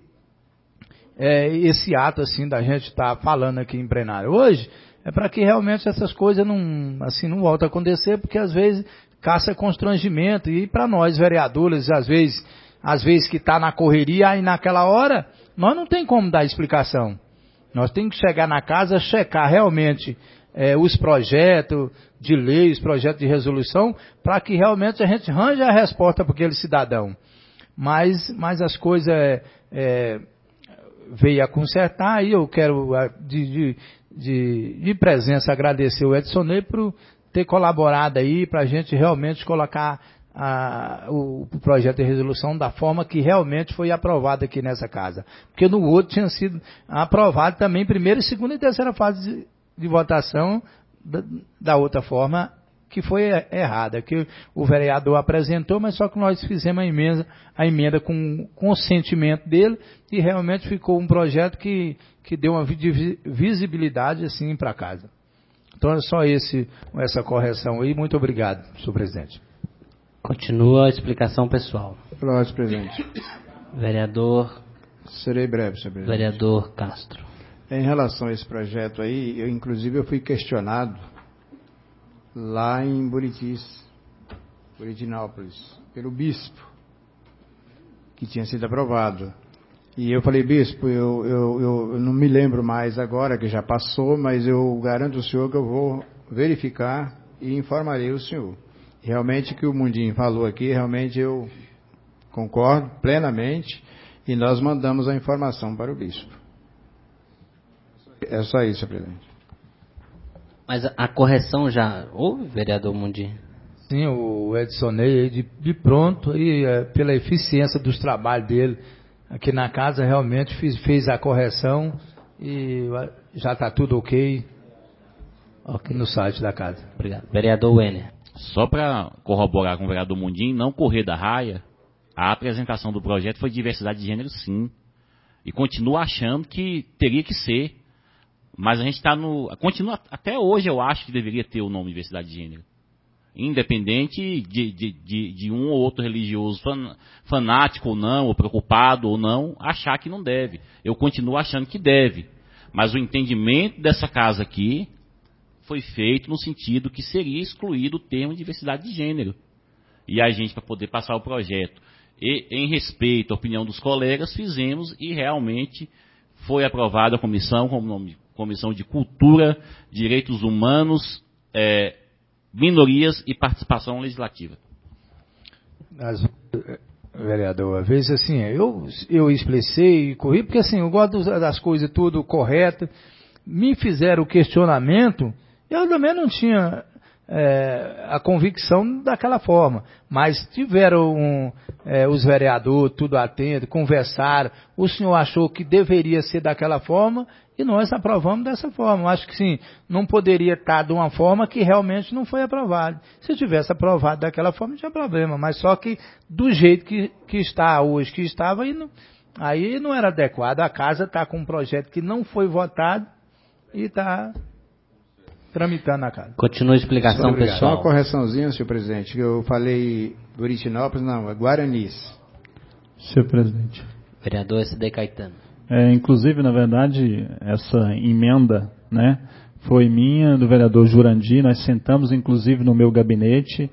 Speaker 7: é, esse ato assim da gente estar tá falando aqui em plenário hoje, é para que realmente essas coisas não, assim, não voltem a acontecer, porque às vezes caça constrangimento, e para nós vereadores, às vezes às vezes que está na correria, aí naquela hora, nós não tem como dar explicação. Nós temos que chegar na casa, checar realmente é, os projetos de lei, os projetos de resolução, para que realmente a gente arranje a resposta para aquele cidadão. Mas, mas as coisas é, é, veio a consertar, e eu quero de, de, de, de presença agradecer o Edson Ney por ter colaborado aí para a gente realmente colocar A, o, o projeto de resolução da forma que realmente foi aprovado aqui nessa casa. Porque no outro tinha sido aprovado também primeira, segunda e terceira fase de, de votação da, da outra forma que foi errada, que o vereador apresentou, mas só que nós fizemos a emenda, a emenda com o consentimento dele e realmente ficou um projeto que, que deu uma visibilidade assim para casa. Então é só esse, essa correção aí. Muito obrigado, senhor presidente.
Speaker 1: Continua a explicação pessoal.
Speaker 2: Próximo, presidente.
Speaker 1: Vereador.
Speaker 2: Serei breve, senhor presidente.
Speaker 1: Vereador Castro.
Speaker 18: Em relação a esse projeto aí, eu inclusive eu fui questionado lá em Buritis, Buritinópolis, pelo bispo, que tinha sido aprovado. E eu falei, bispo, eu, eu, eu, eu não me lembro mais agora, que já passou, mas eu garanto ao senhor que eu vou verificar e informarei o senhor. Realmente o que o Mundinho falou aqui, realmente eu concordo plenamente e nós mandamos a informação para o bispo. É só isso, senhor presidente.
Speaker 1: Mas a, a correção já houve, vereador Mundinho?
Speaker 7: Sim, o Edson Ney, de, de pronto, e é, pela eficiência dos trabalhos dele aqui na casa, realmente fiz, fez a correção e já está tudo ok, ok no site da casa.
Speaker 1: Obrigado. Vereador Wenner.
Speaker 9: Só para corroborar com o vereador Mundinho, não correr da raia, a apresentação do projeto foi de diversidade de gênero, sim. E continuo achando que teria que ser. Mas a gente está no... Continua, até hoje eu acho que deveria ter o nome diversidade de gênero. Independente de, de, de, de um ou outro religioso fan, fanático ou não, ou preocupado ou não, achar que não deve. Eu continuo achando que deve. Mas o entendimento dessa casa aqui foi feito no sentido que seria excluído o termo diversidade de gênero. E a gente, para poder passar o projeto, e em respeito à opinião dos colegas, fizemos e realmente foi aprovada a comissão como nome Comissão de Cultura, Direitos Humanos, é, Minorias e Participação Legislativa.
Speaker 7: As, vereador, às vezes assim, eu, eu explicei e corri, porque assim, eu gosto das coisas tudo corretas, me fizeram o questionamento, eu também não tinha é, a convicção daquela forma, mas tiveram um, é, os vereadores tudo atento, conversaram, o senhor achou que deveria ser daquela forma, e nós aprovamos dessa forma. Acho que sim, não poderia estar de uma forma que realmente não foi aprovado. Se tivesse aprovado daquela forma, não tinha problema. Mas só que do jeito que, que está hoje, que estava, aí não, aí não era adequado. A casa está com um projeto que não foi votado e está tramitando na casa.
Speaker 1: Continua a explicação, pessoal.
Speaker 18: Só uma correçãozinha, senhor presidente, que eu falei Buritinópolis, não, é Guaranis.
Speaker 16: Senhor presidente.
Speaker 1: Vereador S D Caetano.
Speaker 16: É, inclusive, na verdade, essa emenda, né, foi minha, do vereador Jurandir. Nós sentamos, inclusive, no meu gabinete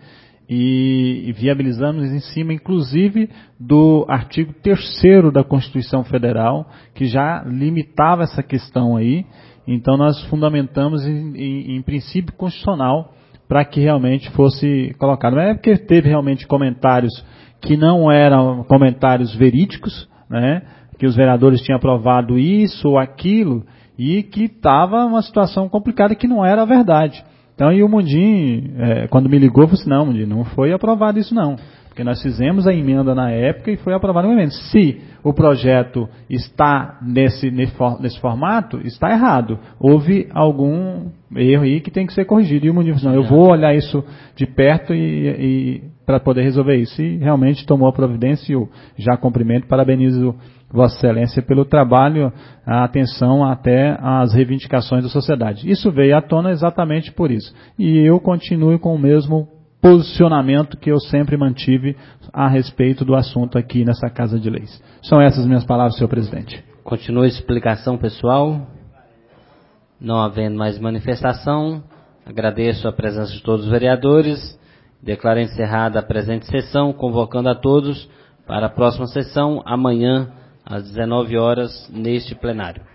Speaker 16: e, e viabilizamos em cima, inclusive, do artigo terceiro da Constituição Federal, que já limitava essa questão aí. Então, nós fundamentamos em, em, em princípio constitucional para que realmente fosse colocado. Não é porque teve realmente comentários que não eram comentários verídicos, né, que os vereadores tinham aprovado isso ou aquilo, e que estava uma situação complicada que não era a verdade. Então, e o Mundinho, é, quando me ligou, falou assim, não, Mundinho, não foi aprovado isso não, porque nós fizemos a emenda na época e foi aprovado o emenda. Se o projeto está nesse, nesse formato, está errado. Houve algum erro aí que tem que ser corrigido. E o Mundinho falou, não, eu vou olhar isso de perto e... e para poder resolver isso. E realmente tomou a providência e eu já cumprimento, parabenizo Vossa Excelência pelo trabalho, a atenção até às reivindicações da sociedade. Isso veio à tona exatamente por isso. E eu continuo com o mesmo posicionamento que eu sempre mantive a respeito do assunto aqui nessa Casa de Leis. São essas minhas palavras, senhor presidente.
Speaker 1: Continua a explicação, pessoal. Não havendo mais manifestação, agradeço a presença de todos os vereadores. Declaro encerrada a presente sessão, convocando a todos para a próxima sessão, amanhã, às dezenove horas, neste plenário.